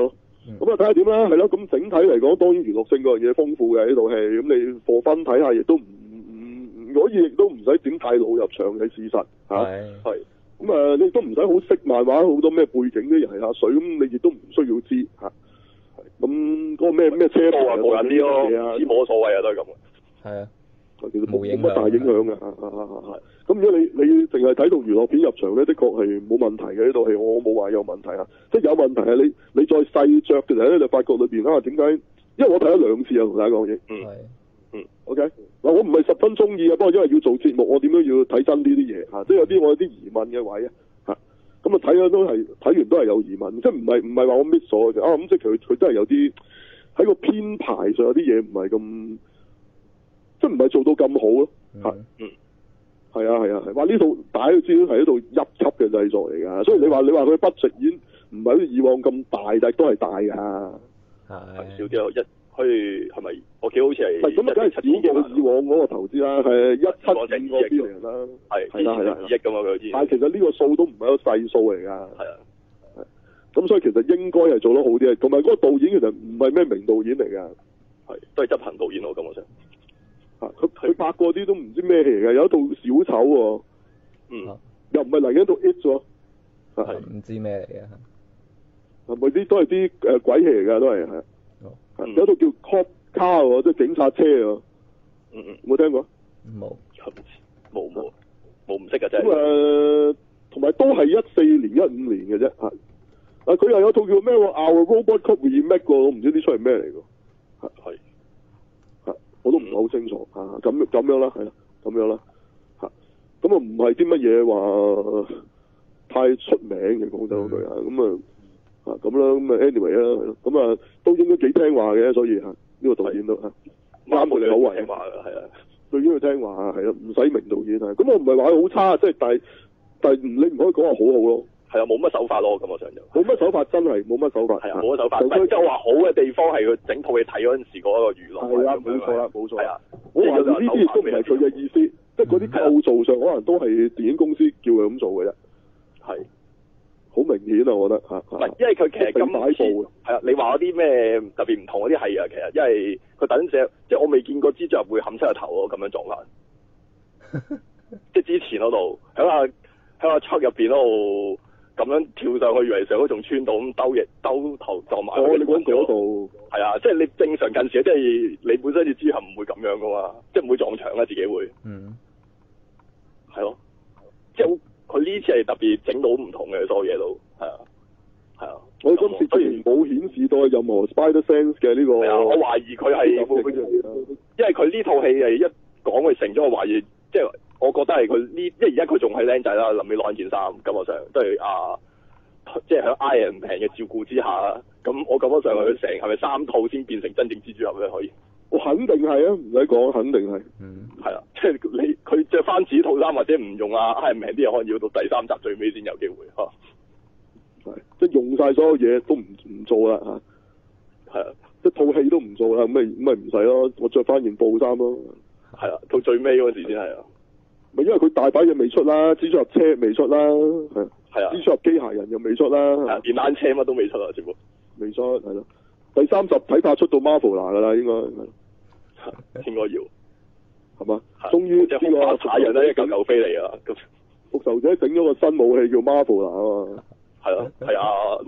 咁啊睇下點啦，係咯。咁整體嚟講，當然娛樂性嗰樣嘢豐富嘅呢套戲。咁你課分睇下，亦都唔唔可以，亦都唔使點太老入場嘅事實嚇。係。咁啊，你都唔使好識漫畫，好多咩背景啲人下水，咁你亦都唔需要知嚇。咁嗰個咩咩車波啊，冇人啲咯，知冇所謂啊，都係咁。係啊。其實冇乜大影響嘅，啊啊啊啊！咁如果你你淨係睇到娛樂片入場咧，的確係冇問題嘅呢套戲，我冇話有問題啊。即係有問題係你你再細着嘅時候咧，你發覺裏邊啊點解？因為我睇咗兩次啊，同大家講嘢。嗯。嗯。OK。嗱，我唔係十分中意啊，不過因為要做節目，我點樣要睇真呢啲嘢嚇？即係有啲我有啲疑問嘅位啊嚇。咁啊睇咗都係睇完都係有疑問，即係唔係唔係話我 miss 咗嘅啊？咁即係佢佢真係有啲喺個編排上有啲嘢唔係咁。即係唔係做到咁好咯？係，嗯，係啊，係啊，係。話呢套大家都知道係一套一級嘅製作嚟㗎，所以你話你話佢 budget 已經唔係好似以往咁大，但係都係大㗎。係少啲咯，一可以係咪？我記得好似係。係咁啊，梗係少過以往嗰個投資啦，係一七五個 billion 啦，係係啦係啦，二億咁啊佢知。但係其實呢個數都唔係一個細數嚟㗎。係啊。咁所以其實應該係做得好啲嘅，同埋嗰個導演其實唔係咩名導演嚟㗎，係都係執行導演我感覺上。啊！佢佢拍過啲都唔知咩嚟嘅，有一套小丑喎，嗯，又唔係嚟緊一套 It 喎，係唔知咩嚟嘅，係咪啲都係啲誒鬼戲嚟㗎？都係係，有一套叫 Cop Car 喎，即係警察車喎，嗯嗯，有冇聽過？冇，冇冇冇唔識㗎真係。咁誒，同埋都係一四年一五年嘅啫，係啊！佢又有套叫咩喎 Our Robot Cop Remake 喎，我唔知呢出係咩嚟㗎，係。我都唔係好清楚嚇，咁咁樣啦，係啦，咁樣啦嚇，咁啊唔係啲乜嘢話太出名嘅廣州嗰句啊，咁啊啊咁啦，咁啊 anyway 啦，咁啊都應該幾聽話嘅，所以嚇呢個導演都嚇啱佢哋口味，聽話嘅係啊，對於佢聽話啊，係啊，唔使名導演啊，咁我唔係話佢好差，即係但係但係你唔可以講話好好咯。係啊，冇乜手法咯，咁我想就冇乜手法，真係冇乜手法。係啊，冇乜手法。即係話好嘅地方係佢整套戲睇嗰陣時嗰個娛樂。係啊，冇錯啦，冇錯。係啊，我話呢啲都唔係佢嘅意思，即係嗰啲構造上可能都係電影公司叫佢咁做嘅啫。係，好明顯啊，我覺得嚇。唔係，因為佢其實咁次係啊，你話嗰啲咩特別唔同嗰啲係啊，其實因為佢等陣即係我未見過蜘蛛俠會冚出個頭咯，咁樣撞爛。即係之前嗰度喺個喺個窗入邊嗰度。咁樣跳上去，以為上嗰仲穿到咁兜翼兜頭撞埋。哦，你講嗰度係啊，即係你正常近視，即係你本身隻豬俠唔會咁樣噶嘛，即係唔會撞牆啦，自己會。嗯。係咯，即係佢呢次係特別整到唔同嘅所有嘢都係啊，係啊。我今次雖然冇顯示到任何 Spider Sense 嘅呢個。係啊，我懷疑佢係，因為佢呢套戲係一講佢成咗，我懷疑即係。我覺得係佢呢，因為而家佢仲係僆仔啦，臨尾攞件衫，感覺上都係啊，即係喺 Iron Man 嘅照顧之下，咁我感覺上佢成係咪三套先變成真正蜘蛛俠咧？可以？我肯定係啊，唔使講，肯定係。嗯。係啊，即係你佢着翻自己套衫或者唔用啊 Iron Man 啲嘢，可能要到第三集最尾先有機會嚇。係、啊，即係用晒所有嘢都唔唔做啦嚇。係啊，即係套戲都唔做啦，咁咪咁咪唔使咯，我着翻件布衫咯。係啊，到最尾嗰時先係啊。咪因為佢大把嘢未出啦，蜘蛛俠車未出啦，係係啊，蜘蛛俠機械人又未出啦，電單車乜都未出啊，全部未出係咯。第三集睇怕出到 Marvel 啦㗎啦，應該應該要係嘛？終於呢個踩人咧一嚿嚿飛嚟啊！咁復仇者整咗個新武器叫 Marvel 啦啊嘛，係啊係啊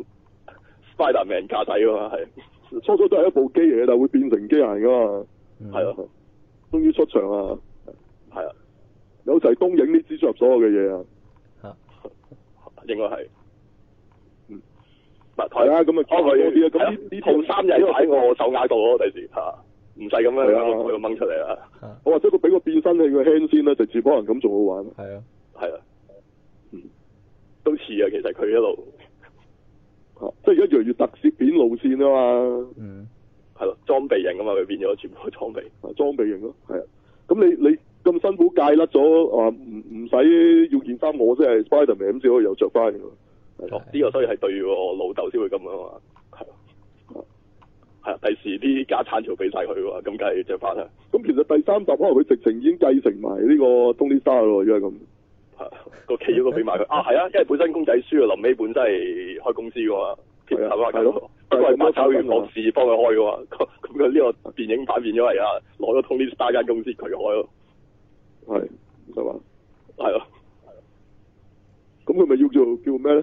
Spider-Man 駕駛㗎嘛係，初初都係一部機嚟嘅，但係會變成機械人㗎嘛，係啊，終於出場啊，係啊。有齊東影啲蜘蛛俠所有嘅嘢啊，嚇，應該係，嗯，嗱，係啦，咁啊，多佢啲啊，咁呢呢套三日喺我手鐲度咯，第時嚇，唔使咁樣佢掹出嚟啊，我或者佢俾個變身器個輕先啦，直接可能咁仲好玩，係啊，係啊，嗯，都似啊，其實佢一路，嚇，即係而家越嚟越特攝片路線啊嘛，嗯，係咯，裝備型啊嘛，佢變咗全部係裝備，啊，裝備型咯，係啊，咁你你。咁辛苦戒甩咗，話唔唔使要件衫，我即係 Spider-Man 咁先可以又着翻嘅。哦，呢個所以係對我老豆先會咁樣嘛。係啊，係啊，第時啲假產潮俾晒佢喎，咁梗係着翻啦。咁其實第三集可能佢直情已經繼承埋呢個 Tony Stark 咯，因為咁。係個企業都俾埋佢啊，係啊，因為本身公仔書啊，臨尾本身係開公司噶嘛。 係啊係嘛？ 係咯， 不過係馬炒完博士幫佢開嘅嘛，咁咁佢呢個電影版變咗係啊，攞咗 Tony Stark 間公司佢開咯， 係係嘛？ 係咯， 咁佢咪要做叫咩咧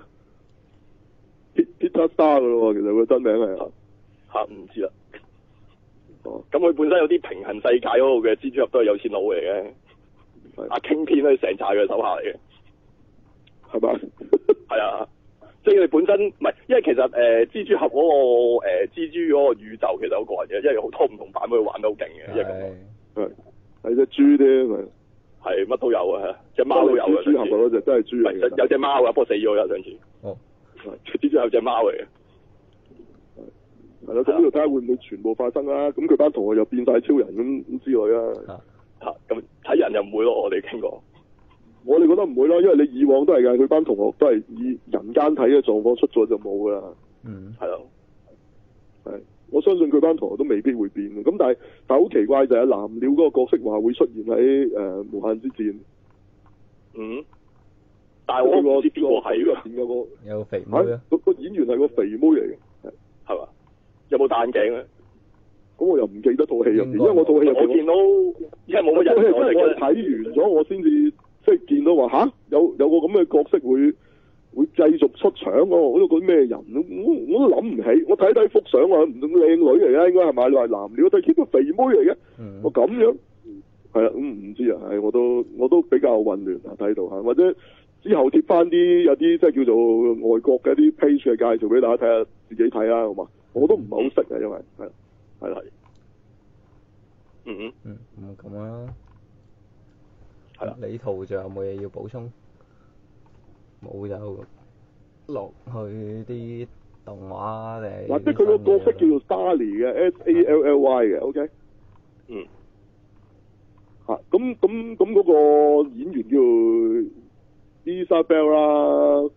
？Peter Star 噶咯喎，其實佢真名係嚇唔知啦。 哦， 咁佢本身有啲平衡世界嗰度嘅蜘蛛俠都係有錢佬嚟嘅，阿傾片咧成紮佢手下嚟嘅， 係嘛？ 係啊。即係佢哋本身唔係，因為其實誒、呃、蜘蛛俠嗰、那個、呃、蜘蛛嗰個宇宙其實好過癮嘅，因為有好多唔同版本玩得好勁嘅，因為咁係係隻豬啫，係係乜都有啊，隻貓都有嘅。 蜘蛛俠嗰隻真係豬嚟嘅， 有隻貓啊，不過死咗啦上次。 哦， 蜘蛛俠隻貓嚟嘅。 係咯，咁呢度睇下會唔會全部發生啦？咁佢班同學又變晒超人咁咁之類啦。 嚇咁睇人又唔會咯，我哋傾過。 我哋覺得唔會啦，因為你以往都係㗎，佢班同學都係以人間體嘅狀況出咗就冇㗎啦。 嗯， 係咯， 係，我相信佢班同學都未必會變嘅。咁但係但係好奇怪就係藍鳥嗰個角色話會出現喺誒、呃、無限之戰。 嗯。但係我唔知邊個係㗎。 有個有肥妹啊！ 個個演員係個肥妹嚟嘅， 係嘛？有冇戴眼鏡咧？ 咁我又唔記得套戲入邊，因為我套戲入邊我見到，因為冇乜人， 我係睇完咗我先至。即係見到話吓有有個咁嘅角色會會繼續出場喎，我都覺得咩人我我都諗唔起。我睇睇幅相話唔靚女嚟嘅，應該係咪？你話藍鳥，但係見到肥妹嚟嘅， 嗯、 我咁樣係啦，咁唔知啊，係我都我都比較混亂啊，睇到嚇，或者之後貼翻啲有啲即係叫做外國嘅一啲 page 嘅介紹俾大家睇下，自己睇啦，好嘛？我都唔係好識啊，因為係係啦， 嗯嗯嗯嗯咁啊。 係啦， 你圖仲有冇嘢要補充？冇就落去啲動畫定或者佢個角色叫做 Sally 嘅 S A L L Y 嘅 ，OK？ 嗯。 嚇、啊，咁咁咁嗰個演員叫 Isabella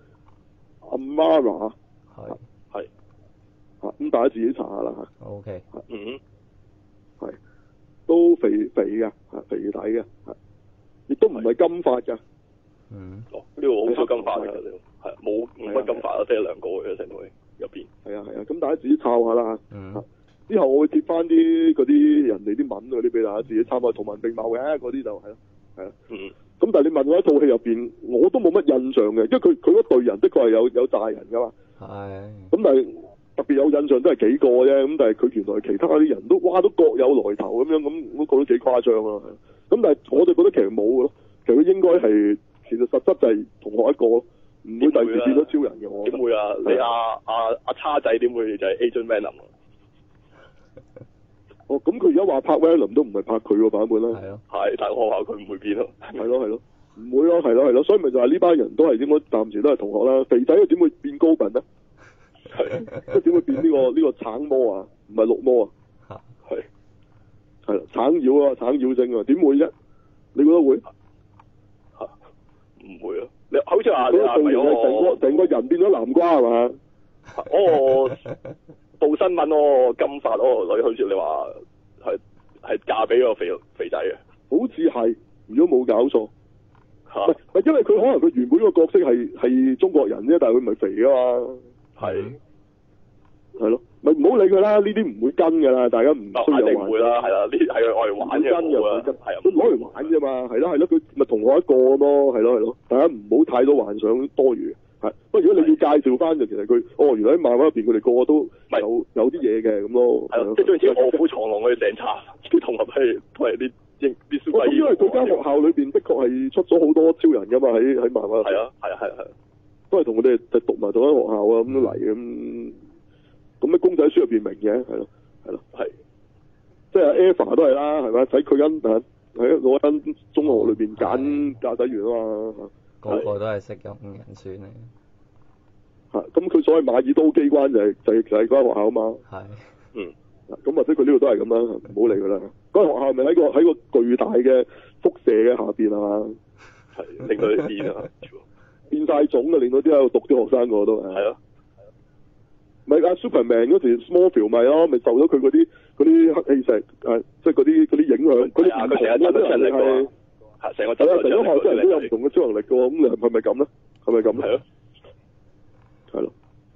Amara， 係係嚇，咁大家自己查下啦嚇。 OK。 嗯。 係。都肥肥嘅，嚇肥底嘅，係。亦都唔係金髮㗎。 嗯。哦，呢個好少金髮㗎，係冇冇乜金髮啊，得一兩個嘅成套入邊。係啊係啊，咁大家自己抄下啦。 嗯。 之後我會貼翻啲嗰啲人哋啲文嗰啲俾大家自己參考，同文並茂嘅嗰啲就係咯，係啊。嗯。咁但係你問我一套戲入邊，我都冇乜印象嘅，因為佢佢嗰隊人的確係有有炸人㗎嘛。係。咁但係特別有印象都係幾個啫，咁但係佢原來其他啲人都哇都各有來頭咁樣，咁我覺得幾誇張咯。咁但係我哋覺得其實冇嘅咯，其實佢應該係其實實質就係同學一個，唔會第時變咗超人嘅。我點會啊？你阿阿阿叉仔點會就係 Agent Venom 啊？ 哦，咁佢而家話拍 Venom 都唔係拍佢個版本啦。 係咯。係，但係我話佢唔會變咯。 係咯係咯，唔會咯，係咯係咯，所以咪就係呢班人都係應該暫時都係同學啦。肥仔又點會變高品咧？係，即係點會變呢個呢個橙魔啊？唔係綠魔啊？係。係啦，橙妖啊，橙妖精啊，點會啫？你覺得會？ 嚇，唔會啊！你好似話你話做成個成個人變咗南瓜係嘛？ 哦，報新聞哦，金髮哦女，好似你話係係嫁俾個肥肥仔嘅， 好似係，如果冇搞錯嚇，唔係因為佢可能佢原本個角色係係中國人啫，但係佢唔係肥啊嘛，係係咯。咪唔好理佢啦，呢啲唔會跟㗎啦，大家唔需要玩。唔會啦，係啦，呢啲係攞嚟玩嘅，冇啊，係啊，都攞嚟玩啫嘛，係咯係咯，佢咪同我一個咯，係咯係咯，大家唔好太多幻想多餘，係。不過如果你要介紹翻就其實佢，哦原來喺漫畫入邊佢哋個個都有有啲嘢嘅咁咯。係咯，即係總之臥虎藏龍嗰啲成冊啲同學係都係啲英啲小鬼。因為佢間學校裏邊的確係出咗好多超人㗎嘛，喺喺漫畫。係啊係啊係係，都係同佢哋就讀埋同一學校啊咁嚟咁。咁喺公仔書入邊明嘅，係咯，係咯，係，即係 Eva 都係啦，係咪？喺佢間喺喺嗰間中學裏邊揀駕駛員啊嘛，個個都係識用人選嚟。嚇！咁佢所謂馬爾都機關就係就係就係嗰間學校啊嘛。係。嗯。咁或者佢呢度都係咁啦，唔好理佢啦。嗰間學校係咪喺個喺個巨大嘅輻射嘅下邊啊嘛？係，令到佢變啊，變曬種啊，令到啲喺度讀啲學生個都係。係咯。咪阿 Superman 嗰時 Smallville 咪咯，咪受咗佢嗰啲嗰啲黑氣石誒，即係嗰啲嗰啲影響。係啊，佢成日出人力喎，係成個係啊，成個學生人都有唔同嘅超能力嘅喎，咁你係咪咁咧？係咪咁咧？係咯，係咯，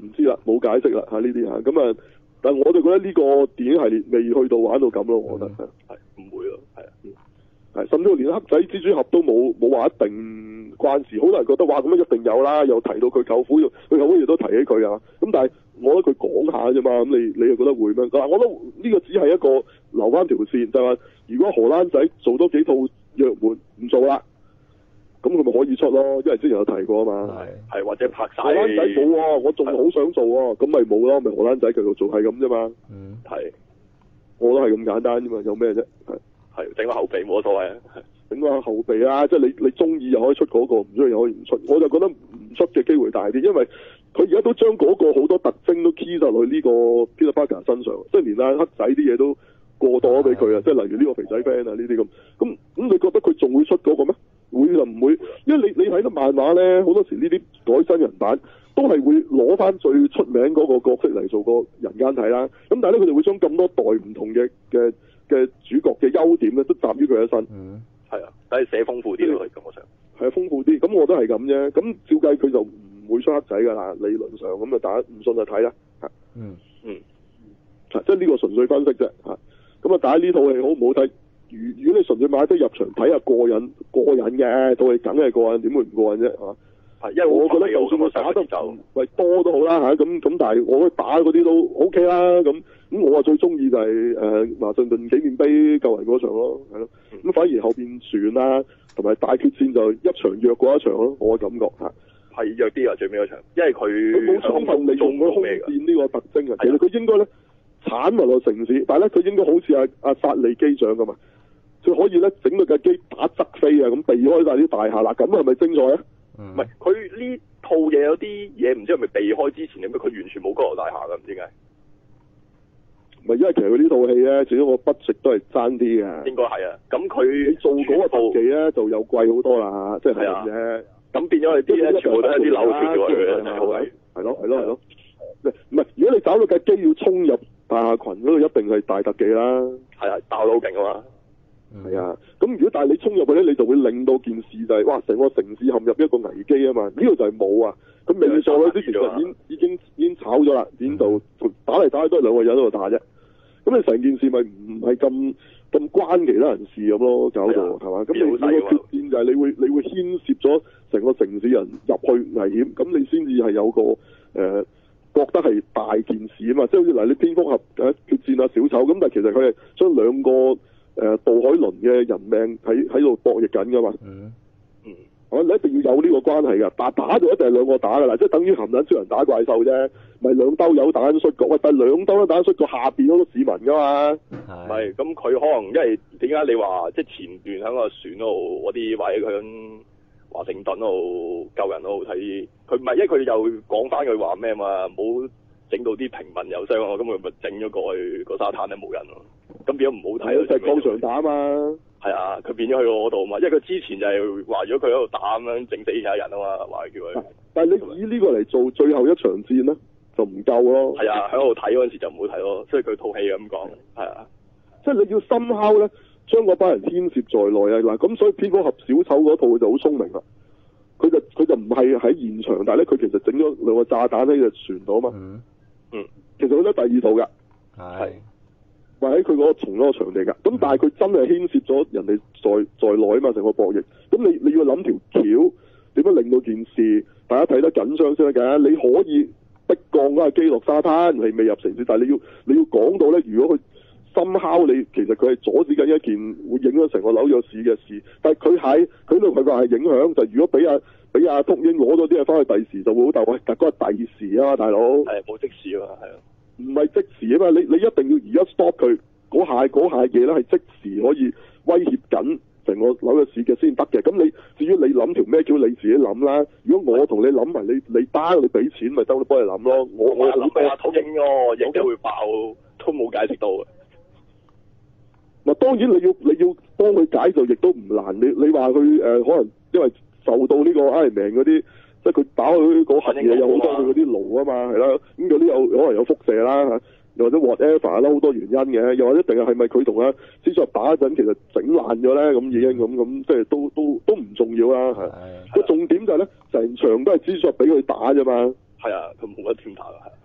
唔知啦，冇解釋啦嚇呢啲嚇。咁啊，但係我就覺得呢個電影系列未去到玩到咁咯，我覺得係唔會咯，係啊。 係，甚至乎連黑仔蜘蛛俠都冇冇話一定關事，好多人覺得哇咁樣一定有啦，又提到佢舅父，佢舅父亦都提起佢啊。咁但係我覺得佢講下啫嘛，咁你你又覺得會咩？嗱，我覺得呢個只係一個留翻條線，就係話如果荷蘭仔做多幾套約滿唔做啦，咁佢咪可以出咯，因為之前有提過啊嘛。 係係或者拍晒。 荷蘭仔冇喎，我仲好想做喎，咁咪冇咯，咪荷蘭仔繼續做係咁啫嘛。 嗯， 係， 我覺得係咁簡單啫嘛，有咩啫？係。 係整個後備冇乜所謂啊， 整個後備啊，即係你你中意又可以出嗰、嗰個，唔中意又可以唔出。我就覺得唔出嘅機會大啲，因為佢而家都將嗰個好多特徵都 key 晒落去呢個 Peter Parker 身上，即係連阿黑仔啲嘢都過檔咗俾佢啊！即係例如呢個肥仔 friend 啊呢啲咁。咁咁你覺得佢仲會出嗰個咩？會就唔會，因為你你睇得漫畫咧，好多時呢啲改真人版都係會攞翻最出名嗰個角色嚟做個人間睇啦。咁但係咧，佢哋會將咁多代唔同嘅嘅嘅主角嘅優點咧，都集於佢一身。 嗯， 係啊，但係寫豐富啲咯，感覺上係啊，豐富啲。咁我都係咁啫。咁照計佢就唔會出黑仔㗎啦，理論上咁啊，大家唔信就睇啦。 嗯嗯， 即係呢個純粹分析啫。嚇，咁啊，大家呢套戲好唔好睇？如如果你純粹買得入場睇下過癮，過癮嘅套戲梗係過癮，點會唔過癮啫？係嘛？ 係，因為我覺得就算佢打得就喂多都好啦嚇，咁咁但係我覺得打嗰啲都 O K 啦。咁咁我啊最中意就係誒華盛頓紀念碑救人嗰場咯，係咯。咁、嗯、反而後邊船啊同埋大決戰就一場弱過一場咯，我嘅感覺嚇。 係弱啲啊，最尾嗰場，因為佢佢冇充分利用嗰空戰呢個特徵啊。其實佢應該咧剷埋個城市，但係咧佢應該好似阿阿薩利機長咁啊，佢可以咧整到架機打側飛啊，咁避開晒啲大廈啦，咁係咪精彩啊？ 唔係佢呢套嘢有啲嘢唔知係咪避開之前嘅咩？佢完全冇高樓大廈㗎，唔知點解。 唔係因為其實佢呢套戲咧，始終個 budget 都係爭啲嘅。 應該係啊，咁佢做嗰個特技咧就又貴好多啦，即係係咁啫。 咁變咗係啲咧，全部都係啲樓跳咗去嘅，係咯係咯係咯。唔係，如果你找到架機要衝入大廈群嗰度，一定係大特技啦。 係啊，爆到好勁啊嘛。 係啊，咁如果但係你衝入去咧，你就會令到件事就係、是，哇！成個城市陷入一個危機啊嘛。呢度就係冇啊，咁未在嗰啲其實已經已經已經炒咗啦，已經就打嚟打去都係兩個人喺度打啫。咁你成件事咪唔係咁咁關其他人事咁咯，搞到係嘛？咁你你個決戰就係你會你會牽涉咗成個城市人入去危險，咁你先至係有個誒、呃、覺得係大件事啊嘛。即係好似嗱，你蝙蝠俠誒決戰啊小丑咁，但係其實佢係將兩個。誒、呃，杜海倫嘅人命喺喺度博弈緊噶嘛？嗯嗯，我你一定要有呢個關係噶，打打就一定係兩個打噶啦，即係等於鹹蛋超人打怪獸啫，咪兩兜友打緊摔角，喂，但係兩兜都打緊摔角，下邊好多市民噶嘛？ 係，咁佢可能因為點解你話即係前段喺個船嗰度嗰啲，或者佢喺華盛頓嗰度救人嗰度睇，佢唔係，因為佢又講翻佢話咩嘛，冇整到啲平民有傷啊，咁佢咪整咗過去個沙灘咧冇人咯。咁變咗唔好睇咯， 就係鋼場打嘛。 係啊，佢變咗去嗰度嘛，因為佢之前就係話咗佢喺度打咁樣整死其他人啊嘛，話叫佢。 但係你以呢個嚟做最後一場戰咧，就唔夠咯。 係啊，喺度睇嗰陣時就唔好睇咯，所以佢套戲咁講，係啊， 即係你要深敲咧，將嗰班人牽涉在內啊！嗱，咁所以蝙蝠俠小丑嗰套就好聰明啦，佢就佢就唔係喺現場，但係咧佢其實整咗兩個炸彈喺隻船度啊嘛。嗯。嗯。其實佢都第二套㗎。係。或喺佢嗰個同嗰個場地㗎，咁但係佢真係牽涉咗人哋在在內啊嘛，成個博弈。咁你你要諗條橋點樣令到件事大家睇得緊張先得㗎。你可以逼降嗰個機落沙灘，你未入城市，但係你要你要講到咧，如果佢深敲你，其實佢係阻止緊一件會影響成個紐約市嘅事。但係佢喺佢度佢話係影響，就係、如果俾阿俾阿禿鷹攞咗啲嘢翻去第時就會好大喂，但係嗰個第時啊嘛，大佬。係冇即時啊嘛，係啊。唔係即時啊嘛，你你一定要而家 stop 佢嗰下嗰下嘢咧，係即時可以威脅緊成個紐約市嘅先得嘅。咁你至於你諗條咩橋，你自己諗啦。如果我同你諗埋，你你單你俾錢咪得，我幫你諗咯。我我諗係阿土鷹喎，影咗會爆都冇解釋到嘅。嗱，當然你要你要幫佢解就亦都唔難。你你話佢誒可能因為受到呢個 Iron Man 嗰啲。即係佢打佢嗰盒嘢有好多佢嗰啲爐啊嘛，係啦，咁嗰啲有可能有輻射啦，又或者 whatever 啦，好多原因嘅，又或者定係係咪佢同阿蜘蛛俠打嗰陣其實整爛咗咧？咁已經咁咁，即係都都都唔重要啦，係。個重點就係咧，成場都係蜘蛛俠俾佢打啫嘛。係啊，佢冇乜點打啊。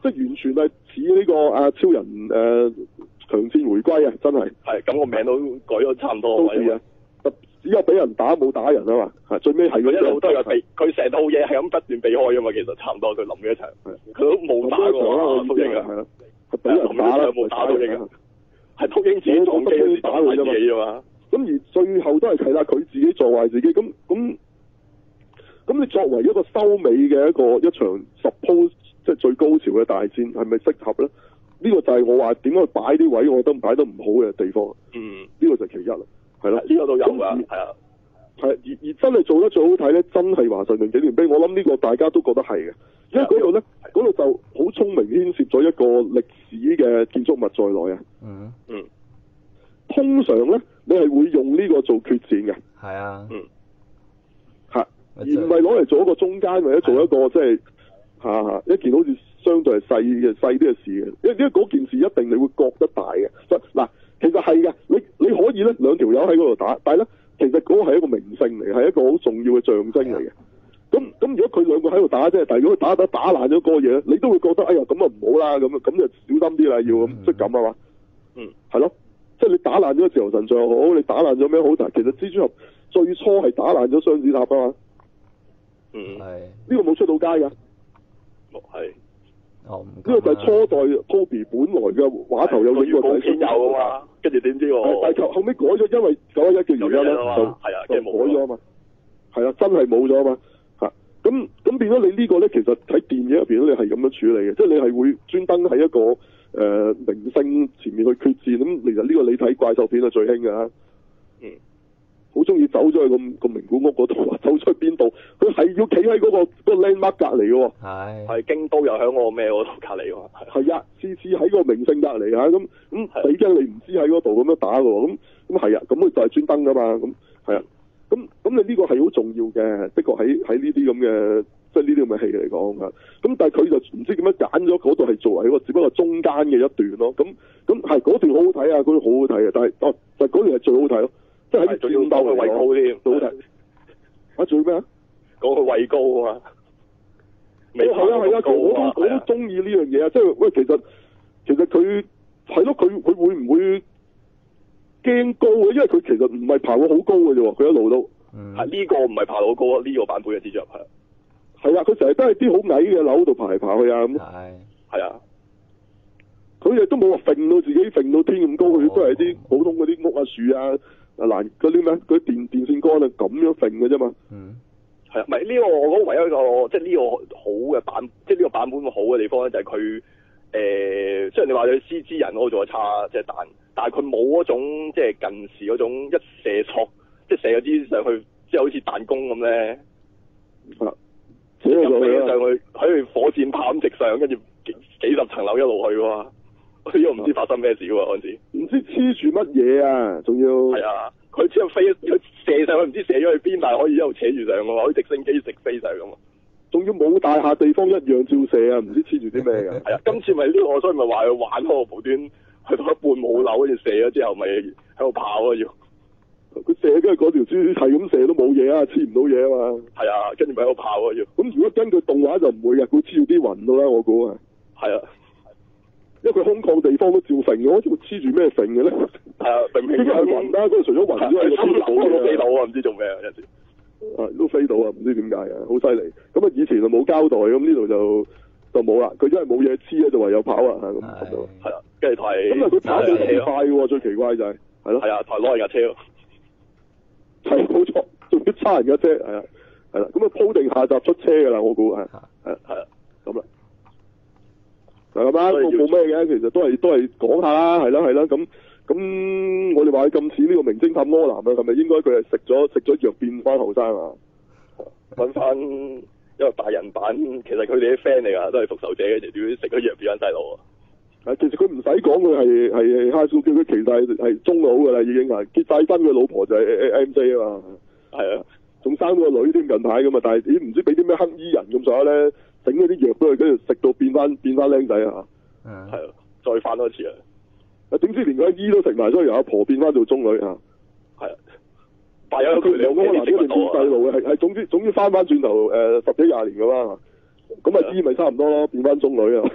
即係完全係似呢個啊超人誒、呃、強戰回歸啊，真係。 係咁個名都改咗差唔多都似啊，只有俾人打冇打人啊嘛，係最尾係嗰佢一路都有避，佢成套嘢係咁不斷避開噶嘛，其實差唔多佢臨呢一場，佢都冇打過啊，禿鷹啊，係咯， 俾人打啦， 冇打禿鷹啊，係禿鷹自己撞機嗰時打佢自己啊嘛。 咁而最後都係係啦，佢自己做壞自己，咁咁咁你作為一個收尾嘅一個一場 suppose 即係最高潮嘅大戰，係咪適合咧？呢、這個就係我話點解擺啲位，我覺得擺得唔好嘅地方。 嗯， 呢個就係其一啦，係啦， 呢個都有㗎，係啊。 係而而真係做得最好睇咧，真係華盛頓紀念碑。我諗呢個大家都覺得係嘅，因為嗰度咧，嗰度就好聰明牽涉咗一個歷史嘅建築物在內啊。 嗯嗯。 通常咧，你係會用呢個做決戰嘅。 係啊。 嗯。 嚇，而唔係攞嚟做一個中間或者做一個即係嚇嚇一件好似相對係細嘅細啲嘅事嘅，因為因為嗰件事一定你會覺得大嘅。嗱，其實係嘅，你你可以咧兩條友喺嗰度打，但係咧。其實嗰個係一個名勝嚟，係一個好重要嘅象徵嚟嘅。咁咁如果佢兩個喺度打啫，但係如果佢打打打爛咗嗰個嘢咧，你都會覺得哎呀咁啊唔好啦，咁啊咁就小心啲啦，要咁即係咁啊嘛。 嗯， 係咯，即係你打爛咗自由神像又好，你打爛咗咩好，但係其實蜘蛛俠最初係打爛咗雙子塔啊嘛。 嗯， 係。 呢個冇出到街㗎。 哦，係。 哦， 呢個就係初代 Toby 本來嘅畫頭有影過睇有啊嘛，跟住點知我？ 但係後尾改咗，因為九一一嘅原因咧，就係啊， 就改咗啊嘛。係啊，真係冇咗啊嘛。嚇，咁咁變咗你呢個咧，其實喺電影入邊咧，你係咁樣處理嘅，即係你係會專登喺一個誒、呃、明星前面去決戰。咁其實呢個你睇怪獸片係最興㗎。 嗯。 好中意走咗去個個名古屋嗰度，走出去邊度？佢係要企喺嗰個嗰、嗰個 landmark 隔離嘅喎。 係。 係京都又喺我咩嗰度隔離喎。 係啊，次次喺個名勝隔離嚇，咁咁你驚你唔知喺嗰度咁樣打嘅喎，咁咁係啊，咁佢就係專登㗎嘛，咁係啊，咁咁你呢個係好重要嘅，的確喺喺呢啲咁嘅即係呢啲咁嘅戲嚟講嚇，咁但係佢就唔知點樣揀咗嗰度係作為一個只不過中間嘅一段咯，咁咁係嗰段好好睇啊，嗰段好好睇啊，但係哦就嗰段係最好睇咯。即係喺仲要講佢位高添， 好睇。啊，做咩啊？ 講佢位高啊嘛。 係啊係啊，佢我都我都中意呢樣嘢啊！即係喂，其實其實佢係咯，佢佢會唔會驚高啊？因為佢其實唔係爬到好高嘅啫喎，佢一路都。 嗯。係呢個唔係爬到好高啊！呢個版本嘅蜘蛛俠係。 係啊，佢成日都係啲好矮嘅樓度爬嚟爬去啊咁。 係。係啊。 佢亦都冇話揈到自己揈到天咁高，佢都係啲普通嗰啲屋啊樹啊。啊嗱，嗰啲咩？嗰啲電電線杆啊，咁樣揈嘅啫嘛。 嗯。係啊，唔係呢個我覺得唯一一個即係呢個好嘅版，即係呢個版本好嘅地方咧，就係佢誒，雖然你話佢 C G 人嗰個做得差，即係但但係佢冇嗰種即係近視嗰種一射錯，即係射嗰啲上去，即係好似彈弓咁咧。 啊！ 一飛上去喺度火箭炮咁直上，跟住幾幾十層樓一路去喎。佢又唔知發生咩事喎嗰陣時， 唔知黐住乜嘢啊，仲要係啊，佢只係飛，佢射上去唔知射咗去邊，但係可以一路扯住上嘅喎，好似直升機直飛上咁啊！ 仲要冇大廈地方一樣照射啊，唔知黐住啲咩㗎？ 係啊，今次咪呢個，所以咪話佢玩嗰個無端去到一半冇樓，跟住射咗之後，咪喺度跑啊要。 佢射跟住嗰條珠係咁射都冇嘢啊，黐唔到嘢啊嘛。 係啊，跟住咪喺度跑啊要。 咁如果根據動畫就唔會嘅，佢黐住啲雲度啦，我估啊。 係啊。 因為佢空曠地方都照揈嘅，好似會黐住咩揈嘅咧？ 係啊，明明應該係雲啦，嗰度除咗雲之外， 都都飛到啊，唔知做咩啊有時。 啊，都飛到啊，唔知點解啊，好犀利。咁啊，以前就冇交代，咁呢度就就冇啦。佢因為冇嘢黐咧，就唯有跑啊，咁咁咯。係啦，跟住台。咁啊，佢跑得好快喎，最奇怪就係係咯。 係啊，台攞人架車咯。 係冇錯，仲要揸人架車，係啊，係啦。咁啊，鋪定下集出車㗎啦，我估係係係啊，咁啦。嗱咁啦，冇冇咩嘅，其實都係都係講下啦，係啦係啦，咁咁我哋話佢咁似呢個名偵探柯南啊，係咪應該佢係食咗食咗藥變翻後生啊？ 揾翻一個大人版，其實佢哋啲 friend 嚟㗎，都係復仇者嘅，就點食咗藥變翻細路啊？ 啊，其實佢唔使講，佢係係 high school，佢其實係係中佬㗎啦，已經係結晒婚嘅老婆就係 M J 啊嘛。係啊，仲生咗個女添近排咁啊，但係咦唔知俾啲咩黑衣人咁上下咧？整嗰啲藥俾佢，跟住食到變翻變翻僆仔啊！ 嗯，係啊，再翻多次啊！ 啊，點知連個醫都食埋，所以由阿婆變翻做中女啊！係啊， 但有佢兩個可能都係變細路嘅，係係總之總之翻翻轉頭誒十幾廿年噶嘛，咁啊醫咪差唔多咯，變翻中女啊！咁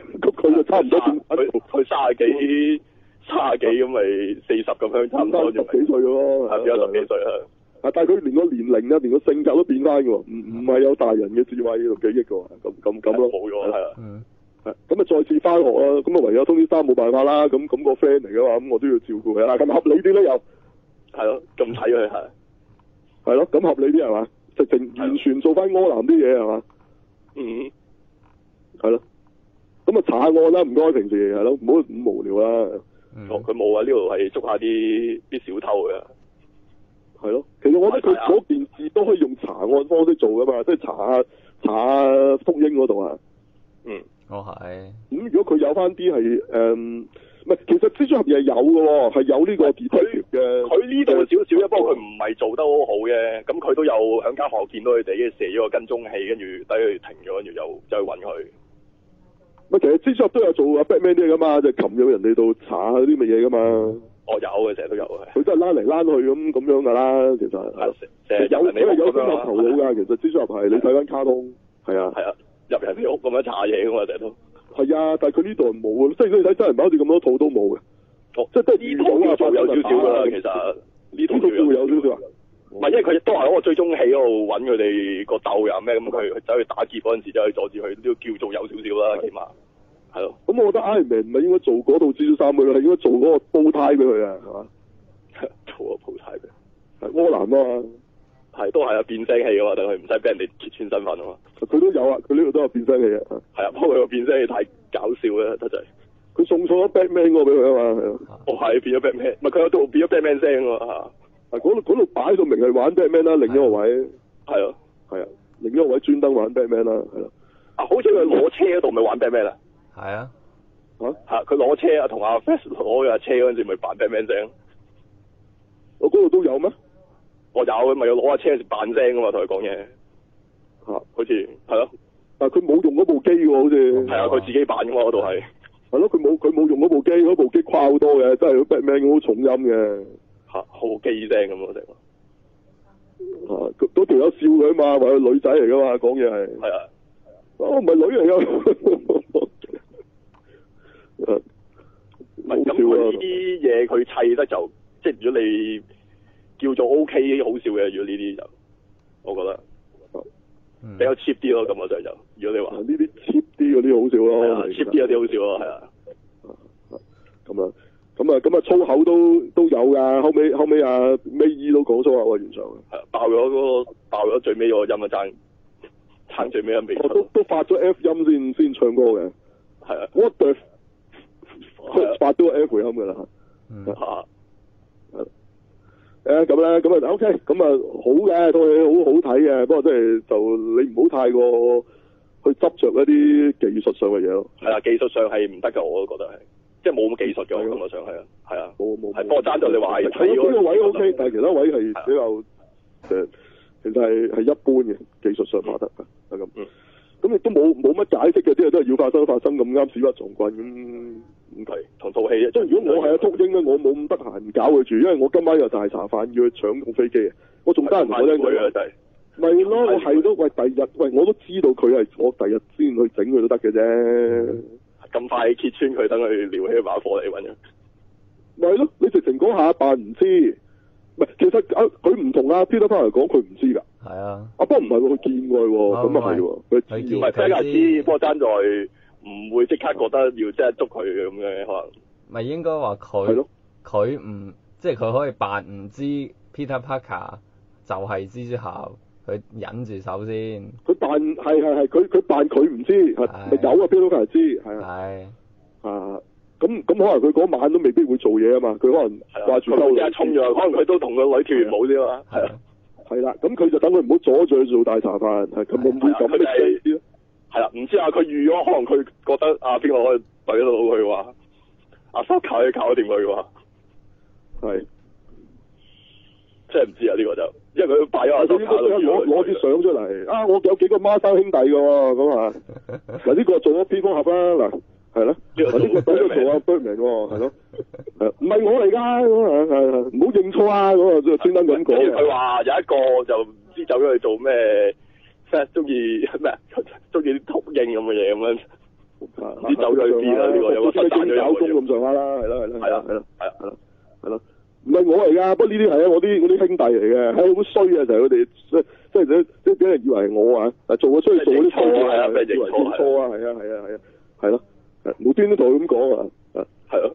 佢就差唔多變佢佢卅幾卅幾咁咪四十咁樣，差唔多十幾歲咯， 係變咗十幾歲啊！ 啊！但係佢連個年齡啊，連個性格都變翻嘅喎，唔唔係有大人嘅智慧同記憶嘅喎，咁咁咁咯， 冇咗係啦。 嗯。 係咁啊，再次翻學啦，咁啊唯有通知三冇辦法啦，咁咁個 friend 嚟嘅嘛，咁我都要照顧佢啦，咁合理啲咧又係咯，咁睇佢係係咯，咁合理啲係嘛？直情完全做翻柯南啲嘢係嘛？ 嗯， 係咯，咁啊查案啦，唔該，平時係咯，唔好咁無聊啦。 哦，佢冇啊，呢度係捉下啲啲小偷嘅。 係咯，其實我覺得佢嗰件事都可以用查案方式做噶嘛，即係查下查下福英嗰度啊。 嗯， 哦係。 咁如果佢有翻啲係誒，唔係，其實蜘蛛俠係有嘅喎，係有呢個 detective 嘅。 佢呢度少少啫，不過佢唔係做得好好嘅。咁佢都有喺間學校見到佢哋，跟住射咗個跟蹤器，跟住等佢停咗，跟住又走去揾佢。 咪其實蜘蛛俠都有做阿 Batman 啲嘢噶嘛，就擒咗人哋度查下啲乜嘢噶嘛。 我有嘅，成日都有嘅。 佢都係拉嚟拉去咁咁樣噶啦，其實係成日有佢係有綜合頭腦㗎。其實蜘蛛俠係你睇翻卡通，係啊係啊，入人哋屋咁樣查嘢㗎嘛，成日都係啊，但係佢呢度係冇啊，即係如果你睇真人版好似咁多套都冇嘅。 哦， 即係都係呢套啊， 做有少少㗎啦，其實呢套會有少少啊。 唔係，因為佢都係喺個追蹤器嗰度揾佢哋個竇又咩咁，佢走去打劫嗰陣時走去阻止佢，都叫做有少少啦，起碼。係咯，咁我覺得 Iron Man 唔係應該做嗰套蜘蛛衫俾佢，係應該做嗰個煲呔俾佢啊，係嘛？做個煲呔俾，係柯南啊嘛，係都係啊變聲器啊嘛，等佢唔使俾人哋揭穿身份啊嘛。佢都有啊，佢呢度都有變聲器啊。係啊，不過佢個變聲器太搞笑啦，得滯。佢送錯咗 Batman 嗰個俾佢啊嘛，係啊。哦，係變咗 Batman，唔係佢有度變咗 Batman 聲啊嘛。係嗰度嗰度擺到明係玩 Batman 啦，另一個位。係啊，係啊，另一個位專登玩 Batman 啦，係咯。啊，好似佢攞車嗰度咪玩 Batman 啊？係啊，嚇嚇佢攞車啊，同阿 Flash 攞架車嗰陣時咪扮 Batman 聲。我嗰度都有咩？我有，咪要攞架車扮聲噶嘛，同佢講嘢。嚇，好似係咯。但係佢冇用嗰部機喎，好似。係啊，佢自己扮噶嘛，嗰度係。係咯，佢冇佢冇用嗰部機，嗰部機誇好多嘅，真係 Batman 好重音嘅。嚇，好機聲咁咯，成個。嚇，嗰條友笑佢嘛，話佢女仔嚟噶嘛，講嘢係。係啊。哦，唔係女嚟噶。唔係咁，佢呢啲嘢佢砌得就即係如果你叫做 O K 好笑嘅，如果呢啲就我覺得、嗯、比較 cheap 啲咯，咁我上就如果你話呢啲 cheap 啲嗰啲好笑咯，cheap 啲嗰啲好笑咯，係啊，咁啊，咁啊，咁啊粗口都都有噶，後尾後尾啊 May 都講粗口啊，原上係啊，爆咗嗰個爆咗最尾個音啊，爭爭最尾一尾，我都都發咗 F 音先先唱歌嘅，係啊，What the發咗個 F 音噶啦，吓，誒咁咧，咁啊 OK，咁啊好嘅，套戲好好睇嘅，不過即係就你唔好太過去執着一啲技術上嘅嘢咯。係啊，技術上係唔得噶，我都覺得係，即係冇咁技術嘅，我感覺上係啊，係啊，冇冇。係不過爭在你話係睇嗰個位 OK，但係其他位係比較誒，其實係係一般嘅技術上拍得係咁。咁亦都冇冇乜解釋嘅，即係都係要發生發生咁啱屎忽撞棍咁咁係同套戲啊！即係如果我係阿禿鷹咧，我冇咁得閒搞佢住，因為我今晚有大茶飯要去搶部飛機啊！我仲得閒同我聽佢啊，真係咪咯？我係都喂第日喂，我都知道佢係我第日先去整佢都得嘅啫。咁快揭穿佢，等佢撩起把火嚟揾佢。咪咯，你直情講下扮唔知。唔係，其實啊，佢唔同阿 Peter Parker 講，佢唔知㗎。係啊。啊，不過唔係喎，佢見過喎，咁啊係喎，佢知。唔係真係知，不過爭在唔會即刻覺得要即係捉佢咁嘅可能。咪應該話佢，佢唔即係佢可以扮唔知 Peter Parker 就係蜘蛛俠，佢忍住手先。佢扮係係係，佢佢扮佢唔知，係咪有啊 Peter Parker 知係啊。係。啊。咁咁可能佢嗰晚都未必會做嘢啊嘛，佢可能掛住收。佢即係衝咗，可能佢都同個女跳完舞啫嘛。係啊，係啦，咁佢就等佢唔好阻住佢做大茶飯，係咁會唔會咁嘅意思？係啦，唔知啊，佢預咗，可能佢覺得啊邊個可以懟得到佢話，阿 Fuck 可以搞掂佢話，係，即係唔知啊呢個就，因為佢擺咗阿 Fuck 攞攞啲相出嚟，啊我有幾個孖生兄弟㗎喎，咁啊，嗱呢個做咗蝙蝠俠啦，嗱。係咯，呢個呢個倒咗做阿 Birdman 喎，係咯，唔係我嚟㗎，咁啊係唔好認錯啊，咁啊即係專登咁講。佢話有一個就唔知走咗去做咩，即係中意咩，中意禿鷹咁嘅嘢咁樣。 唔知走咗去邊啦？呢個有個新彈咗搞工咁上下啦，係啦係啦係啦係啦係啦係啦係啦，唔係我嚟㗎，不過呢啲係啊我啲我啲兄弟嚟嘅，係好衰啊！就係佢哋即係即係即係俾人以為係我啊，做咗衰做嗰啲錯啊，以為認錯啊，係啊係啊係啊係咯，無端端同佢咁講啊，係咯。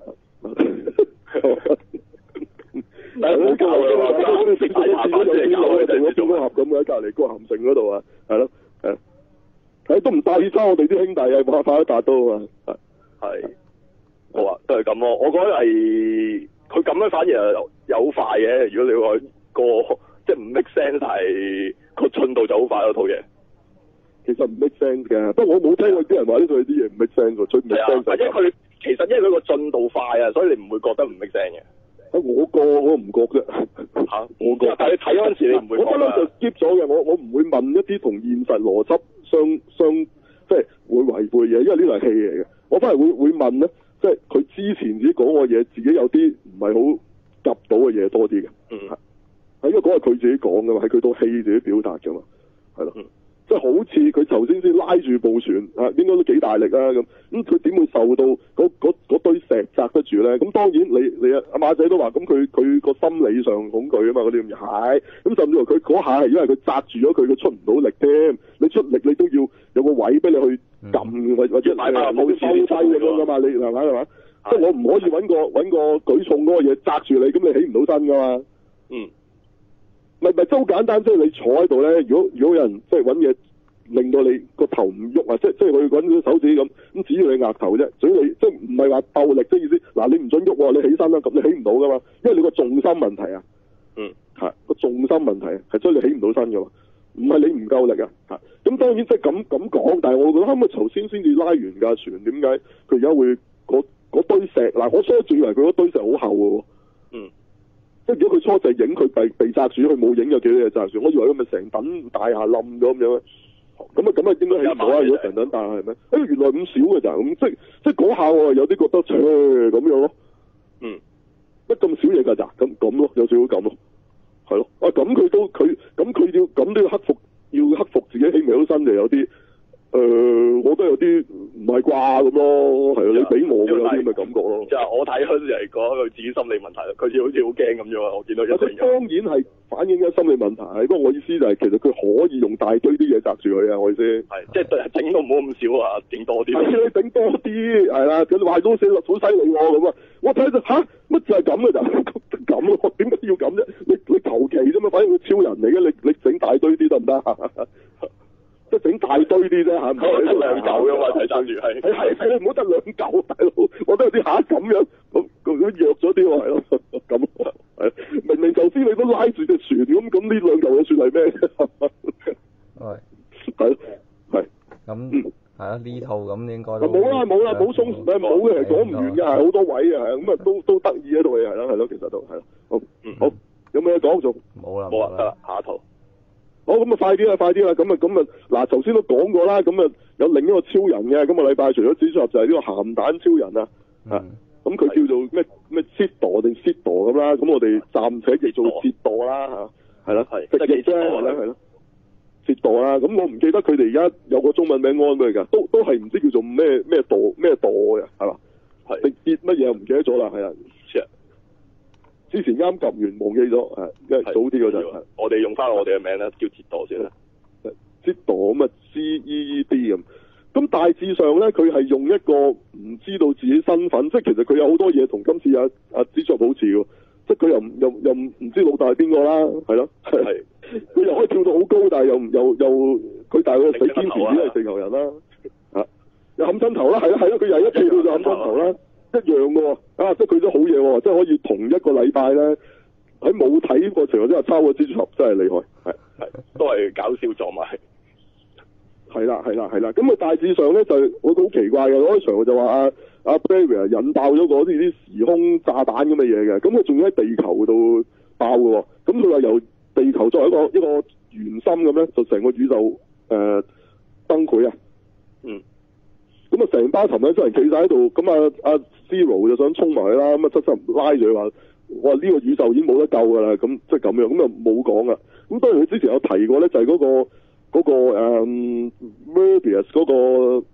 但係我教佢話，我哋食咗一次都有啲樓咧，做咗中盒咁嘅喺隔離個鹹城嗰度啊，係咯，誒，誒都唔帶起翻我哋啲兄弟啊，快快都達到啊嘛， 係，好啊，都係咁咯。我覺得係佢咁樣反而係有快嘅。如果你話個即係唔 make sense 係個進度就好快嗰套嘢。 其實唔 make sense 嘅，不過我冇聽過啲人話呢套啲嘢唔 make sense 喎，最唔 make sense。 或者佢其實因為佢個進度快啊，所以你唔會覺得唔 make sense 嘅。 我個我唔覺啫，嚇、啊、我覺。但係你睇嗰陣時，你唔會覺得。我不嬲就 skip 咗嘅，我我唔會問一啲同現實邏輯相相即係會違背嘅嘢，因為呢個係戲嚟嘅。我反而會會問咧，即係佢之前自己講嘅嘢，自己有啲唔係好夾到嘅嘢多啲嘅。 嗯。 係因為嗰係佢自己講嘅嘛，係佢套戲自己表達嘅嘛，係咯。嗯。即係好似佢頭先先拉住部船啊，應該都幾大力啊咁。咁佢點會受到嗰嗰堆石砸得住咧？咁當然你你阿馬仔都話，咁佢佢個心理上恐懼啊嘛，嗰啲咁嘅係。咁甚至乎佢嗰下係因為佢砸住咗佢，佢出唔到力添。你出力你都要有個位俾你去撳，或、嗯、或者買埋冇收低咁樣噶嘛？你係咪係嘛？即係我唔可以揾個揾個舉重嗰個嘢砸住你，咁你起唔到身噶嘛？ 嗯。 咪咪真好簡單，即係你坐喺度咧。如果如果有人即係揾嘢令到你個頭唔喐啊，即即係佢揾隻手指咁咁指住你額頭啫。所以你即係唔係話鬥力即係意思。嗱，你唔准喐喎，你起身啦，咁你起唔到噶嘛，因為你個重心問題啊。 嗯， 係個重心問題，係所以你起唔到身噶嘛，唔係你唔夠力啊。嚇，咁當然即係咁咁講，但係我覺得啱啱頭先先至拉完架船，點解佢而家會嗰堆石？嗱，我初初以為佢嗰堆石好厚嘅喎。 嗯。 即係如果佢初就影佢被被砸住，佢冇影有幾多嘢砸住，我以為佢咪成棟大廈冧咗咁樣。咁啊咁啊，應該起唔到啊！如果成棟大廈係咩？誒，原來咁少嘅咋？咁即即係嗰下我有啲覺得，切咁樣咯。 嗯。 乜咁少嘢㗎咋？咁咁咯，有少少咁咯。係咯。啊，咁佢都佢咁佢要咁都要克服，要克服自己起唔到身就有啲。誒、呃，我覺得有啲唔係啩咁咯，係啊，你俾我嘅有啲咁嘅感覺咯。 就係我睇嗰陣時係講佢自己心理問題，佢似好似好驚咁樣啊！我見到一個人。 當然係反映緊心理問題，不過我意思就係其實佢可以用大堆啲嘢擲住佢啊！我意思係即係整到唔好咁少啊，整多啲。 係你整多啲，係啦，佢壞到死好犀利喎咁啊！我睇到吓乜就係咁嘅就咁咯，點解要咁啫？你你求其啫嘛，反正佢超人嚟嘅，你你整大堆啲得唔得？即係整大堆啲啫嚇，唔好得兩嚿嘅嘛，睇真住係係係你唔好得兩嚿，大佬，我覺得有啲嚇咁樣咁咁弱咗啲喎，係咯咁係明明頭先你都拉住隻船咁，咁呢兩嚿嘢算係咩？ 係係係咁係啊，呢套咁應該冇啦冇啦冇鬆誒冇嘅，講唔完嘅係好多位嘅係咁啊，都都得意喺度嘅係咯係咯，其實都係咯好好有冇嘢講仲冇啦冇啊得啦下一套。 好咁啊，快啲啦，快啲啦！咁啊，咁啊，嗱，頭先都講過啦，咁啊，有另一個超人嘅，今個禮拜除咗蜘蛛俠就係呢個鹹蛋超人啊，啊、嗯，咁佢叫做咩咩折墮定折墮咁啦，咁我哋暫且譯做折墮啦嚇，係啦，係直譯啫，係啦，係咯，折墮啦，咁我唔記得佢哋而家有個中文名安咩㗎，都都係唔知叫做咩咩墮咩墮嘅，係嘛，係定跌乜嘢唔記得咗啦，係啊。之前啱撳完忘記咗，係因為早啲嗰陣， 我哋用翻我哋嘅名啦，叫折墮先啦。 折墮咁啊，C E E D 咁。咁大致上咧，佢係用一個唔知道自己身份，即係其實佢有好多嘢同今次阿阿蜘蛛俠好似喎，即係佢又又又唔知老大係邊個啦，係咯，係。佢又可以跳到好高，但係又又又佢但係佢死堅持只係地球人啦，嚇，又冚親頭啦，係咯係咯，佢又一跳到就冚親頭啦。一樣嘅喎，啊！即係佢都好嘢喎，即係可以同一個禮拜咧，喺冇睇過情況之下抄個蜘蛛俠，真係厲害，係係都係搞笑撞埋， 係啦係啦係啦。咁啊大致上咧就我覺得好奇怪嘅，開場就話阿阿 Barry 引爆咗嗰啲啲時空炸彈咁嘅嘢嘅，咁佢仲要喺地球度爆嘅喎，咁佢話由地球作為一個一個圓心咁咧，就成個宇宙誒、呃、崩潰啊，嗯。咁啊，成班尋日真人企晒喺度，咁啊，阿 Zero 就想衝埋去啦，咁啊，七七拉住佢話：我話呢個宇宙已經冇得救㗎啦，咁即係咁樣，咁啊冇講啊。咁當然佢之前有提過咧，就係、是、嗰、那個嗰、那個、um, Morbius 嗰個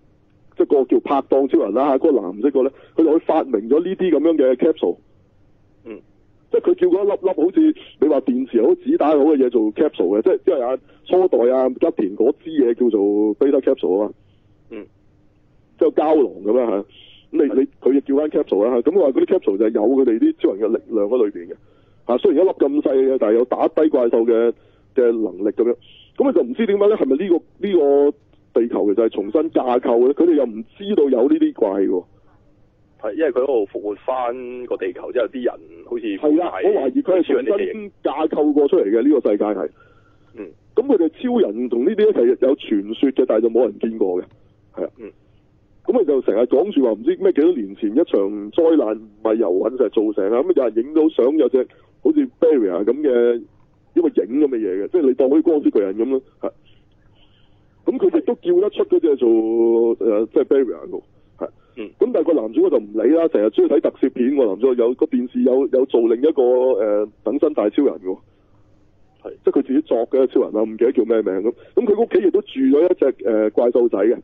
即係個叫拍檔超人啦，嗰、那個藍色個咧，佢就去發明咗呢啲咁樣嘅 capsule。 嗯。 即係佢叫嗰一粒粒好似你話電池好、子彈好嘅嘢做 capsule 嘅，即係即係啊初代啊吉田嗰支嘢叫做 beta capsule 啊嘛。 嗯。 即係膠囊咁樣嚇，咁你你佢亦叫翻 capsule 啦嚇，咁話嗰啲 capsule 就係有佢哋啲超人嘅力量喺裏邊嘅嚇，雖然一粒咁細嘅，但係有打低怪獸嘅嘅能力咁樣，咁啊就唔知點解咧？係咪呢個呢個地球其實係重新架構咧？佢哋又唔知道有呢啲怪喎。 係，因為佢嗰度復活翻個地球之後，啲人好似係啦，我懷疑佢係重新架構過出嚟嘅呢個世界係。 嗯。咁佢哋超人同呢啲一齊有傳說嘅，但係就冇人見過嘅，係啊。 嗯。 咁佢就成日講住話唔知咩幾多年前一場災難唔係由隕石造成啊，咁有人影到相有隻好似 barrier 咁嘅一個影咁嘅嘢嘅，即係你當好似光之巨人咁咯，係。咁佢哋都叫得出嗰隻做誒，即係 barrier 嘅，係。 嗯。咁但係個男主角就唔理啦，成日中意睇特攝片喎，男主角有個電視有有做另一個誒、呃、等身大超人嘅，係，即係佢自己作嘅超人啊，唔記得叫咩名咁。咁佢屋企亦都住咗一隻誒、呃、怪獸仔嘅。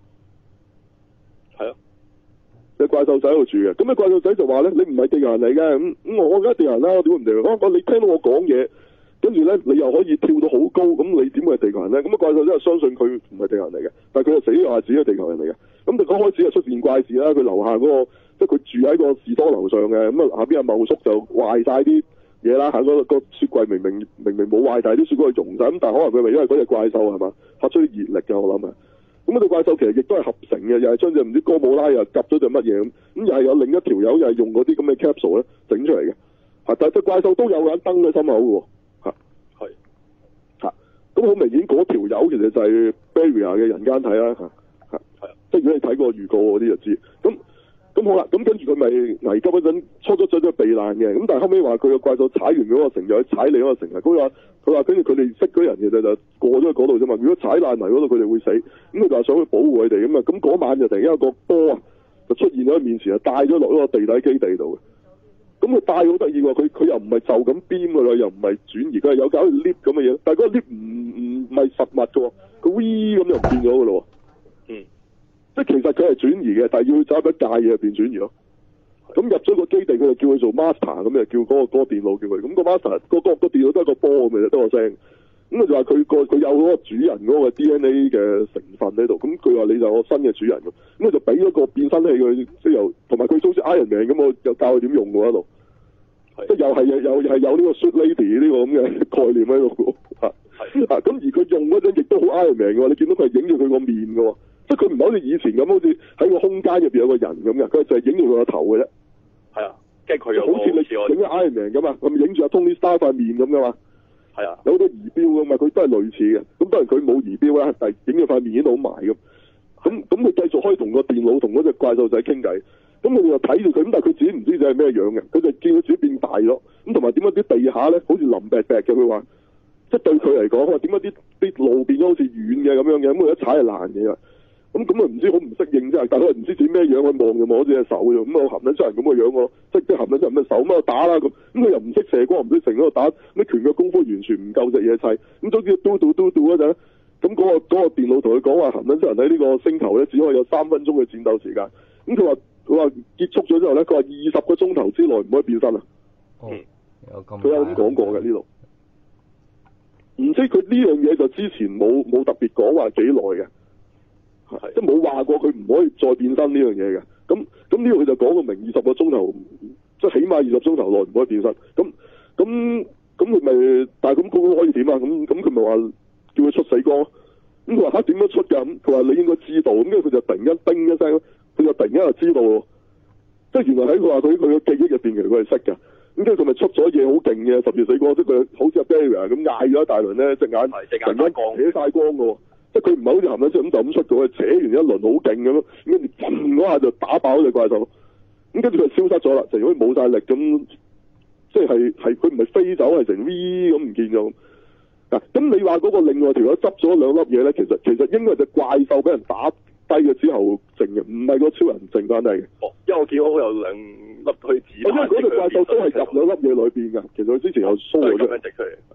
係啊， 隻怪獸仔喺度住嘅，咁啊怪獸仔就話咧：你唔係地球人嚟嘅，咁、嗯、咁我梗係地球人啦，我點會唔地球人？我你聽到我講嘢，跟住咧你又可以跳到好高，咁你點會係地球人咧？咁啊怪獸仔就相信佢唔係地球人嚟嘅，但係佢就死咗話自己係地球人嚟嘅。咁就剛開始就出現怪事啦，佢樓下嗰、那個即係佢住喺個士多樓上嘅，咁啊下邊阿茂叔就壞晒啲嘢啦，喺嗰個雪櫃明明明明冇壞，但係啲雪櫃溶晒，咁但係可能佢咪因為嗰隻怪獸係嘛發出啲熱力嘅，我諗啊。咁嗰隻怪獸其實亦都係合成嘅，又係將隻唔知哥姆拉又夾咗隻乜嘢咁，咁又係有另一條友又係用嗰啲咁嘅 capsule 咧整出嚟嘅，嚇！但係隻怪獸都有盞燈喺心口嘅喎，嚇，係，嚇，咁好明顯嗰條友其實就係 Barrier 嘅人間體啦，嚇，嚇，係，即係如果你睇過預告嗰啲就知，咁咁好啦，咁跟住佢咪危急嗰陣初咗咗咗避難嘅，咁但係後尾話佢個怪獸踩完嗰個城，又去踩另一個城啊！佢話佢話跟住佢哋識嗰人其實就過咗去嗰度啫嘛。如果踩爛埋嗰度，佢哋會死。咁佢就話想去保護佢哋咁啊。咁嗰晚就突然間有個波啊，就出現咗喺面前啊，帶咗落嗰個地底基地度嘅。咁佢帶好得意喎，佢佢又唔係就咁編㗎啦，又唔係轉移，佢係有搞 lift 咁嘅嘢。但係嗰個 lift 唔唔唔係實物嘅喎，佢 V 咁就唔見咗㗎咯喎。嗯。即係其實佢係轉移嘅，但係要走喺架嘢入邊轉移咯。咁入咗個基地，佢就叫佢做 master，咁就叫嗰、嗰個嗰、嗰個電腦叫佢。咁、嗰個 master 個個個電腦都係個波咁嘅，得個聲。咁佢就話佢個佢有嗰個主人嗰個 D N A 嘅成分喺度。咁佢話你就我新嘅主人咁。咁佢就俾咗個變身器佢，即係又同埋佢好似 Iron Man 咁，我又教佢點用喎喺度。即係又係又又係有呢個 Suit Lady 呢個咁嘅概念喺度嘅。係啊，咁而佢用嗰陣亦都好 Iron Man 嘅喎。你見到佢係影住佢個面嘅喎。即係佢唔係好似以前咁，好似喺個空間入邊有個人咁嘅，佢就係影住佢個頭嘅啫。係啊，即係佢有好似你影咗 Iron Man 咁啊，咁影住阿 Tony Stark 塊面咁噶嘛。係啊，有好多儀表噶嘛，佢都係類似嘅。咁當然佢冇儀表啦，但係影咗塊面影到好埋咁。咁咁佢繼續可以同個電腦同嗰隻怪獸仔傾偈。咁佢哋就睇住佢，咁但係佢自己唔知佢係咩樣嘅。佢就見佢自己變大咗。咁同埋點解啲地下咧好似腍白白嘅？佢話，即係對佢嚟講，話點解啲啲路變咗好似軟嘅咁樣嘅？咁佢一踩係爛嘅。咁咁啊唔知好唔適應啫，但係佢唔知點咩樣，佢望就望咗隻手啫，咁啊含撚出人咁嘅樣喎，即係即係含撚出人嘅手咁啊打啦咁，咁佢又唔識射光，唔識成嗰度打，咩拳腳功夫完全唔夠隻嘢砌，咁總之嘟嘟嘟嘟嗰陣，咁嗰個嗰個電腦同佢講話含撚出人喺呢個星球咧，只可以有三分鐘嘅戰鬥時間，咁佢話佢話結束咗之後咧，佢話二十個鐘頭之內唔可以變身啊， 哦，有咁， 佢有咁講過嘅呢度，唔知佢呢樣嘢就之前冇冇特別講話幾耐嘅。係，即係冇話過佢唔可以再變身呢樣嘢嘅。咁咁呢個佢就講個明二十個鐘頭，即係起碼二十鐘頭內唔可以變身。咁咁咁佢咪，但係咁佢可以點啊？咁咁佢咪話叫佢出死光。咁佢話嚇點樣出㗎？咁佢話你應該知道。咁跟住佢就突然間叮一聲，佢就突然間就知道喎。即係原來喺佢話佢佢嘅記憶入邊，其實佢係識㗎。咁跟住佢咪出咗嘢好勁嘅十字死光，即係佢好似阿 Barrier 咁嗌咗一大輪咧，隻眼突然間扯晒光㗎喎。即係佢唔係好似含撚出咁就咁出嘅，扯完一輪好勁咁咯，跟住砰嗰下就打爆咗隻怪獸，咁跟住佢消失咗啦，就如果冇晒力咁，即係係佢唔係飛走，係成 V 咁唔見咗。嗱、啊，咁你話嗰個另外條友執咗兩粒嘢咧，其實其實應該係隻怪獸俾人打低咗之後剩嘅，唔係個超人剩翻低嘅。哦，因為我見到有兩粒去子彈。因為嗰隻怪獸都係入兩粒嘢裏邊㗎，其實佢之前有 show 咗出嚟。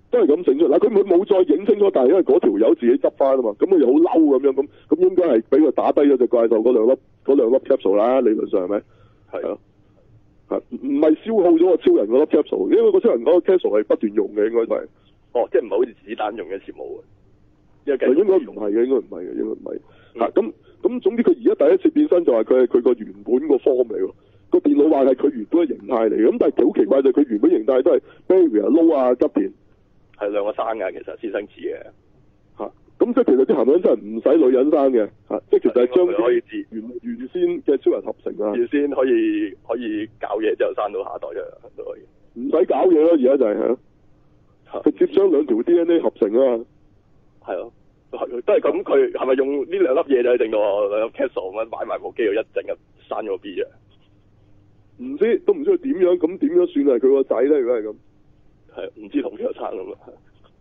都係咁整出。嗱，佢佢冇再影清楚，但係因為嗰條友自己執翻啊嘛，咁佢又好嬲咁樣，咁咁應該係俾佢打低咗隻怪獸嗰兩粒嗰兩粒 capsule 啦，理論上係咪？係啊，係唔係消耗咗個超人嗰粒 capsule？因為個超人嗰個 capsule 係不斷用嘅，應該都係。 哦，即係唔係好似子彈用一次冇嘅？因為應該唔係嘅，應該唔係嘅，應該唔係。嚇咁咁，總之佢而家第一次變身就係佢係佢個原本個 form 嚟喎。個電腦話係佢原本嘅形態嚟嘅，咁但係幾好奇怪就係佢原本形態都係 Barry 啊、Low 啊、吉田係兩個生㗎，其實私生子嘅嚇。咁即係其實啲鹹人真係唔使女人生嘅嚇，即係其實係將可以自原原先嘅超人合成啊， 原先可以可以搞嘢之後生到下一代啫，都可以。 唔使搞嘢咯，而家就係嚇，直接將兩條 D N A 合成啊嘛。 係咯，都係都係咁。佢係咪用呢兩粒嘢就整到兩粒 capsule 咁樣擺埋部機度一整就生咗個 B 啊？ 唔知都唔知佢點樣，咁點樣算係佢個仔咧？如果係咁， 係唔知同邊個生咁啊？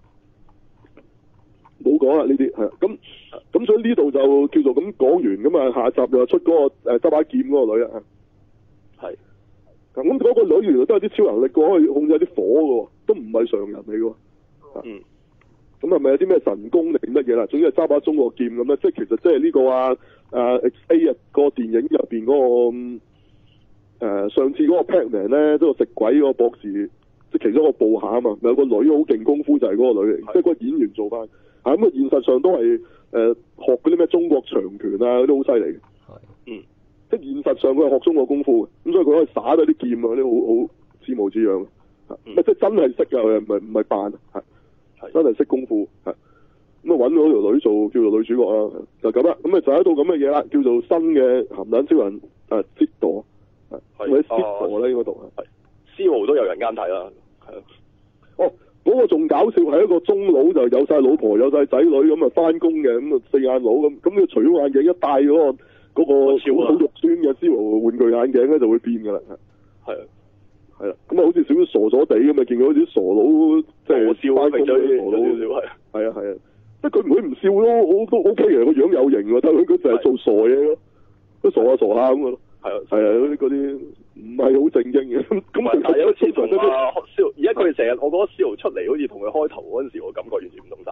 冇講啦呢啲係咁咁，所以呢度就叫做咁講完咁啊。下集又出嗰、那個誒執把劍嗰個女啊， 係咁嗰個女原來都有啲超能力嘅，可以控制啲火嘅，都唔係常人嚟嘅。 嗯， 咁係咪有啲咩神功定乜嘢啦？總之係揸把中國劍咁咧，即係其實即係呢個啊啊 X A 啊個電影入邊嗰個。誒、呃、上次嗰個 Pac-Man 咧，都、那個食鬼嗰個博士，即係其中一個部下啊嘛，咪有個女好勁功夫就係嗰個女嚟，即係嗰個演員做翻。嚇咁啊，現實上都係誒、呃、學嗰啲咩中國長拳啊嗰啲好犀利嘅。係。嗯。即係現實上佢係學中國功夫嘅，咁所以佢可以耍到啲劍啊嗰啲好好似模似樣。嚇、嗯。即係真係識㗎，佢唔係唔係扮係。係。真係識功夫係。咁啊揾到條女做叫做女主角啊，就咁啦。咁啊就喺度咁嘅嘢啦，叫做新嘅鹹蛋超人誒 Zero。係，或者 Zero 咧，應該讀係。 Zero 都有人啱睇啦，係啊。 哦，嗰、那個仲搞笑，係一個中佬就有晒老婆，有晒仔女咁啊，翻工嘅咁啊，四眼佬咁，咁佢除咗眼鏡一戴嗰、那個嗰、那個好肉酸嘅 Zero 玩具眼鏡咧，就會變噶啦。係啊，係啦，咁啊，好似少少傻傻地咁啊，見到好似啲傻佬即係翻工嗰啲傻佬，係係啊係啊，即係佢唔會唔笑咯，都 OK 嘅，個樣有型喎，但係佢佢就係做傻嘢咯，都傻下傻下咁咯。係啊，係啊，嗰啲嗰啲唔係好正經嘅，咁咁但係有啲同啊蕭，而家佢哋成日，我覺得蕭出嚟好似同佢開頭嗰陣時，我感覺完全唔同晒。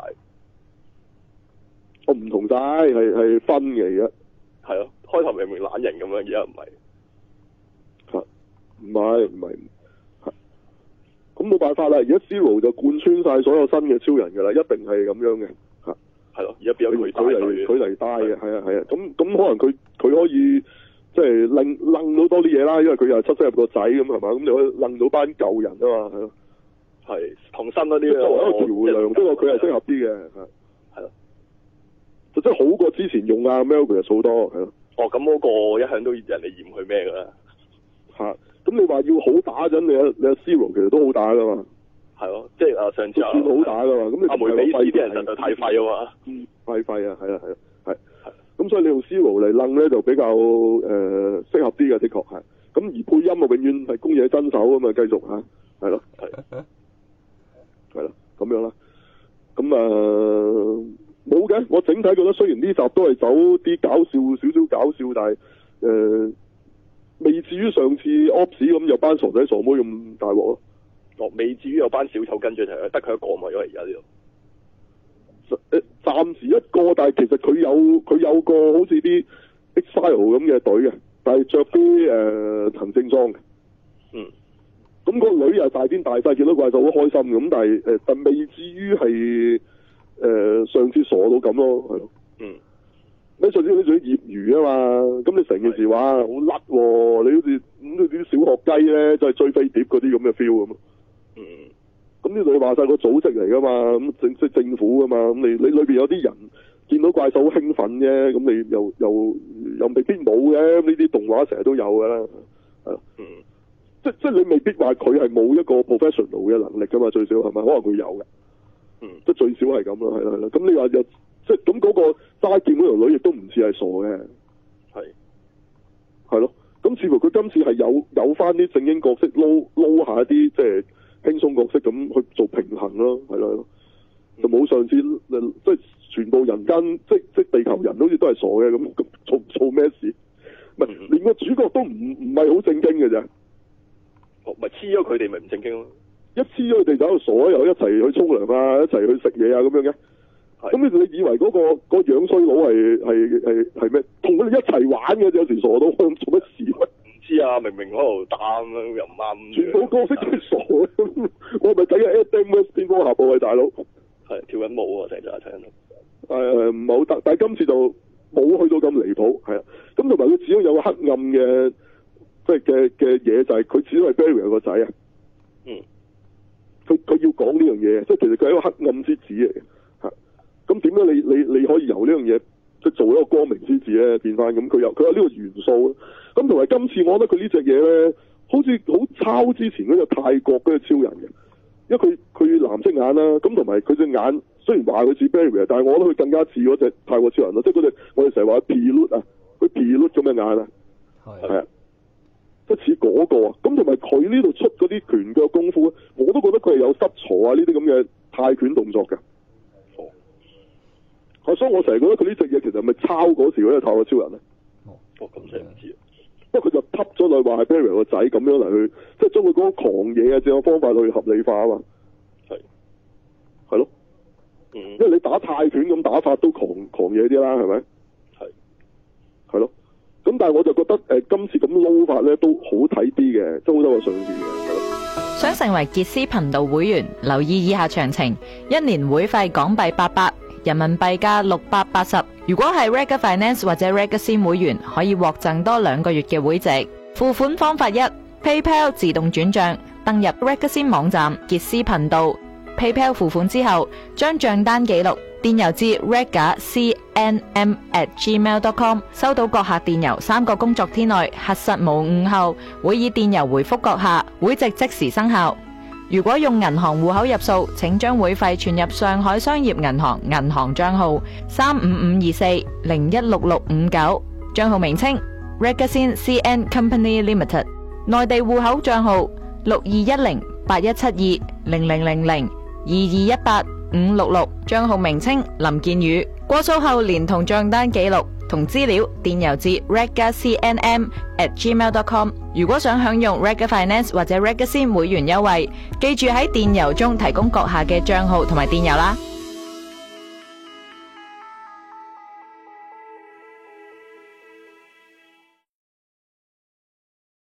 我唔同晒，係係分嘅而家。係啊，開頭明明懶型咁樣，而家唔係。嚇，唔係唔係，咁冇辦法啦。而家 Zero 就貫穿晒所有新嘅超人㗎啦，一定係咁樣嘅。嚇，係咯，而家變咗佢佢嚟佢嚟帶嘅，係啊係啊。咁咁可能佢佢可以。即係楞楞到多啲嘢啦，因為佢又出生入個仔咁係嘛，咁你可以楞到班舊人啊嘛，係咯，係同新嗰啲作為一個橋梁，不過佢係適合啲嘅，係係咯，就真係好過之前用阿 Melvin 好多，係咯。哦，咁嗰個一向都人哋嫌佢咩㗎啦，嚇，咁你話要好打陣，你阿你阿 Zero 其實都好打㗎嘛，係咯，即係啊上次算好打㗎嘛，咁你阿梅美斯啲人實在太廢啊嘛，嗯，太廢啊，係啊係啊係。咁所以你用 Zero 嚟楞咧就比較誒、呃、適合啲嘅，的確係。咁而配音啊，永遠係宮野真守啊嘛，繼續嚇，係咯，係，係咯，咁樣啦。咁啊冇嘅，我整體覺得雖然呢集都係走啲搞笑少少搞笑，但係誒、呃、未至於上次 Ops 咁有班傻仔傻妹咁大鑊咯。哦，未至於有班小丑跟住係得佢一個嘛，因為而家呢度。誒，暫時一個，但係其實佢有佢有個好似啲 Exile 咁嘅隊嘅，但係着啲誒行政裝嘅。嗯。咁、個女又大癲大細，見到怪獸好開心咁，但係誒、呃，但未至於係誒上次傻到咁咯，係咯。嗯。你上次你仲要業餘啊嘛，咁你成件事話好甩喎，你好似咁啲小學雞咧，就係追飛碟嗰啲咁嘅 feel 咁。嗯。咁呢度你話晒個組織嚟噶嘛，咁政即政府噶嘛，咁你你裏邊有啲人見到怪獸好興奮啫，咁你又又又未必冇嘅，呢啲動畫成日都有噶啦，係嗯，即即你未必話佢係冇一個 professional 嘅能力噶嘛，最少係咪？可能佢有嘅，嗯，即最少係咁咯，係啦係啦。咁你話又即咁嗰個揸劍嗰條女亦都唔似係傻嘅，係係咯。咁似乎佢今次係有有翻啲正經角色撈撈下一啲即係。輕鬆角色咁去做平衡咯，係咯，就冇上次即係全部人間即即地球人好似都係傻嘅咁，咁做做咩事？唔係、嗯、連個主角都唔唔係好正經嘅啫。哦，咪黐咗佢哋咪唔正經咯。 一黐咗佢哋就喺度傻，又一齊去沖涼啊，一齊去食嘢啊咁樣嘅。咁你你以為嗰、嗰個、嗰個樣衰佬係係係係咩？同佢哋一齊玩嘅，有時傻到做乜事？ 唔知啊，明明喺度打咁樣又唔啱。全部角色都係傻嘅，我咪睇緊 Adam West 蝙蝠俠啊，喂大佬。係跳緊舞啊，成日睇緊。誒唔係好得，但係今次就冇去到咁離譜，係啊。咁同埋佢始終有個黑暗嘅，即係嘅嘅嘢就係佢始終係 Barry 個仔啊。 嗯。 佢佢要講呢樣嘢，即係其實佢係一個黑暗之子嚟嘅。咁點解你你你可以由呢樣嘢即係做一個光明之子咧變翻咁？佢有佢有呢個元素。咁同埋今次我覺得佢呢隻嘢咧，好似好抄之前嗰隻泰國嗰隻超人嘅，因為佢佢藍色眼啦，咁同埋佢隻眼雖然話佢似 Barry， 但係我覺得佢更加似嗰隻泰國超人咯，即係嗰隻我哋成日話 Pilot 啊，佢 Pilot 咁嘅眼啊，係啊，即係似嗰個啊。咁同埋佢呢度出嗰啲拳腳功夫咧，我都覺得佢係有濕挫啊呢啲咁嘅泰拳動作嘅。所以我成日覺得佢呢隻嘢其實係咪抄嗰時嗰隻泰國超人咧？ 哦，咁真係唔知。 不過佢就揼咗落話係 Barry 個仔咁樣嚟去，即係將佢嗰個狂野嘅正方法去合理化啊嘛。係，係咯。嗯。因為你打泰拳咁打法都狂狂野啲啦，係咪？係。係咯。咁但係我就覺得誒、呃、今次咁撈法咧都好睇啲嘅，都好多個上次嘅，係咯。 想成為傑斯頻道會員，留意以下詳情：一年會費港幣八百。人民幣價六百八十，如果係 Rega Finance 或者 Regasin 會員，可以獲贈多兩個月嘅會籍。付款方法一 ：PayPal 自動轉賬，登入 Regasin 網站傑斯頻道 ，PayPal 付款之後，將賬單記錄電郵至 regaCNM at gmail dot com， 收到各客電郵三個工作天內核實無誤後，會以電郵回覆各客，會籍即時生效。如果用銀行戶口入數，請將會費存入上海商業銀行銀行賬號三五五二四零一六六五九，賬號名稱 Regasin C N Company Limited， 內地戶口賬號六二一零八一七二零零零零二二一八五六六，賬號名稱林建宇。過數後連同賬單記錄同資料電郵至 regaCNM at gmail dot com。 如果想享用 Rega Finance 或者 Regasin 會員優惠，記住喺電郵中提供閣下嘅賬號同埋電郵啦。